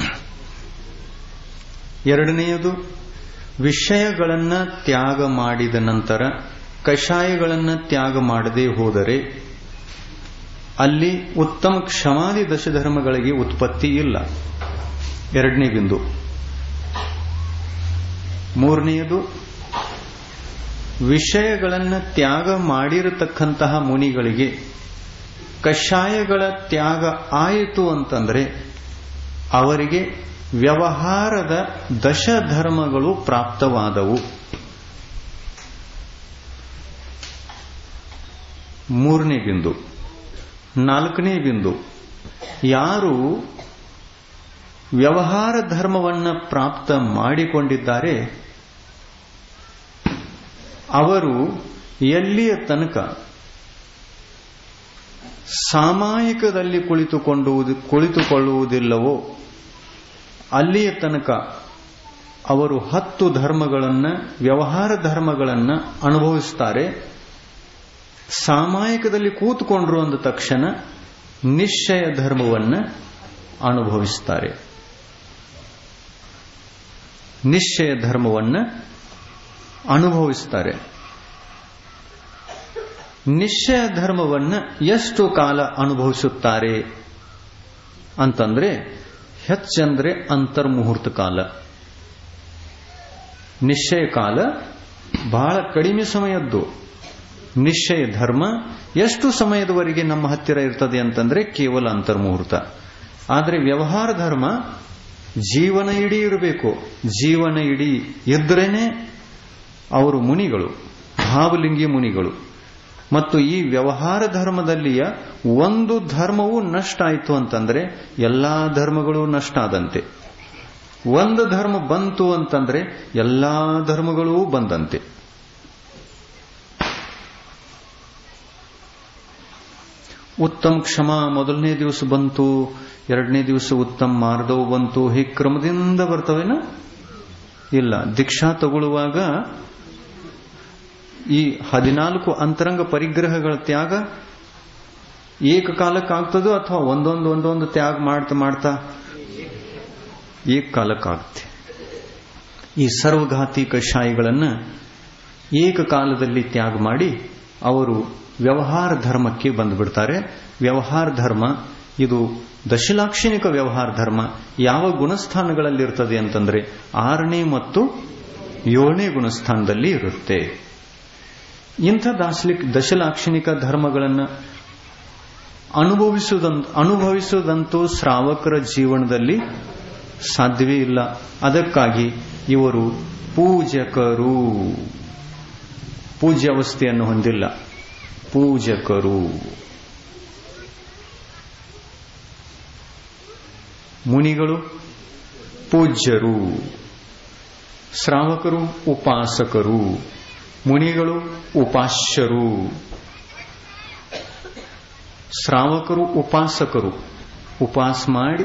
[SPEAKER 1] ಎರಡನೆಯದು, ವಿಷಯಗಳನ್ನು ತ್ಯಾಗ ಮಾಡಿದ ನಂತರ ಕಷಾಯಗಳನ್ನು ತ್ಯಾಗ ಮಾಡದೆ ಹೋದರೆ ಅಲ್ಲಿ ಉತ್ತಮ ಕ್ಷಮಾದಿ ದಶಧರ್ಮಗಳಿಗೆ ಉತ್ಪತ್ತಿ ಇಲ್ಲ. ಎರಡನೇ ಬಿಂದು. ಮೂರನೆಯದು, ವಿಷಯಗಳನ್ನು ತ್ಯಾಗ ಮಾಡಿರತಕ್ಕಂತಹ ಮುನಿಗಳಿಗೆ ಕಷಾಯಗಳ ತ್ಯಾಗ ಆಯಿತು ಅಂತಂದ್ರೆ ಅವರಿಗೆ ವ್ಯವಹಾರದ ದಶಧರ್ಮಗಳು ಪ್ರಾಪ್ತವಾದವು. ಮೂರನೇ ಬಿಂದು. ನಾಲ್ಕನೇ ಬಿಂದು, ಯಾರು ವ್ಯವಹಾರ ಧರ್ಮವನ್ನ ಪ್ರಾಪ್ತ ಮಾಡಿಕೊಂಡಿದ್ದಾರೆ ಅವರು ಎಲ್ಲಿಯ ತನಕ ಸಾಮಾಯಿಕದಲ್ಲಿ ಕುಳಿತುಕೊಂಡು ಕುಳಿತುಕೊಳ್ಳುವುದಿಲ್ಲವೋ ಅಲ್ಲಿಯ ತನಕ ಅವರು ಹತ್ತು ಧರ್ಮಗಳನ್ನ, ವ್ಯವಹಾರ ಧರ್ಮಗಳನ್ನ ಅನುಭವಿಸುತ್ತಾರೆ. ಸಾಮಾಯಿಕದಲ್ಲಿ ಕೂತುಕೊಂಡ್ರು ಅಂದ ತಕ್ಷಣ ನಿಶ್ಚಯ ಧರ್ಮವನ್ನ ಅನುಭವಿಸುತ್ತಾರೆ. ನಿಶ್ಚಯ ಧರ್ಮವನ್ನ ಅನುಭವಿಸುತ್ತಾರೆ. ನಿಶ್ಚಯ ಧರ್ಮವನ್ನ ಎಷ್ಟು ಕಾಲ ಅನುಭವಿಸುತ್ತಾರೆ ಅಂತಂದ್ರೆ, ಹೆಚ್ಚಂದ್ರೆ ಅಂತರ್ಮುಹೂರ್ತ ಕಾಲ. ನಿಶ್ಚಯ ಕಾಲ ಬಹಳ ಕಡಿಮೆ ಸಮಯದ್ದು. ನಿಶ್ಚಯ ಧರ್ಮ ಎಷ್ಟು ಸಮಯದವರೆಗೆ ನಮ್ಮ ಹತ್ತಿರ ಇರ್ತದೆ ಅಂತಂದ್ರೆ ಕೇವಲ ಅಂತರ್ಮುಹೂರ್ತ. ಆದರೆ ವ್ಯವಹಾರ ಧರ್ಮ ಜೀವನ ಇಡೀ ಇರಬೇಕು. ಜೀವನ ಇಡೀ ಇದ್ರೇನೆ ಅವರು ಮುನಿಗಳು, ಭಾವಲಿಂಗಿ ಮುನಿಗಳು. ಮತ್ತು ಈ ವ್ಯವಹಾರ ಧರ್ಮದಲ್ಲಿಯ ಒಂದು ಧರ್ಮವು ನಷ್ಟ ಆಯಿತು ಅಂತಂದ್ರೆ ಎಲ್ಲಾ ಧರ್ಮಗಳು ನಷ್ಟ ಆದಂತೆ. ಒಂದು ಧರ್ಮ ಬಂತು ಅಂತಂದ್ರೆ ಎಲ್ಲಾ ಧರ್ಮಗಳೂ ಬಂದಂತೆ. ಉತ್ತಮ ಕ್ಷಮ ಮೊದಲನೇ ದಿವಸ ಬಂತು, ಎರಡನೇ ದಿವಸ ಉತ್ತಮ ಮಾರ್ದವ್ ಬಂತು, ಹೀಗೆ ಕ್ರಮದಿಂದ ಬರ್ತವೇನ? ಇಲ್ಲ. ದೀಕ್ಷಾ ತಗೊಳ್ಳುವಾಗ ಈ ಹದಿನಾಲ್ಕು ಅಂತರಂಗ ಪರಿಗ್ರಹಗಳ ತ್ಯಾಗ ಏಕಕಾಲಕ್ಕಾಗ್ತದೋ ಅಥವಾ ಒಂದೊಂದು ಒಂದೊಂದು ತ್ಯಾಗ ಮಾಡ್ತಾ ಮಾಡ್ತಾ ಏಕಕಾಲಕ್ಕಾಗುತ್ತೆ. ಈ ಸರ್ವಘಾತಿ ಕಷಾಯಗಳನ್ನು ಏಕಕಾಲದಲ್ಲಿ ತ್ಯಾಗ ಮಾಡಿ ಅವರು ವ್ಯವಹಾರ ಧರ್ಮಕ್ಕೆ ಬಂದುಬಿಡ್ತಾರೆ. ವ್ಯವಹಾರ ಧರ್ಮ ಇದು ದಶಲಾಕ್ಷಣಿಕ ವ್ಯವಹಾರ ಧರ್ಮ. ಯಾವ ಗುಣಸ್ಥಾನಗಳಲ್ಲಿರ್ತದೆ ಅಂತಂದ್ರೆ ಆರನೇ ಮತ್ತು ಏಳನೇ ಗುಣಸ್ಥಾನದಲ್ಲಿ ಇರುತ್ತೆ. ಇಂಥ ದಾಸ್ಲಿಕ್ ದಶಲಾಕ್ಷಣಿಕ ಧರ್ಮಗಳನ್ನು ಅನುಭವಿಸುವುದಂತ ಅನುಭವಿಸುವುದಂತೂ ಶ್ರಾವಕರ ಜೀವನದಲ್ಲಿ ಸಾಧ್ಯವೇ ಇಲ್ಲ. ಅದಕ್ಕಾಗಿ ಇವರು ಪೂಜಕರು, ಪೂಜ್ಯಾವಸ್ಥೆಯನ್ನು ಹೊಂದಿಲ್ಲ. ಪೂಜಕರು, ಮುನಿಗಳು ಪೂಜ್ಯರು, ಶ್ರಾವಕರು ಉಪಾಸಕರು, ಮುನಿಗಳು ಉಪಾಸ್ಯರು. ಶ್ರಾವಕರು ಉಪಾಸಕರು, ಉಪವಾಸ ಮಾಡಿ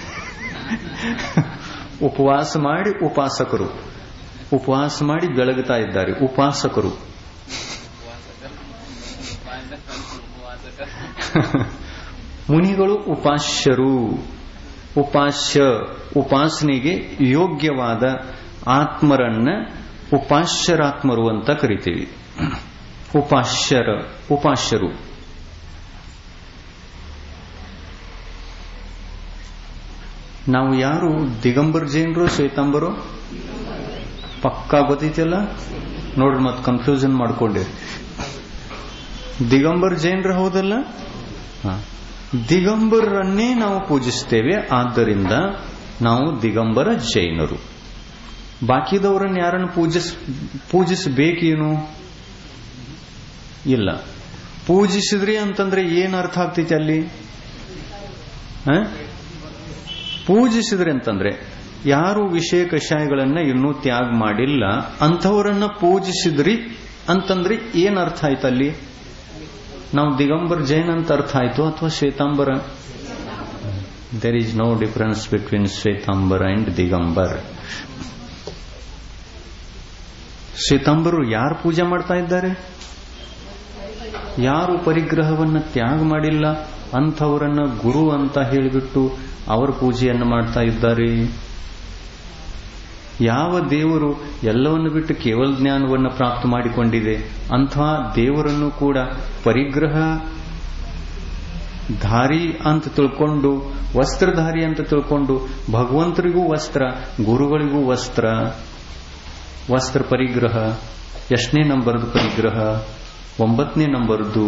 [SPEAKER 1] ಉಪವಾಸ ಮಾಡಿ ಉಪಾಸಕರು, ಉಪವಾಸ ಮಾಡಿ ಬೆಳಗುತ್ತಾ ಇದ್ದಾರೆ ಉಪಾಸಕರು. ಮುನಿಗಳು ಉಪಾಸ್ಯರು. ಉಪಾಸ್ಯ ಉಪಾಸನೆಗೆ ಯೋಗ್ಯವಾದ ಆತ್ಮರನ್ನ ಉಪಾಸ್ಯರಾತ್ಮರು ಅಂತ ಕರಿತೀವಿ. ಉಪಾಸ್ಯರ ಉಪಾಸ್ಯರು. ನಾವು ಯಾರು ದಿಗಂಬರ್ ಜೈನರು ಶ್ವೇತಾಂಬರು ಪಕ್ಕಾ ಗೊತ್ತೈತಿಲ್ಲ ನೋಡ್ರಿ, ಮತ್ತೆ ಕನ್ಫ್ಯೂಷನ್ ಮಾಡ್ಕೊಂಡಿರಿ. ದಿಗಂಬರ್ ಜೈನರು ಹೌದಲ್ಲ? ದಿಗಂಬರನ್ನೇ ನಾವು ಪೂಜಿಸ್ತೇವೆ, ಆದ್ದರಿಂದ ನಾವು ದಿಗಂಬರ ಜೈನರು. ಬಾಕಿದವರನ್ನು ಯಾರನ್ನು ಪೂಜಿಸ್ ಪೂಜಿಸಬೇಕೇನು? ಇಲ್ಲ. ಪೂಜಿಸಿದ್ರಿ ಅಂತಂದ್ರೆ ಏನ್ ಅರ್ಥ ಆಗ್ತೈತಿ ಅಲ್ಲಿ? ಪೂಜಿಸಿದ್ರಿ ಅಂತಂದ್ರೆ ಯಾರು ವಿಷಯ ಕಷಾಯಗಳನ್ನ ಇನ್ನೂ ತ್ಯಾಗ ಮಾಡಿಲ್ಲ ಅಂಥವರನ್ನ ಪೂಜಿಸಿದ್ರಿ ಅಂತಂದ್ರೆ ಏನ್ ಅರ್ಥ ಆಯ್ತು ಅಲ್ಲಿ? ನಾವು ದಿಗಂಬರ್ ಜೈನ್ ಅಂತ ಅರ್ಥ ಆಯ್ತು ಅಥವಾ ಶ್ವೇತಾಂಬರ? There is no difference between Shvetambara and Digambar. ಶ್ವೇತಾಂಬರು ಯಾರು ಪೂಜೆ ಮಾಡ್ತಾ ಇದ್ದಾರೆ? ಯಾರು ಪರಿಗ್ರಹವನ್ನು ತ್ಯಾಗ ಮಾಡಿಲ್ಲ ಅಂಥವರನ್ನ ಗುರು ಅಂತ ಹೇಳಿಬಿಟ್ಟು ಅವರ ಪೂಜೆಯನ್ನು ಮಾಡ್ತಾ ಇದ್ದಾರೆ. ಯಾವ ದೇವರು ಎಲ್ಲವನ್ನು ಬಿಟ್ಟು ಕೇವಲ ಜ್ಞಾನವನ್ನು ಪ್ರಾಪ್ತ ಮಾಡಿಕೊಂಡಿದೆ ಅಂಥ ದೇವರನ್ನು ಕೂಡ ಪರಿಗ್ರಹ ಧಾರಿ ಅಂತ ತಿಳ್ಕೊಂಡು, ವಸ್ತ್ರಧಾರಿ ಅಂತ ತಿಳ್ಕೊಂಡು, ಭಗವಂತರಿಗೂ ವಸ್ತ್ರ, ಗುರುಗಳಿಗೂ ವಸ್ತ್ರ, ವಸ್ತ್ರ ಪರಿಗ್ರಹ ಎಷ್ಟನೇ ನಂಬರ್ದು ಪರಿಗ್ರಹ? ಒಂಬತ್ತನೇ ನಂಬರ್ದು.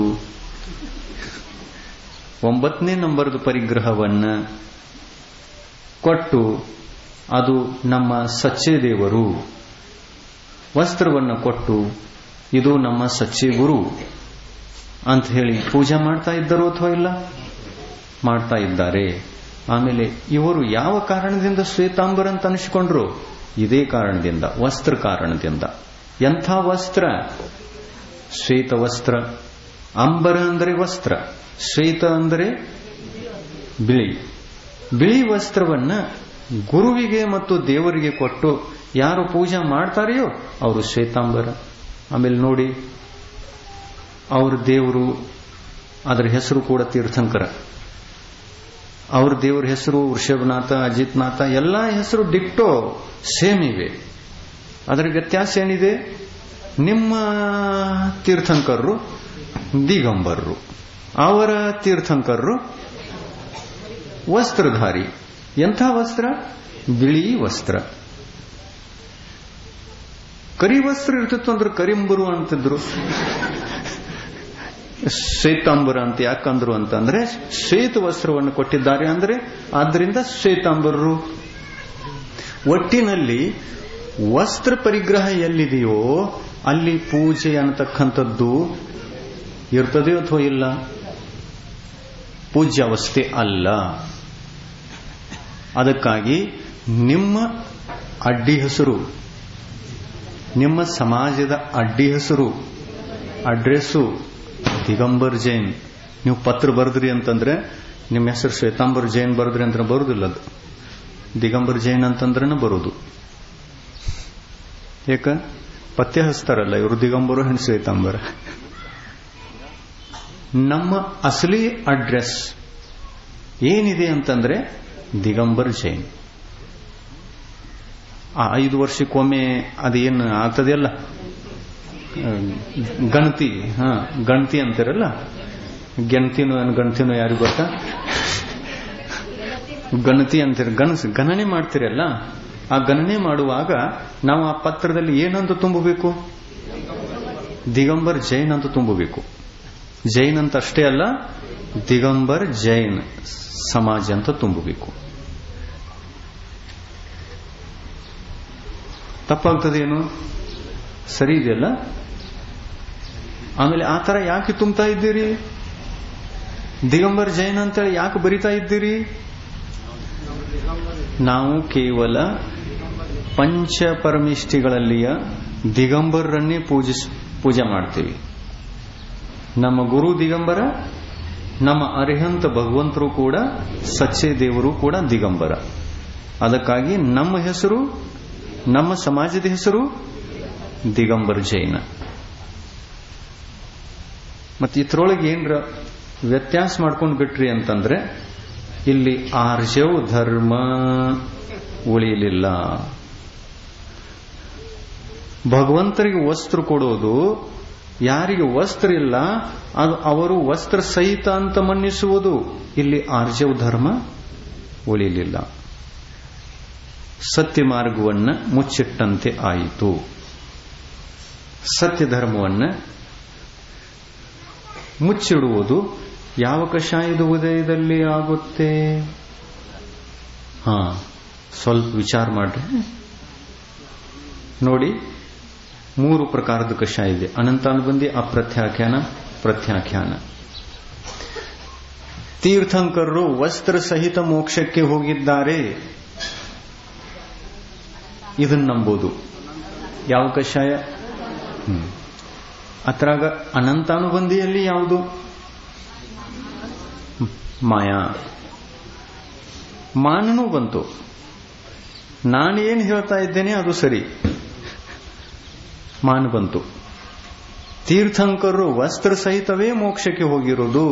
[SPEAKER 1] ಒಂಬತ್ತನೇ ನಂಬರ್ದು ಪರಿಗ್ರಹವನ್ನ ಕೊಟ್ಟು ಅದು ನಮ್ಮ ಸಚ್ಚೆ ದೇವರು. ವಸ್ತ್ರವನ್ನು ಕೊಟ್ಟು ಇದು ನಮ್ಮ ಸಚ್ಚೆ ಗುರು ಅಂತ ಹೇಳಿ ಪೂಜೆ ಮಾಡ್ತಾ ಇದ್ದಾರೋ ಅಥವಾ ಇಲ್ಲ? ಮಾಡ್ತಾ ಇದ್ದಾರೆ. ಆಮೇಲೆ ಇವರು ಯಾವ ಕಾರಣದಿಂದ ಶ್ವೇತಾಂಬರ ಅಂತ ಅನಿಸಿಕೊಂಡ್ರು? ಇದೇ ಕಾರಣದಿಂದ, ವಸ್ತ್ರ ಕಾರಣದಿಂದ. ಎಂಥ ವಸ್ತ್ರ? ಶ್ವೇತ ವಸ್ತ್ರ. ಅಂಬರ ಅಂದರೆ ವಸ್ತ್ರ, ಶ್ವೇತ ಅಂದರೆ ಬಿಳಿ. ಬಿಳಿ ವಸ್ತ್ರವನ್ನ ಗುರುವಿಗೆ ಮತ್ತು ದೇವರಿಗೆ ಕೊಟ್ಟು ಯಾರು ಪೂಜೆ ಮಾಡ್ತಾರೆಯೋ ಅವರು ಶ್ವೇತಾಂಬರ. ಆಮೇಲೆ ನೋಡಿ, ಅವ್ರ ದೇವರು, ಅದರ ಹೆಸರು ಕೂಡ ತೀರ್ಥಂಕರ. ಅವ್ರ ದೇವರ ಹೆಸರು ವೃಷಭನಾಥ, ಅಜಿತ್ನಾಥ, ಎಲ್ಲ ಹೆಸರು ಡಿಕ್ಟೋ ಸೇಮ್ ಇವೆ. ಅದರ ವ್ಯತ್ಯಾಸ ಏನಿದೆ? ನಿಮ್ಮ ತೀರ್ಥಂಕರರು ದಿಗಂಬರರು, ಅವರ ತೀರ್ಥಂಕರರು ವಸ್ತ್ರಧಾರಿ. ಎಂಥ ವಸ್ತ್ರ? ಬಿಳಿ ವಸ್ತ್ರ. ಕರಿ ವಸ್ತ್ರ ಇರ್ತಿತ್ತು ಅಂದ್ರೆ ಕರಿಂಬರು ಅಂತಿದ್ರು, ಶ್ವೇತಾಂಬರ ಅಂತ ಯಾಕಂದ್ರು ಅಂತಂದ್ರೆ ಶ್ವೇತ ವಸ್ತ್ರವನ್ನು ಕೊಟ್ಟಿದ್ದಾರೆ ಅಂದ್ರೆ ಆದ್ರಿಂದ ಶ್ವೇತಾಂಬರರು. ಒಟ್ಟಿನಲ್ಲಿ ವಸ್ತ್ರ ಪರಿಗ್ರಹ ಎಲ್ಲಿದೆಯೋ ಅಲ್ಲಿ ಪೂಜೆ ಅನ್ನತಕ್ಕಂಥದ್ದು ಇರ್ತದೆಯೋ ಅಥವಾ ಇಲ್ಲ? ಪೂಜ್ಯಾವಸ್ಥೆ ಅಲ್ಲ. ಅದಕ್ಕಾಗಿ ನಿಮ್ಮ ಅಡ್ಡಿ ಹೆಸರು, ನಿಮ್ಮ ಸಮಾಜದ ಅಡ್ಡಿ ಹೆಸರು, ಅಡ್ರೆಸ್ಸು ದಿಗಂಬರ್ ಜೈನ್. ನೀವು ಪತ್ರ ಬರೆದ್ರಿ ಅಂತಂದ್ರೆ ನಿಮ್ಮ ಹೆಸರು ಶ್ವೇತಾಂಬರ್ ಜೈನ್ ಬರೆದ್ರಿ ಅಂತ ಬರುದಿಲ್ಲ, ಅದು ದಿಗಂಬರ್ ಜೈನ್ ಅಂತಂದ್ರೆ ಬರುದು. ಯಾಕ? ಪತ್ತೆ ಹಚ್ತಾರಲ್ಲ ಇವರು, ದಿಗಂಬರು ಹೆಣ್ ಶ್ವೇತಾಂಬರ. ನಮ್ಮ ಅಸಲಿ ಅಡ್ರೆಸ್ ಏನಿದೆ ಅಂತಂದ್ರೆ ದಿಗಂಬರ್ ಜೈನ್. ಆ ಐದು ವರ್ಷಕ್ಕೊಮ್ಮೆ ಅದೇನು ಆಗ್ತದೆಯಲ್ಲ ಗಣತಿ, ಹಾ ಗಣತಿ ಅಂತಾರಲ್ಲ, ಗೆಣತಿನೋ ಏನು ಗಣತಿನೋ ಯಾರಿಗೂ ಗೊತ್ತಾ? ಗಣತಿ ಅಂತೀರ, ಗಣಸ್ ಗಣನೆ ಮಾಡ್ತೀರಲ್ಲ, ಆ ಗಣನೆ ಮಾಡುವಾಗ ನಾವು ಆ ಪತ್ರದಲ್ಲಿ ಏನಂತ ತುಂಬಬೇಕು? ದಿಗಂಬರ್ ಜೈನ್ ಅಂತ ತುಂಬಬೇಕು. ಜೈನ್ ಅಂತ ಅಷ್ಟೇ ಅಲ್ಲ, ದಿಗಂಬರ್ ಜೈನ್ ಸಮಾಜ ಅಂತ ತುಂಬಬೇಕು. ತಪ್ಪಾಗ್ತದೇನು? ಸರಿ ಇದೆಯಲ್ಲ? ಆಮೇಲೆ ಆ ತರ ಯಾಕೆ ತುಂಬ್ತಾ ಇದ್ದೀರಿ? ದಿಗಂಬರ್ ಜೈನ್ ಅಂತೇಳಿ ಯಾಕೆ ಬರಿತಾ ಇದ್ದೀರಿ? ನಾವು ಕೇವಲ ಪಂಚಪರಮಿಷ್ಠಿಗಳಲ್ಲಿಯ ದಿಗಂಬರನ್ನೇ ಪೂಜಿಸ್ ಪೂಜೆ ಮಾಡ್ತೀವಿ. ನಮ್ಮ ಗುರು ದಿಗಂಬರ, ನಮ್ಮ ಅರಿಹಂತ ಭಗವಂತರು ಕೂಡ, ಸಚ್ಚೆ ದೇವರು ಕೂಡ ದಿಗಂಬರ. ಅದಕ್ಕಾಗಿ ನಮ್ಮ ಹೆಸರು, ನಮ್ಮ ಸಮಾಜದ ಹೆಸರು ದಿಗಂಬರ್ ಜೈನ. ಮತ್ತೆ ಇದ್ರೊಳಗೆ ಏನ್ರ ವ್ಯತ್ಯಾಸ ಮಾಡ್ಕೊಂಡು ಬಿಟ್ರಿ ಅಂತಂದ್ರೆ ಇಲ್ಲಿ ಆರ್ಜವ್ ಧರ್ಮ ಉಳಿಲಿಲ್ಲ. ಭಗವಂತರಿಗೆ ವಸ್ತ್ರ ಕೊಡೋದು, ಯಾರಿಗೆ ವಸ್ತ್ರ ಇಲ್ಲ ಅದು ಅವರು ವಸ್ತ್ರ ಸಹಿತ ಅಂತ ಮನ್ನಿಸುವುದು, ಇಲ್ಲಿ ಆರ್ಜವ್ ಧರ್ಮ ಉಳಿಲಿಲ್ಲ. ಸತ್ಯ ಮಾರ್ಗವನ್ನ ಮುಚ್ಚಿಟ್ಟಂತೆ ಆಯಿತು. ಸತ್ಯ ಧರ್ಮವನ್ನ ಮುಚ್ಚಿಡುವುದು ಯಾವ ಕಷಾಯದ ಉದಯದಲ್ಲಿ ಆಗುತ್ತೆ? ಹಾ, ಸ್ವಲ್ಪ ವಿಚಾರ ಮಾಡ್ರಿ ನೋಡಿ. ಮೂರು ಪ್ರಕಾರದ ಕಷಾಯ ಇದೆ: ಅನಂತಾನುಬಂಧಿ, ಅಪ್ರತ್ಯಾಖ್ಯಾನ, ಪ್ರತ್ಯಾಖ್ಯಾನ. ತೀರ್ಥಂಕರರು ವಸ್ತ್ರ ಸಹಿತ ಮೋಕ್ಷಕ್ಕೆ ಹೋಗಿದ್ದಾರೆ, ಇದನ್ನ ನಂಬೋದು. ಯಾವ ಕಷಾಯ? ಹ್ಮ್ ಅತ್ರಾಗ ಅನಂತಾನುಬಂಧಿಯಲ್ಲಿ ಯಾವುದು? ಮಾಯಾ. ಮಾನನೂ ಬಂತು. ನಾನೇನು ಹೇಳ್ತಾ ಇದ್ದೇನೆ ಅದು ಸರಿ, ಮಾನ ಬಂತು. ತೀರ್ಥಂಕರರು ವಸ್ತ್ರ ಸಹಿತವೇ ಮೋಕ್ಷಕ್ಕೆ ಹೋಗಿರುವುದು.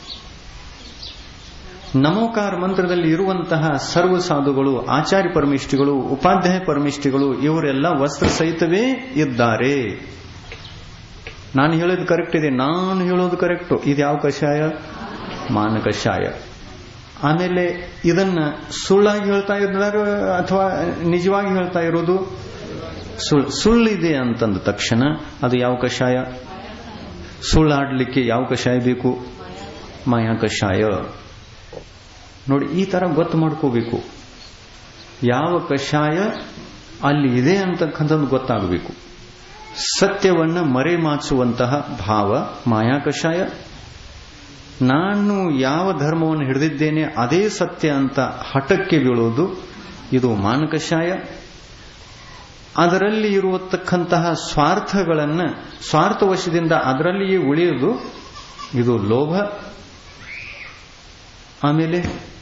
[SPEAKER 1] ನಮೋಕಾರ ಮಂತ್ರದಲ್ಲಿ ಇರುವಂತಹ ಸರ್ವ ಸಾಧುಗಳು, ಆಚಾರ್ಯ ಪರಮಿಷ್ಠಿಗಳು, ಉಪಾಧ್ಯಾಯ ಪರಮಿಷ್ಠಿಗಳು ಇವರೆಲ್ಲ ವಸ್ತ್ರ ಸಹಿತವೇ ಇದ್ದಾರೆ. ನಾನು ಹೇಳೋದು ಕರೆಕ್ಟ್ ಇದೆ, ನಾನು ಹೇಳೋದು ಕರೆಕ್ಟು. ಇದು ಯಾವ ಕಷಾಯ? ಮಾನ ಕಷಾಯ. ಆಮೇಲೆ ಇದನ್ನ ಸುಳ್ಳಾಗಿ ಹೇಳ್ತಾ ಇದ್ದಾರೆ ಅಥವಾ ನಿಜವಾಗಿ ಹೇಳ್ತಾ ಇರೋದು? ಸುಳ್ಳು. ಸುಳ್ಳಿದೆ ಅಂತಂದ ತಕ್ಷಣ ಅದು ಯಾವ ಕಷಾಯ? ಸುಳ್ಳಾಡ್ಲಿಕ್ಕೆ ಯಾವ ಕಷಾಯ ಬೇಕು? ಮಾಯಾ ಕಷಾಯ. ನೋಡಿ, ಈ ತರ ಗೊತ್ತು ಮಾಡ್ಕೋಬೇಕು. ಯಾವ ಕಷಾಯ ಅಲ್ಲಿ ಇದೆ ಅಂತಕ್ಕಂಥದ್ದು ಗೊತ್ತಾಗಬೇಕು. ಸತ್ಯವನ್ನ ಮರೆಮಾಚುವಂತಹ ಭಾವ ಮಾಯಾ ಕಷಾಯ. ನಾನು ಯಾವ ಧರ್ಮವನ್ನು ಹಿಡಿದಿದ್ದೇನೆ ಅದೇ ಸತ್ಯ ಅಂತ ಹಠಕ್ಕೆ ಬೀಳೋದು, ಇದು ಮಾನ ಕಷಾಯ. ಅದರಲ್ಲಿ ಇರುವತಕ್ಕಂತಹ ಸ್ವಾರ್ಥಗಳನ್ನ, ಸ್ವಾರ್ಥವಶದಿಂದ ಅದರಲ್ಲಿಯೇ ಉಳಿಯುವುದು, ಇದು ಲೋಭ. ಆಮೇಲೆ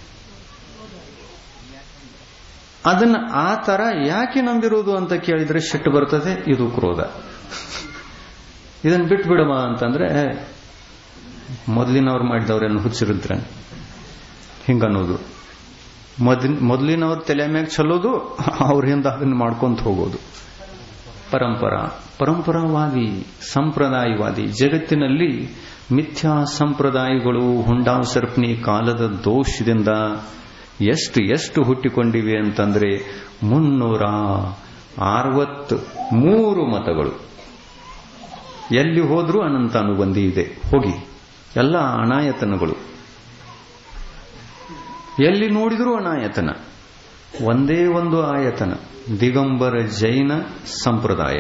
[SPEAKER 1] ಅದನ್ನ ಆ ತರ ಯಾಕೆ ನಂಬಿರುವುದು ಅಂತ ಕೇಳಿದ್ರೆ ಸಿಟ್ಟು ಬರ್ತದೆ, ಇದು ಕ್ರೋಧ. ಇದನ್ನ ಬಿಟ್ಟು ಬಿಡವ ಅಂತಂದ್ರೆ ಮೊದಲಿನವ್ರು ಮಾಡಿದವ್ರೇನು ಹುಚ್ಚಿರಿದ್ರ ಹಿಂಗನ್ನೋದು. ಮೊದಲಿನ ಮೊದಲಿನವ್ರ ತಲೆ ಮ್ಯಾಗ ಚಲೋದು, ಅವ್ರಿಂದ ಅದನ್ನ ಮಾಡ್ಕೊಂತ ಹೋಗೋದು. ಪರಂಪರಾ ಪರಂಪರಾವಾದಿ, ಸಂಪ್ರದಾಯವಾದಿ. ಜಗತ್ತಿನಲ್ಲಿ ಮಿಥ್ಯಾ ಸಂಪ್ರದಾಯಗಳು ಹುಂಡಾವ್ ಸರ್ಪಣಿ ಕಾಲದ ದೋಷದಿಂದ ಎಷ್ಟು ಎಷ್ಟು ಹುಟ್ಟಿಕೊಂಡಿವೆ ಅಂತಂದ್ರೆ ಮುನ್ನೂರ ಅರವತ್ತು ಮೂರು ಮತಗಳು. ಎಲ್ಲಿ ಹೋದ್ರೂ ಅನಂತ ಅನುಬಂಧಿ ಇದೆ. ಹೋಗಿ ಎಲ್ಲ ಅನಾಯತನಗಳು, ಎಲ್ಲಿ ನೋಡಿದರೂ ಅನಾಯತನ. ಒಂದೇ ಒಂದು ಆಯತನ, ದಿಗಂಬರ ಜೈನ ಸಂಪ್ರದಾಯ.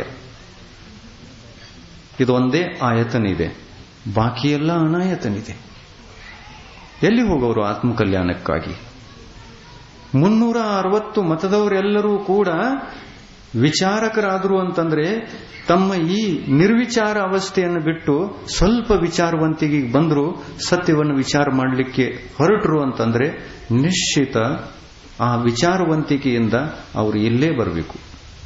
[SPEAKER 1] ಇದೊಂದೇ ಆಯತನ ಇದೆ, ಬಾಕಿ ಎಲ್ಲ ಅನಾಯತನಿದೆ. ಎಲ್ಲಿ ಹೋಗೋರು ಆತ್ಮಕಲ್ಯಾಣಕ್ಕಾಗಿ? ಮುನ್ನೂರ ಅರವತ್ತು ಮತದವರೆಲ್ಲರೂ ಕೂಡ ವಿಚಾರಕರಾದರು ಅಂತಂದ್ರೆ ತಮ್ಮ ಈ ನಿರ್ವಿಚಾರ ಅವಸ್ಥೆಯನ್ನು ಬಿಟ್ಟು ಸ್ವಲ್ಪ ವಿಚಾರವಂತಿಗೆ ಬಂದ್ರು, ಸತ್ಯವನ್ನು ವಿಚಾರ ಮಾಡಲಿಕ್ಕೆ ಹೊರಟರು ಅಂತಂದ್ರೆ ನಿಶ್ಚಿತ ಆ ವಿಚಾರವಂತಿಕೆಯಿಂದ ಅವರು ಇಲ್ಲೇ ಬರಬೇಕು.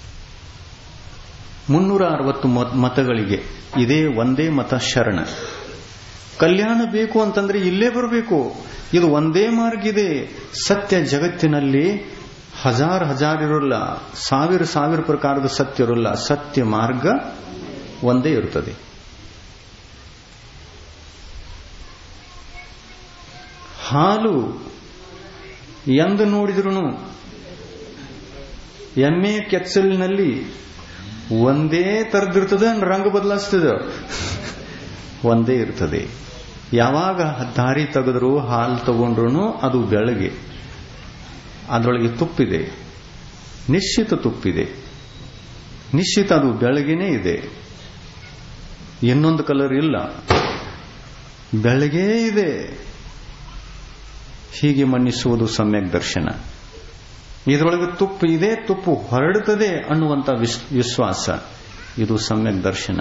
[SPEAKER 1] ಮುನ್ನೂರ ಅರವತ್ತು ಮತಗಳಿಗೆ ಇದೇ ಒಂದೇ ಮತ ಶರಣ. ಕಲ್ಯಾಣ ಬೇಕು ಅಂತಂದ್ರೆ ಇಲ್ಲೇ ಬರಬೇಕು. ಇದು ಒಂದೇ ಮಾರ್ಗ ಇದೆ. ಸತ್ಯ ಜಗತ್ತಿನಲ್ಲಿ ಹಜಾರ್ ಹಜಾರ್ ಇರೋಲ್ಲ, ಸಾವಿರ ಸಾವಿರ ಪ್ರಕಾರದ ಸತ್ಯ ಇರೋಲ್ಲ. ಸತ್ಯ ಮಾರ್ಗ ಒಂದೇ ಇರುತ್ತದೆ. ಹಾಲು ಎಂದು ನೋಡಿದ್ರು ಎಮ್ಮೆ ಕೆಚ್ಚಲಿನಲ್ಲಿ ಒಂದೇ ತರದಿರ್ತದೆ, ರಂಗ ಬದಲಾಯಿಸ್ತದೆ, ಒಂದೇ ಇರ್ತದೆ. ಯಾವಾಗ ದಾರಿ ತೆಗೆದ್ರು ಹಾಲು ತಗೊಂಡ್ರು ಅದು ಬೆಳಗ್ಗೆ, ಅದರೊಳಗೆ ತುಪ್ಪಿದೆ, ನಿಶ್ಚಿತ ತುಪ್ಪಿದೆ, ನಿಶ್ಚಿತ ಅದು ಬೆಳಗ್ಗೆನೇ ಇದೆ. ಇನ್ನೊಂದು ಕಲರ್ ಇಲ್ಲ, ಬೆಳಗ್ಗೆ ಇದೆ. ಹೀಗೆ ಮನ್ನಿಸುವುದು ಸಮ್ಯಕ್ ದರ್ಶನ. ಇದರೊಳಗೆ ತುಪ್ಪು ಇದೆ, ತುಪ್ಪು ಹೊರಡುತ್ತದೆ ಅನ್ನುವಂಥ ವಿಶ್ವಾಸ, ಇದು ಸಮ್ಯಕ್ ದರ್ಶನ.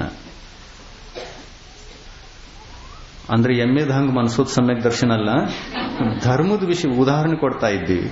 [SPEAKER 1] ಅಂದ್ರೆ ಎಮ್ಮೆದ ಹಂಗ ಮನಸೋದು ಸಮ್ಯಕ್ ದರ್ಶನ ಅಲ್ಲ, ಧರ್ಮದ ವಿಷಯ ಉದಾಹರಣೆ ಕೊಡ್ತಾ ಇದ್ದೀವಿ.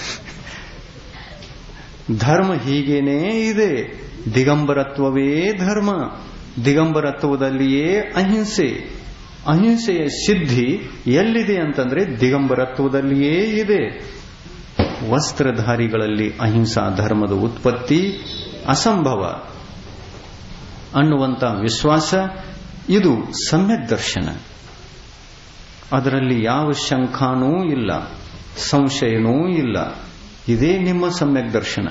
[SPEAKER 1] ಧರ್ಮ ಹೀಗೇನೇ ಇದೆ. ದಿಗಂಬರತ್ವವೇ ಧರ್ಮ. ದಿಗಂಬರತ್ವದಲ್ಲಿಯೇ ಅಹಿಂಸೆ. ಅಹಿಂಸೆಯ ಸಿದ್ಧಿ ಎಲ್ಲಿದೆ ಅಂತಂದ್ರೆ ದಿಗಂಬರತ್ವದಲ್ಲಿಯೇ ಇದೆ. ವಸ್ತ್ರಧಾರಿಗಳಲ್ಲಿ ಅಹಿಂಸಾ ಧರ್ಮದ ಉತ್ಪತ್ತಿ ಅಸಂಭವ ಅನ್ನುವಂಥ ವಿಶ್ವಾಸ, ಇದು ಸಮ್ಯಕ್ ದರ್ಶನ. ಅದರಲ್ಲಿ ಯಾವ ಶಂಕಾನೂ ಇಲ್ಲ, ಸಂಶಯನೂ ಇಲ್ಲ. ಇದೇ ನಿಮ್ಮ ಸಮ್ಯಕ್ ದರ್ಶನ.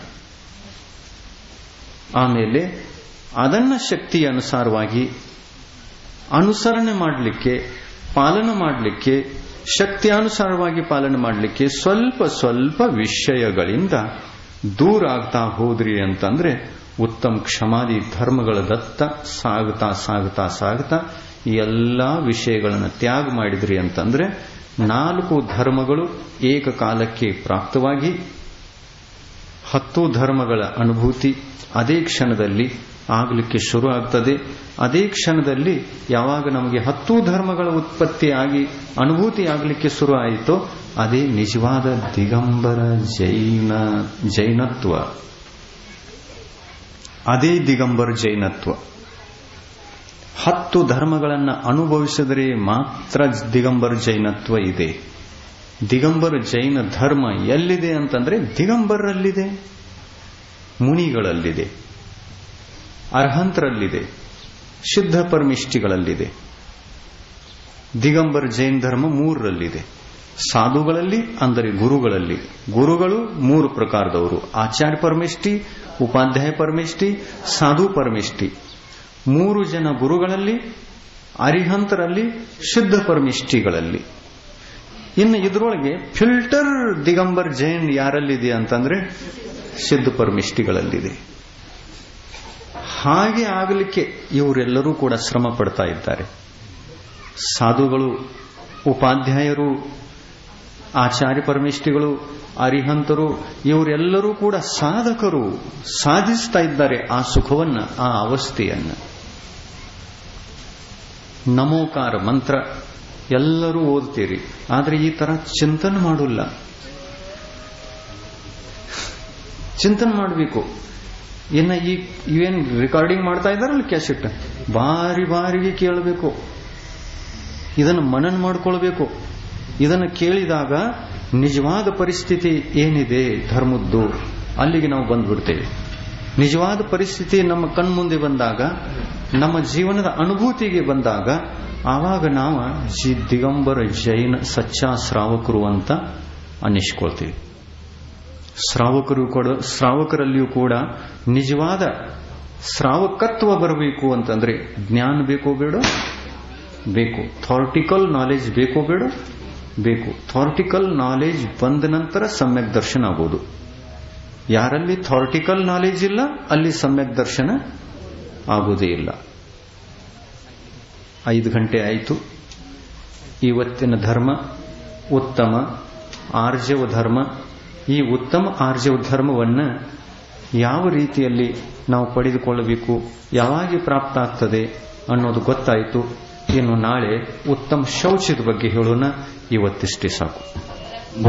[SPEAKER 1] ಆಮೇಲೆ ಅದನ್ನ ಶಕ್ತಿಯ ಅನುಸಾರವಾಗಿ ಅನುಸರಣೆ ಮಾಡಲಿಕ್ಕೆ, ಪಾಲನೆ ಮಾಡಲಿಕ್ಕೆ, ಶಕ್ತಿಯಾನುಸಾರವಾಗಿ ಪಾಲನೆ ಮಾಡಲಿಕ್ಕೆ ಸ್ವಲ್ಪ ಸ್ವಲ್ಪ ವಿಷಯಗಳಿಂದ ದೂರ ಆಗ್ತಾ ಹೋದ್ರಿ ಅಂತಂದ್ರೆ ಉತ್ತಮ ಕ್ಷಮಾದಿ ಧರ್ಮಗಳ ದತ್ತ ಸಾಗುತ್ತಾ ಸಾಗುತ್ತಾ ಸಾಗುತ್ತಾ ಈ ಎಲ್ಲಾ ವಿಷಯಗಳನ್ನು ತ್ಯಾಗ ಮಾಡಿದ್ರಿ ಅಂತಂದ್ರೆ ನಾಲ್ಕು ಧರ್ಮಗಳು ಏಕಕಾಲಕ್ಕೆ ಪ್ರಾಪ್ತವಾಗಿ ಹತ್ತು ಧರ್ಮಗಳ ಅನುಭೂತಿ ಅದೇ ಕ್ಷಣದಲ್ಲಿ ಆಗಲಿಕ್ಕೆ ಶುರು ಆಗ್ತದೆ. ಅದೇ ಕ್ಷಣದಲ್ಲಿ ಯಾವಾಗ ನಮಗೆ ಹತ್ತು ಧರ್ಮಗಳ ಉತ್ಪತ್ತಿಯಾಗಿ ಅನುಭೂತಿ ಆಗಲಿಕ್ಕೆ ಶುರು ಆಯಿತೋ ಅದೇ ನಿಜವಾದ ದಿಗಂಬರ ಜೈನ ಜೈನತ್ವ. ಅದೇ ದಿಗಂಬರ ಜೈನತ್ವ. ಹತ್ತು ಧರ್ಮಗಳನ್ನು ಅನುಭವಿಸಿದರೆ ಮಾತ್ರ ದಿಗಂಬರ ಜೈನತ್ವ ಇದೆ. ದಿಗಂಬರ ಜೈನ ಧರ್ಮ ಎಲ್ಲಿದೆ ಅಂತಂದ್ರೆ ದಿಗಂಬರಲ್ಲಿದೆ, ಮುನಿಗಳಲ್ಲಿದೆ, ಅರ್ಹಂತರಲ್ಲಿದೆ, ಶುದ್ಧ ಪರಮಿಷ್ಠಿಗಳಲ್ಲಿದೆ. ದಿಗಂಬರ ಜೈನ ಧರ್ಮ ಮೂರರಲ್ಲಿದೆ. ಸಾಧುಗಳಲ್ಲಿ ಅಂದರೆ ಗುರುಗಳಲ್ಲಿ. ಗುರುಗಳು ಮೂರು ಪ್ರಕಾರದವರು: ಆಚಾರ್ಯ ಪರಮಿಷ್ಠಿ, ಉಪಾಧ್ಯಾಯ ಪರಮಿಷ್ಠಿ, ಸಾಧು ಪರಮಿಷ್ಠಿ. ಮೂರು ಜನ ಗುರುಗಳಲ್ಲಿ, ಅರಿಹಂತರಲ್ಲಿ, ಶುದ್ಧ ಪರಮಿಷ್ಠಿಗಳಲ್ಲಿ. ಇನ್ನು ಇದರೊಳಗೆ ಫಿಲ್ಟರ್ ದಿಗಂಬರ್ ಜೈನ್ ಯಾರಲ್ಲಿದೆ ಅಂತಂದ್ರೆ ಸಿದ್ಧ ಪರಮಿಷ್ಠಿಗಳಲ್ಲಿದೆ. ಹಾಗೆ ಆಗಲಿಕ್ಕೆ ಇವರೆಲ್ಲರೂ ಕೂಡ ಶ್ರಮ ಪಡ್ತಾ ಇದ್ದಾರೆ. ಸಾಧುಗಳು, ಉಪಾಧ್ಯಾಯರು, ಆಚಾರ್ಯ ಪರಮಿಷ್ಠಿಗಳು, ಅರಿಹಂತರು ಇವರೆಲ್ಲರೂ ಕೂಡ ಸಾಧಕರು, ಸಾಧಿಸ್ತಾ ಇದ್ದಾರೆ ಆ ಸುಖವನ್ನ, ಆ ಅವಸ್ಥೆಯನ್ನ. ನಮೋಕಾರ ಮಂತ್ರ ಎಲ್ಲರೂ ಓದ್ತೀರಿ, ಆದ್ರೆ ಈ ತರ ಚಿಂತನೆ ಮಾಡೋಲ್ಲ. ಚಿಂತನೆ ಮಾಡಬೇಕು. ಇನ್ನ ಈ ಇವೇನ್ ರೆಕಾರ್ಡಿಂಗ್ ಮಾಡ್ತಾ ಇದ್ದಾರಲ್ಲ ಕ್ಯಾಸೆಟ್, ಬಾರಿ ಬಾರಿಗೆ ಕೇಳಬೇಕು. ಇದನ್ನು ಮನನ ಮಾಡ್ಕೊಳ್ಬೇಕು. ಇದನ್ನು ಕೇಳಿದಾಗ ನಿಜವಾದ ಪರಿಸ್ಥಿತಿ ಏನಿದೆ ಧರ್ಮದ್ದು ಅಲ್ಲಿಗೆ ನಾವು ಬಂದ್ಬಿಡ್ತೇವೆ. ನಿಜವಾದ ಪರಿಸ್ಥಿತಿ ನಮ್ಮ ಕಣ್ಮುಂದೆ ಬಂದಾಗ, ನಮ್ಮ ಜೀವನದ ಅನುಭೂತಿಗೆ ಬಂದಾಗ, ಆವಾಗ ನಾವು ದಿಗಂಬರ ಜೈನ ಸಚ್ಚಾ ಶ್ರಾವಕರು ಅಂತ ಅನ್ನಿಸ್ಕೊಳ್ತೀವಿ. ಶ್ರಾವಕರು ಕೂಡ ಶ್ರಾವಕರಲ್ಲಿಯೂ ಕೂಡ ನಿಜವಾದ ಶ್ರಾವಕತ್ವ ಬರಬೇಕು ಅಂತಂದ್ರೆ ಜ್ಞಾನ ಬೇಕೋ ಬೇಡ? ಬೇಕು. ಥಾರ್ಟಿಕಲ್ ನಾಲೆಜ್ ಬೇಕೋ ಬೇಡ? ಬೇಕು. ಥಾರ್ಟಿಕಲ್ ನಾಲೆಜ್ ಬಂದ ನಂತರ ಸಮ್ಯಕ್ ದರ್ಶನ ಆಗೋದು. ಯಾರಲ್ಲಿ ಥಾರ್ಟಿಕಲ್ ನಾಲೆಜ್ ಇಲ್ಲ ಅಲ್ಲಿ ಸಮ್ಯಕ್ ದರ್ಶನ ಆಗುವುದೇ ಇಲ್ಲ. ಐದು ಗಂಟೆ ಆಯಿತು. ಇವತ್ತಿನ ಧರ್ಮ ಉತ್ತಮ ಆರ್ಜವ ಧರ್ಮ. ಈ ಉತ್ತಮ ಆರ್ಜವ ಧರ್ಮವನ್ನು ಯಾವ ರೀತಿಯಲ್ಲಿ ನಾವು ಪಡೆದುಕೊಳ್ಳಬೇಕು, ಯಾವಾಗ ಪ್ರಾಪ್ತ ಆಗ್ತದೆ ಅನ್ನೋದು ಗೊತ್ತಾಯಿತು. ಇನ್ನು ನಾಳೆ ಉತ್ತಮ ಶೌಚದ ಬಗ್ಗೆ ಹೇಳೋಣ. ಇವತ್ತಿಷ್ಟೇ ಸಾಕು.